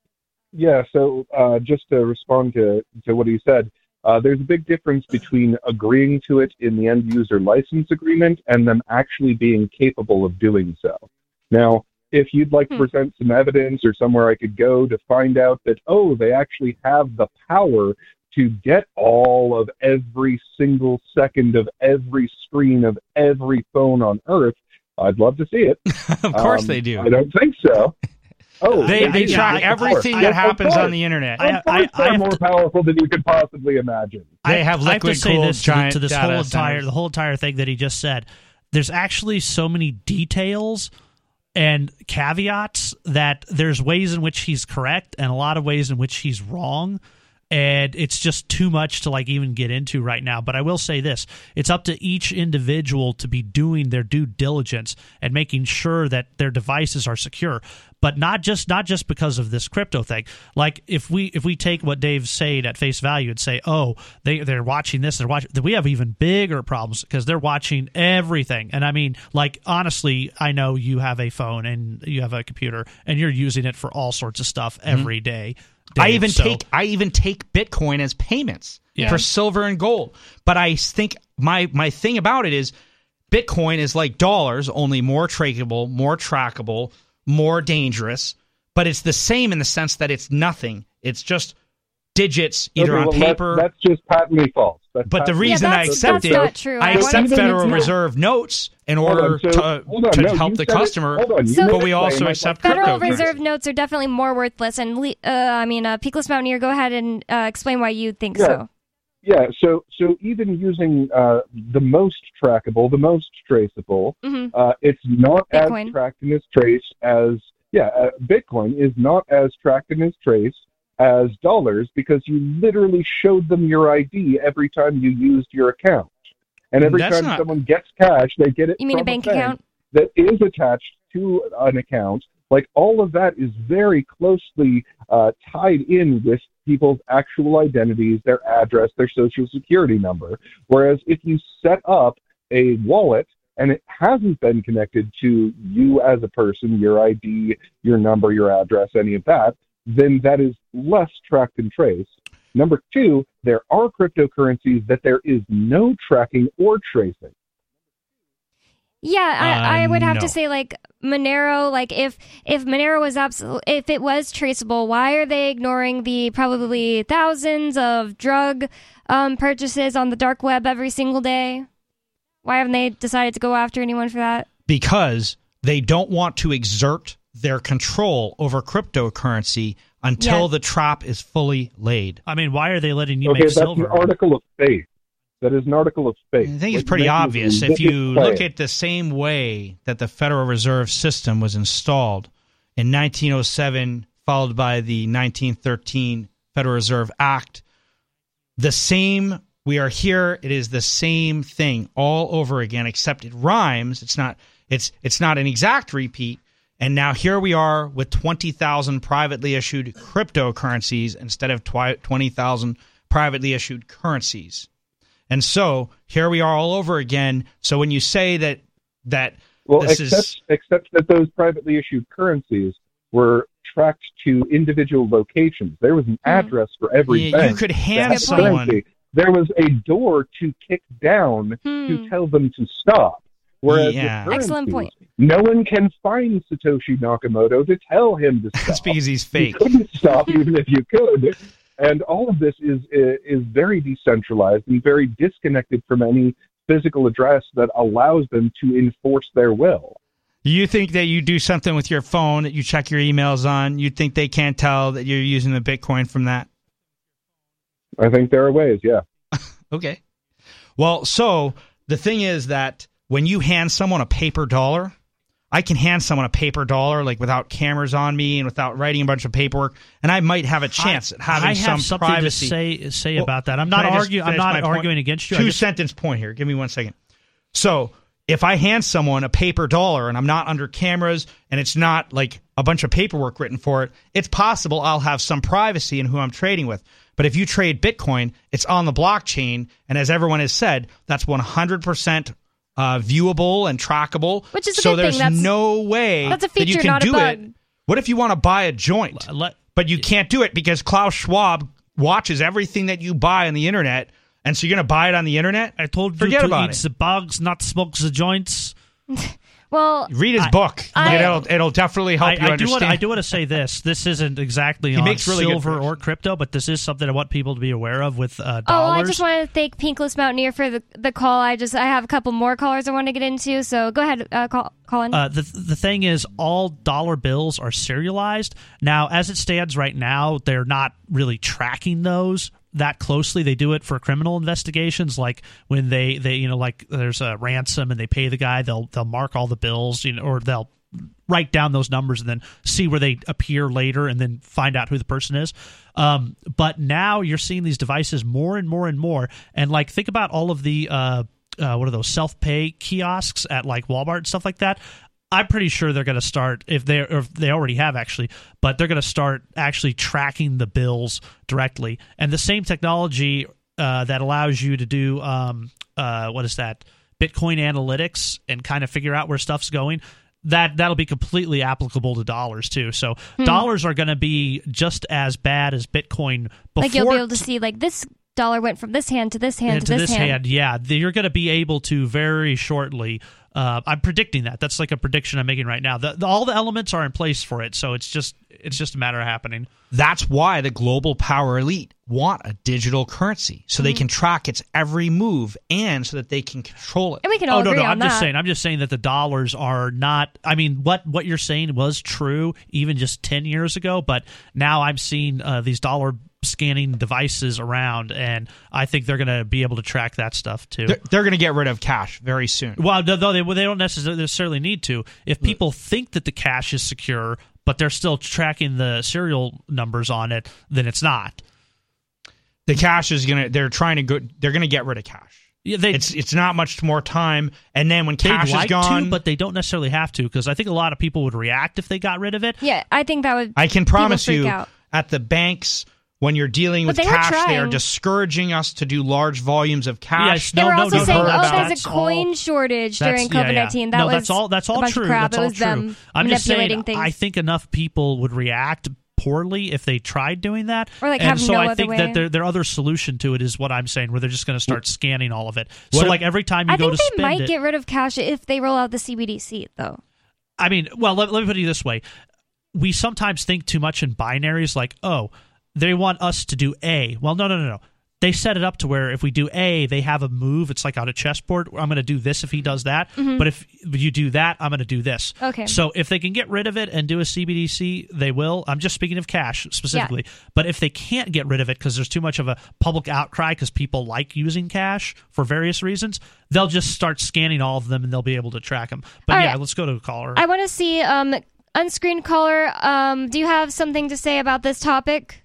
Yeah, so just to respond to what he said, there's a big difference between agreeing to it in the end-user license agreement and them actually being capable of doing so. Now, if you'd like to present some evidence or somewhere I could go to find out that, they actually have the power to get all of every single second of every screen of every phone on Earth, I'd love to see it. Of course they do. I don't think so. They track everything that happens on the internet. They're more powerful than you could possibly imagine. They have liquid cooled giant to this data the whole entire thing that he just said. There's actually so many details and caveats that there's ways in which he's correct and a lot of ways in which he's wrong. and it's just too much to like even get into right now. But I will say this: it's up to each individual to be doing their due diligence and making sure that their devices are secure. But not just because of this crypto thing. Like if we take what Dave's saying at face value and say, oh, they're watching this, we have even bigger problems because they're watching everything. And I mean, like honestly, I know you have a phone and you have a computer and you're using it for all sorts of stuff every day. Dave, I even take Bitcoin as payments for silver and gold. But I think my thing about it is Bitcoin is like dollars, only more traceable, more trackable, more dangerous, but it's the same in the sense that it's nothing. It's just digits either on paper. That's just patently false. But the reason I accept it, I accept Federal Reserve notes in order to help the customer, but we also accept Federal cryptocurrency. Reserve notes are definitely more worthless. And Peakless Mountaineer, go ahead and explain why you think so. Yeah, so even using the most trackable, the most traceable, it's not Bitcoin. as tracked and as traced as Bitcoin is not as tracked and as traced as dollars because you literally showed them your ID every time you used your account, and every time someone gets cash, they get it. You mean from a bank account that is attached to an account? Like all of that is very closely tied in with people's actual identities, their address, their social security number. Whereas if you set up a wallet and it hasn't been connected to you as a person, your ID, your number, your address, any of that, then that is less tracked and traced. Number two, there are cryptocurrencies that there is no tracking or tracing. Yeah, I would have to say like Monero. Like if Monero was if it was traceable, why are they ignoring the probably thousands of drug purchases on the dark web every single day? Why haven't they decided to go after anyone for that? Because they don't want to exert their control over cryptocurrency until the trap is fully laid. I mean, why are they letting you make silver? That's an article of faith. That is an article of faith. I think it's pretty obvious. If you look at the same way that the Federal Reserve System was installed in 1907, followed by the 1913 Federal Reserve Act, the same, we are here, it is the same thing all over again, except it rhymes. It's not an exact repeat. And now here we are with 20,000 privately issued cryptocurrencies instead of 20,000 privately issued currencies. And so here we are all over again. So when you say that except that those privately issued currencies were tracked to individual locations. There was an address for every bank. You could hand someone. There was a door to kick down to tell them to stop. Whereas excellent point. No one can find Satoshi Nakamoto to tell him to stop. That's because he's fake. You couldn't stop even if you could. And all of this is very decentralized and very disconnected from any physical address that allows them to enforce their will. You think that you do something with your phone that you check your emails on, you think they can't tell that you're using the Bitcoin from that? I think there are ways, yeah. Okay. Well, so the thing is that when you hand someone a paper dollar, I can hand someone a paper dollar like without cameras on me and without writing a bunch of paperwork, and I might have a chance at having some something privacy. to say about that. I'm not arguing against you. Two-sentence point here. Give me 1 second. So if I hand someone a paper dollar and I'm not under cameras and it's not like a bunch of paperwork written for it, it's possible I'll have some privacy in who I'm trading with. But if you trade Bitcoin, it's on the blockchain, and as everyone has said, that's 100% viewable and trackable. Which is a so good there's thing. No way that's a feature, that you can not do a bug. it. What if you want to buy a joint, but you can't do it because Klaus Schwab watches everything that you buy on the internet, and so you're going to buy it on the internet? I told you Forget to about eat it. the bugs, not smoke the joints. Well, read his book. It'll definitely help you understand. I do want to say this. This isn't exactly on makes really silver or crypto, but this is something I want people to be aware of with dollars. I just want to thank Pinkless Mountaineer for the call. I have a couple more callers I want to get into, so go ahead, Colin. The thing is, all dollar bills are serialized. Now, as it stands right now, they're not really tracking those that closely. They do it for criminal investigations, like when they like there's a ransom and they pay the guy, they'll mark all the bills, or they'll write down those numbers and then see where they appear later and then find out who the person is. But now you're seeing these devices more and more and more. And like, think about all of the what are those self-pay kiosks at like Walmart and stuff like that. I'm pretty sure they're going to start, if they already have actually, but they're going to start actually tracking the bills directly. And the same technology that allows you to do what is that? Bitcoin analytics and kind of figure out where stuff's going. That'll be completely applicable to dollars too. So dollars are going to be just as bad as Bitcoin before. Like you'll be able to see like this dollar went from this hand to this hand to this hand. Yeah, you're going to be able to very shortly. I'm predicting that. That's like a prediction I'm making right now. All the elements are in place for it, so it's just a matter of happening. That's why the global power elite want a digital currency, so they can track its every move and so that they can control it. And we can all agree on that. I'm just saying that the dollars are not. I mean, what you're saying was true even just 10 years ago, but now I'm seeing these dollar scanning devices around, and I think they're going to be able to track that stuff too. They're going to get rid of cash very soon. Well, though they don't necessarily need to. If people think that the cash is secure, but they're still tracking the serial numbers on it, then it's not. The cash is going to. They're trying to They're going to get rid of cash. Yeah, it's not much more time, and then when cash is gone, but they don't necessarily have to, because I think a lot of people would react if they got rid of it. Yeah, I think that would. I can promise you, at the banks, when you're dealing with cash, they are discouraging us to do large volumes of cash. They were also saying, there's a coin shortage during COVID-19. That was that's all true. Crap. That's it all was true. them I'm just saying, things. I think enough people would react poorly if they tried doing that. Or like and have so no I other think way. that their other solution to it is what I'm saying, where they're just going to start scanning all of it. So like every time you go to spend it. I think they might get rid of cash if they roll out the CBDC, though. I mean, well, let me put it this way. We sometimes think too much in binaries, like, oh, they want us to do A. Well, no. They set it up to where if we do A, they have a move. It's like on a chessboard. I'm going to do this if he does that. Mm-hmm. But if you do that, I'm going to do this. Okay. So if they can get rid of it and do a CBDC, they will. I'm just speaking of cash specifically. Yeah. But if they can't get rid of it because there's too much of a public outcry because people like using cash for various reasons, they'll just start scanning all of them and they'll be able to track them. But all yeah, right. Let's go to a caller. I want to see unscreened caller. Do you have something to say about this topic?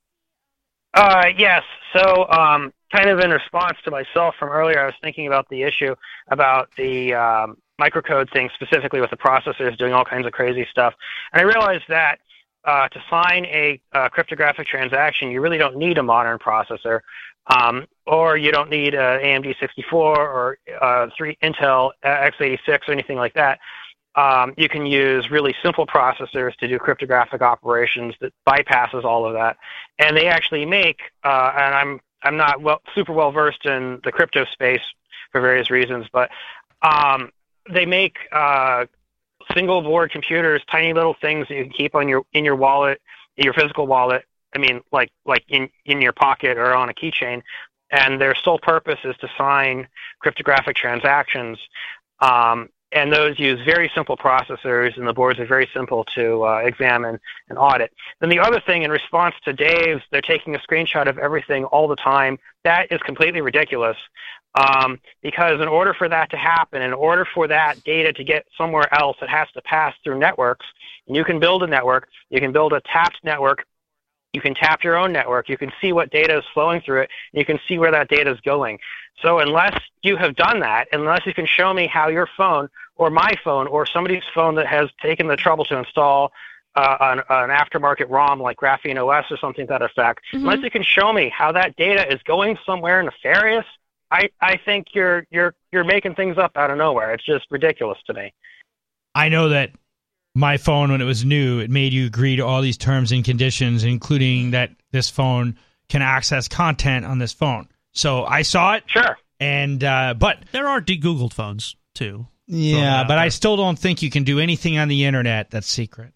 Yes. So, kind of in response to myself from earlier, I was thinking about the issue about the microcode thing, specifically with the processors doing all kinds of crazy stuff. And I realized that to sign a cryptographic transaction, you really don't need a modern processor, or you don't need an AMD 64 or 3 Intel x86 or anything like that. You can use really simple processors to do cryptographic operations that bypasses all of that. And they actually make, and I'm not super well versed in the crypto space for various reasons, but they make single board computers, tiny little things that you can keep on in your wallet, your physical wallet. I mean, like in your pocket or on a keychain. And their sole purpose is to sign cryptographic transactions. And those use very simple processors, and the boards are very simple to examine and audit. Then the other thing, in response to Dave's, they're taking a screenshot of everything all the time. That is completely ridiculous, because in order for that to happen, in order for that data to get somewhere else, it has to pass through networks. And you can build a network. You can build a tapped network. You can tap your own network. You can see what data is flowing through it. And you can see where that data is going. So unless you have done that, unless you can show me how your phone or my phone or somebody's phone that has taken the trouble to install an aftermarket ROM like Graphene OS or something to that effect, unless you can show me how that data is going somewhere nefarious, I think you're making things up out of nowhere. It's just ridiculous to me. I know that my phone, when it was new, it made you agree to all these terms and conditions, including that this phone can access content on this phone. So I saw it. Sure. And but there are de-Googled phones too. Yeah, but I still don't think you can do anything on the internet that's secret.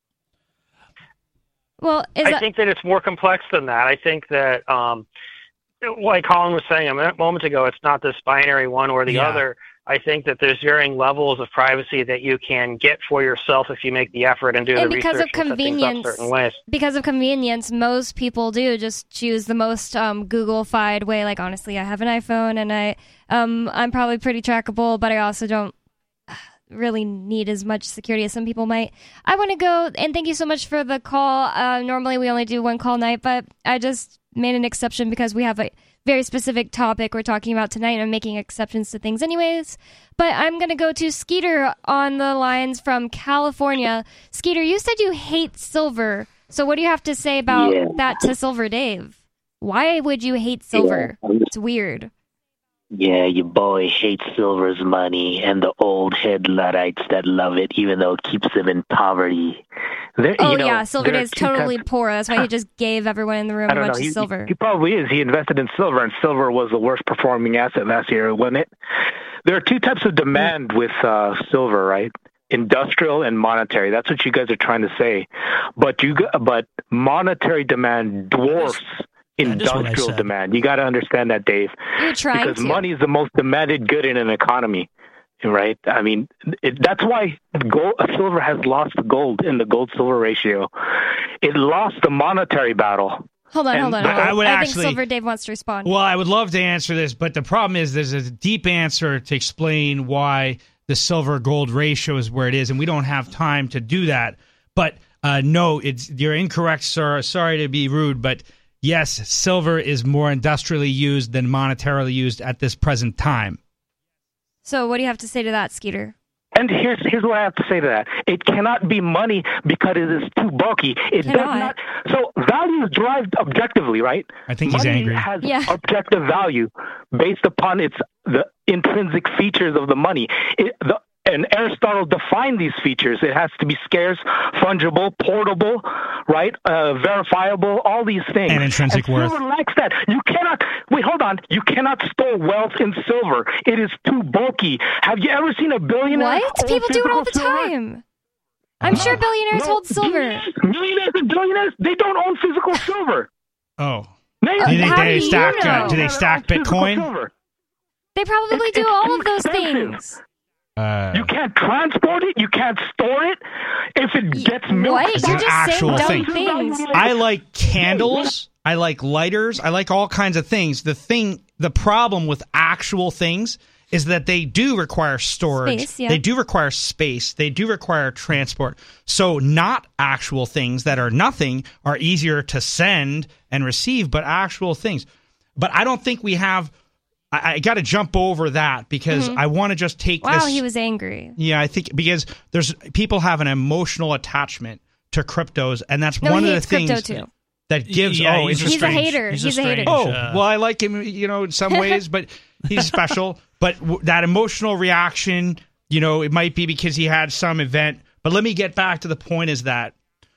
Well, I think that it's more complex than that. I think that, like Colin was saying a moment ago, it's not this binary one or the other. I think that there's varying levels of privacy that you can get for yourself if you make the effort and do the research and set things up certain ways. Because of convenience, most people do just choose the most Google-fied way. Like, honestly, I have an iPhone, and I'm probably pretty trackable, but I also don't. really need as much security as some people might. I want to go, and thank you so much for the call. Normally we only do one call night, but I just made an exception because we have a very specific topic we're talking about tonight, and I'm making exceptions to things anyways. But I'm going to go to Skeeter on the lines from California. Skeeter, you said you hate silver. So what do you have to say about that to Silver Dave? Why would you hate silver? It's weird. Yeah, your boy hates silver's money and the old head Luddites that love it, even though it keeps them in poverty. Silver Dave's totally poor. That's why he just gave everyone in the room a bunch of silver. He probably is. He invested in silver, and silver was the worst performing asset last year, wasn't it? There are two types of demand with silver, right? Industrial and monetary. That's what you guys are trying to say. But monetary demand dwarfs industrial demand. You got to understand that, Dave. You're trying because money is the most demanded good in an economy, right? I mean, that's why silver has lost gold in the gold-silver ratio. It lost the monetary battle. Hold on. I think Silver Dave wants to respond. Well, I would love to answer this, but the problem is there's a deep answer to explain why the silver-gold ratio is where it is, and we don't have time to do that. But no, you're incorrect, sir. Sorry to be rude, but yes, silver is more industrially used than monetarily used at this present time. So what do you have to say to that, Skeeter? And here's what I have to say to that. It cannot be money because it is too bulky. It does not. So value is derived objectively, right? I think he's angry. Money has objective value based upon the intrinsic features of the money. And Aristotle defined these features. It has to be scarce, fungible, portable, right? Verifiable, all these things. And intrinsic worth. Silver lacks that. You cannot, hold on. You cannot store wealth in silver. It is too bulky. Have you ever seen a billionaire? What? People do it all the time. I'm sure billionaires hold silver. Millionaires and billionaires, they don't own physical silver. Oh. Do they stack Bitcoin? They probably do all of those things. You can't transport it. You can't store it. If it gets milk, what? You're just actual saying dumb things. I like candles. I like lighters. I like all kinds of things. The problem with actual things is that they do require storage. Space, yeah. They do require space. They do require transport. So not actual things that are nothing are easier to send and receive, but actual things. But I don't think we have... I got to jump over that because I want to just take this. Wow, he was angry. Yeah, I think because people have an emotional attachment to cryptos, and that's one of the things that gives. He's a hater. He's a hater. Oh, well, I like him, in some ways, but he's special. But that emotional reaction, it might be because he had some event. But let me get back to the point: is that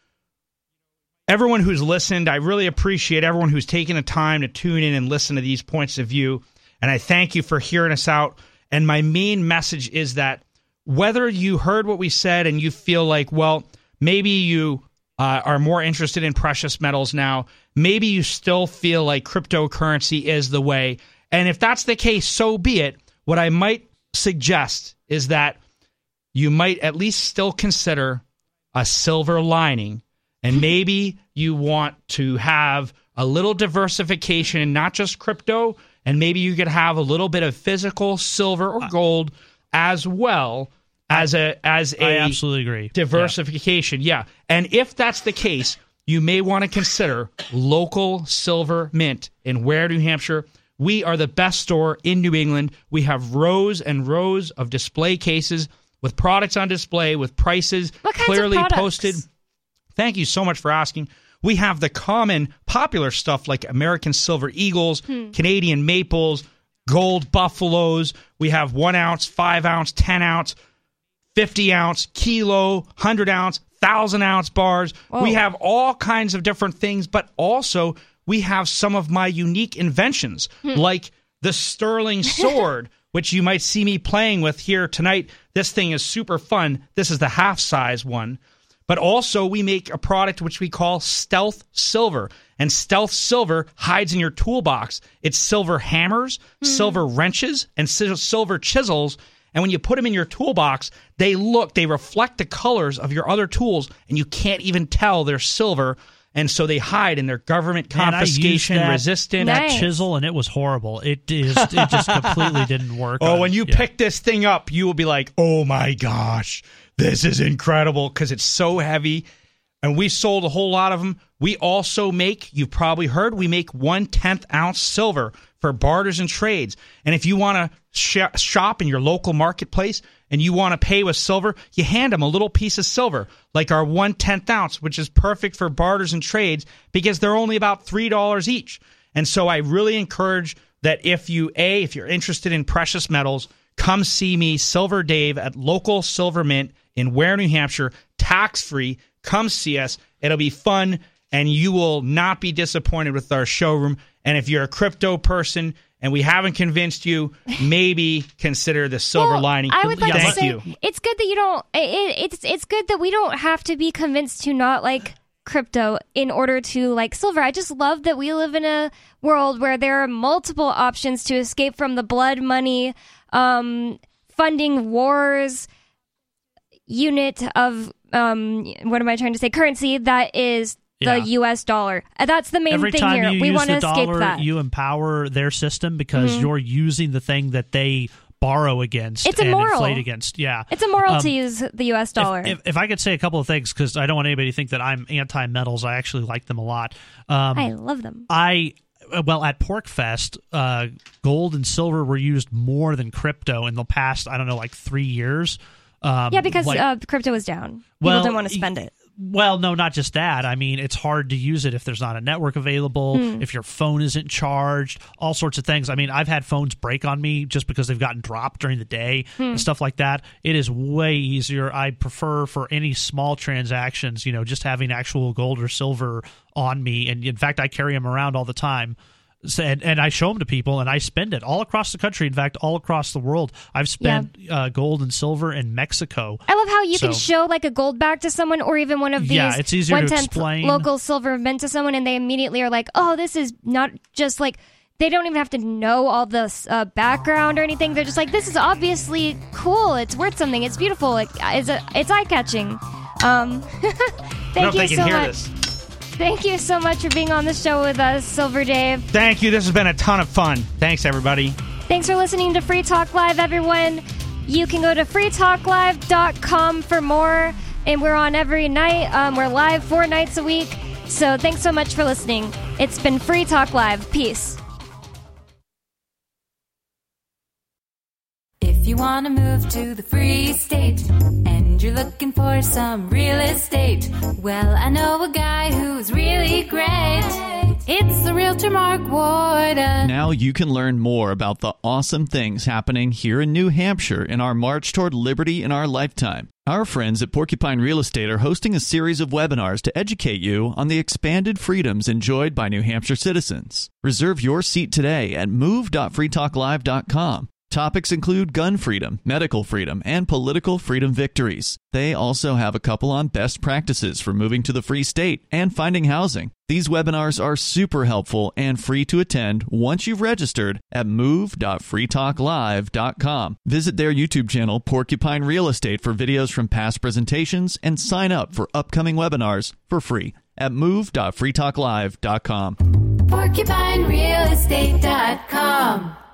everyone who's listened, I really appreciate everyone who's taken the time to tune in and listen to these points of view. And I thank you for hearing us out. And my main message is that whether you heard what we said and you feel like, well, maybe you are more interested in precious metals now, maybe you still feel like cryptocurrency is the way. And if that's the case, so be it. What I might suggest is that you might at least still consider a silver lining. And maybe you want to have a little diversification, not just crypto, and maybe you could have a little bit of physical silver or gold as well as I absolutely agree. Diversification. Yeah. And if that's the case, you may want to consider local silver mint in Ware, New Hampshire. We are the best store in New England. We have rows and rows of display cases with products on display with prices clearly posted. Thank you so much for asking. We have the common popular stuff like American Silver Eagles, Canadian Maples, Gold Buffaloes. We have 1 ounce, 5 ounce, 10 ounce, 50 ounce, kilo, 100 ounce, 1,000 ounce bars. Whoa. We have all kinds of different things, but also we have some of my unique inventions like the Sterling Sword, which you might see me playing with here tonight. This thing is super fun. This is the half-size one. But also, we make a product which we call Stealth Silver. And Stealth Silver hides in your toolbox. It's silver hammers, silver wrenches, and silver chisels. And when you put them in your toolbox, they reflect the colors of your other tools, and you can't even tell they're silver. And so they hide, and they're government And I used confiscation that- resistant. That chisel, and it was horrible. It just completely didn't work. Oh, when you pick this thing up, you will be like, oh my gosh, this is incredible, because it's so heavy. And we sold a whole lot of them. We also make, you've probably heard, we make 1/10 ounce silver for barters and trades. And if you want to shop in your local marketplace and you want to pay with silver, you hand them a little piece of silver, like our 1/10 ounce, which is perfect for barters and trades because they're only about $3 each. And so I really encourage that if you're interested in precious metals, come see me, Silver Dave, at local Silver Mint in Ware, New Hampshire, tax-free. Come see us. It'll be fun, and you will not be disappointed with our showroom. And if you're a crypto person and we haven't convinced you, maybe consider the silver lining. I would like to say you. It's good that you don't. It's good that we don't have to be convinced to not like crypto in order to like silver. I just love that we live in a world where there are multiple options to escape from the blood money, funding wars unit of what am I trying to say? Currency that is the U.S. dollar. That's the main Every thing time here. you We use want to the escape dollar, that. you empower their system because you're using the thing that they borrow against It's and immoral. inflate against. Yeah, It's immoral to use the U.S. dollar. If I could say a couple of things, because I don't want anybody to think that I'm anti-metals. I actually like them a lot. I love them. Well, at PorkFest, gold and silver were used more than crypto in the past, I don't know, like 3 years. Because crypto was down. People didn't want to spend it. Well, no, not just that. I mean, it's hard to use it if there's not a network available, if your phone isn't charged, all sorts of things. I mean, I've had phones break on me just because they've gotten dropped during the day and stuff like that. It is way easier. I prefer for any small transactions, just having actual gold or silver on me. And in fact, I carry them around all the time. And I show them to people, and I spend it all across the country. In fact, all across the world. I've spent gold and silver in Mexico. I love how you can show like a gold back to someone, or even one of these it's easier to 1/10 explain. local silver mint to someone, and they immediately are like, "Oh, this is not just like." They don't even have to know all the background or anything. They're just like, "This is obviously cool. It's worth something. It's beautiful. It's eye catching." Thank you so much. Thank you so much for being on the show with us, Silver Dave. Thank you. This has been a ton of fun. Thanks, everybody. Thanks for listening to Free Talk Live, everyone. You can go to freetalklive.com for more, and we're on every night. We're live 4 nights a week. So thanks so much for listening. It's been Free Talk Live. Peace. If you want to move to the free state and you're looking for some real estate, well, I know a guy who's really great. It's the Realtor Mark Warden. Now you can learn more about the awesome things happening here in New Hampshire in our march toward liberty in our lifetime. Our friends at Porcupine Real Estate are hosting a series of webinars to educate you on the expanded freedoms enjoyed by New Hampshire citizens. Reserve your seat today at move.freetalklive.com. Topics include gun freedom, medical freedom, and political freedom victories. They also have a couple on best practices for moving to the free state and finding housing. These webinars are super helpful and free to attend once you've registered at move.freetalklive.com. Visit their YouTube channel, Porcupine Real Estate, for videos from past presentations and sign up for upcoming webinars for free at move.freetalklive.com. PorcupineRealEstate.com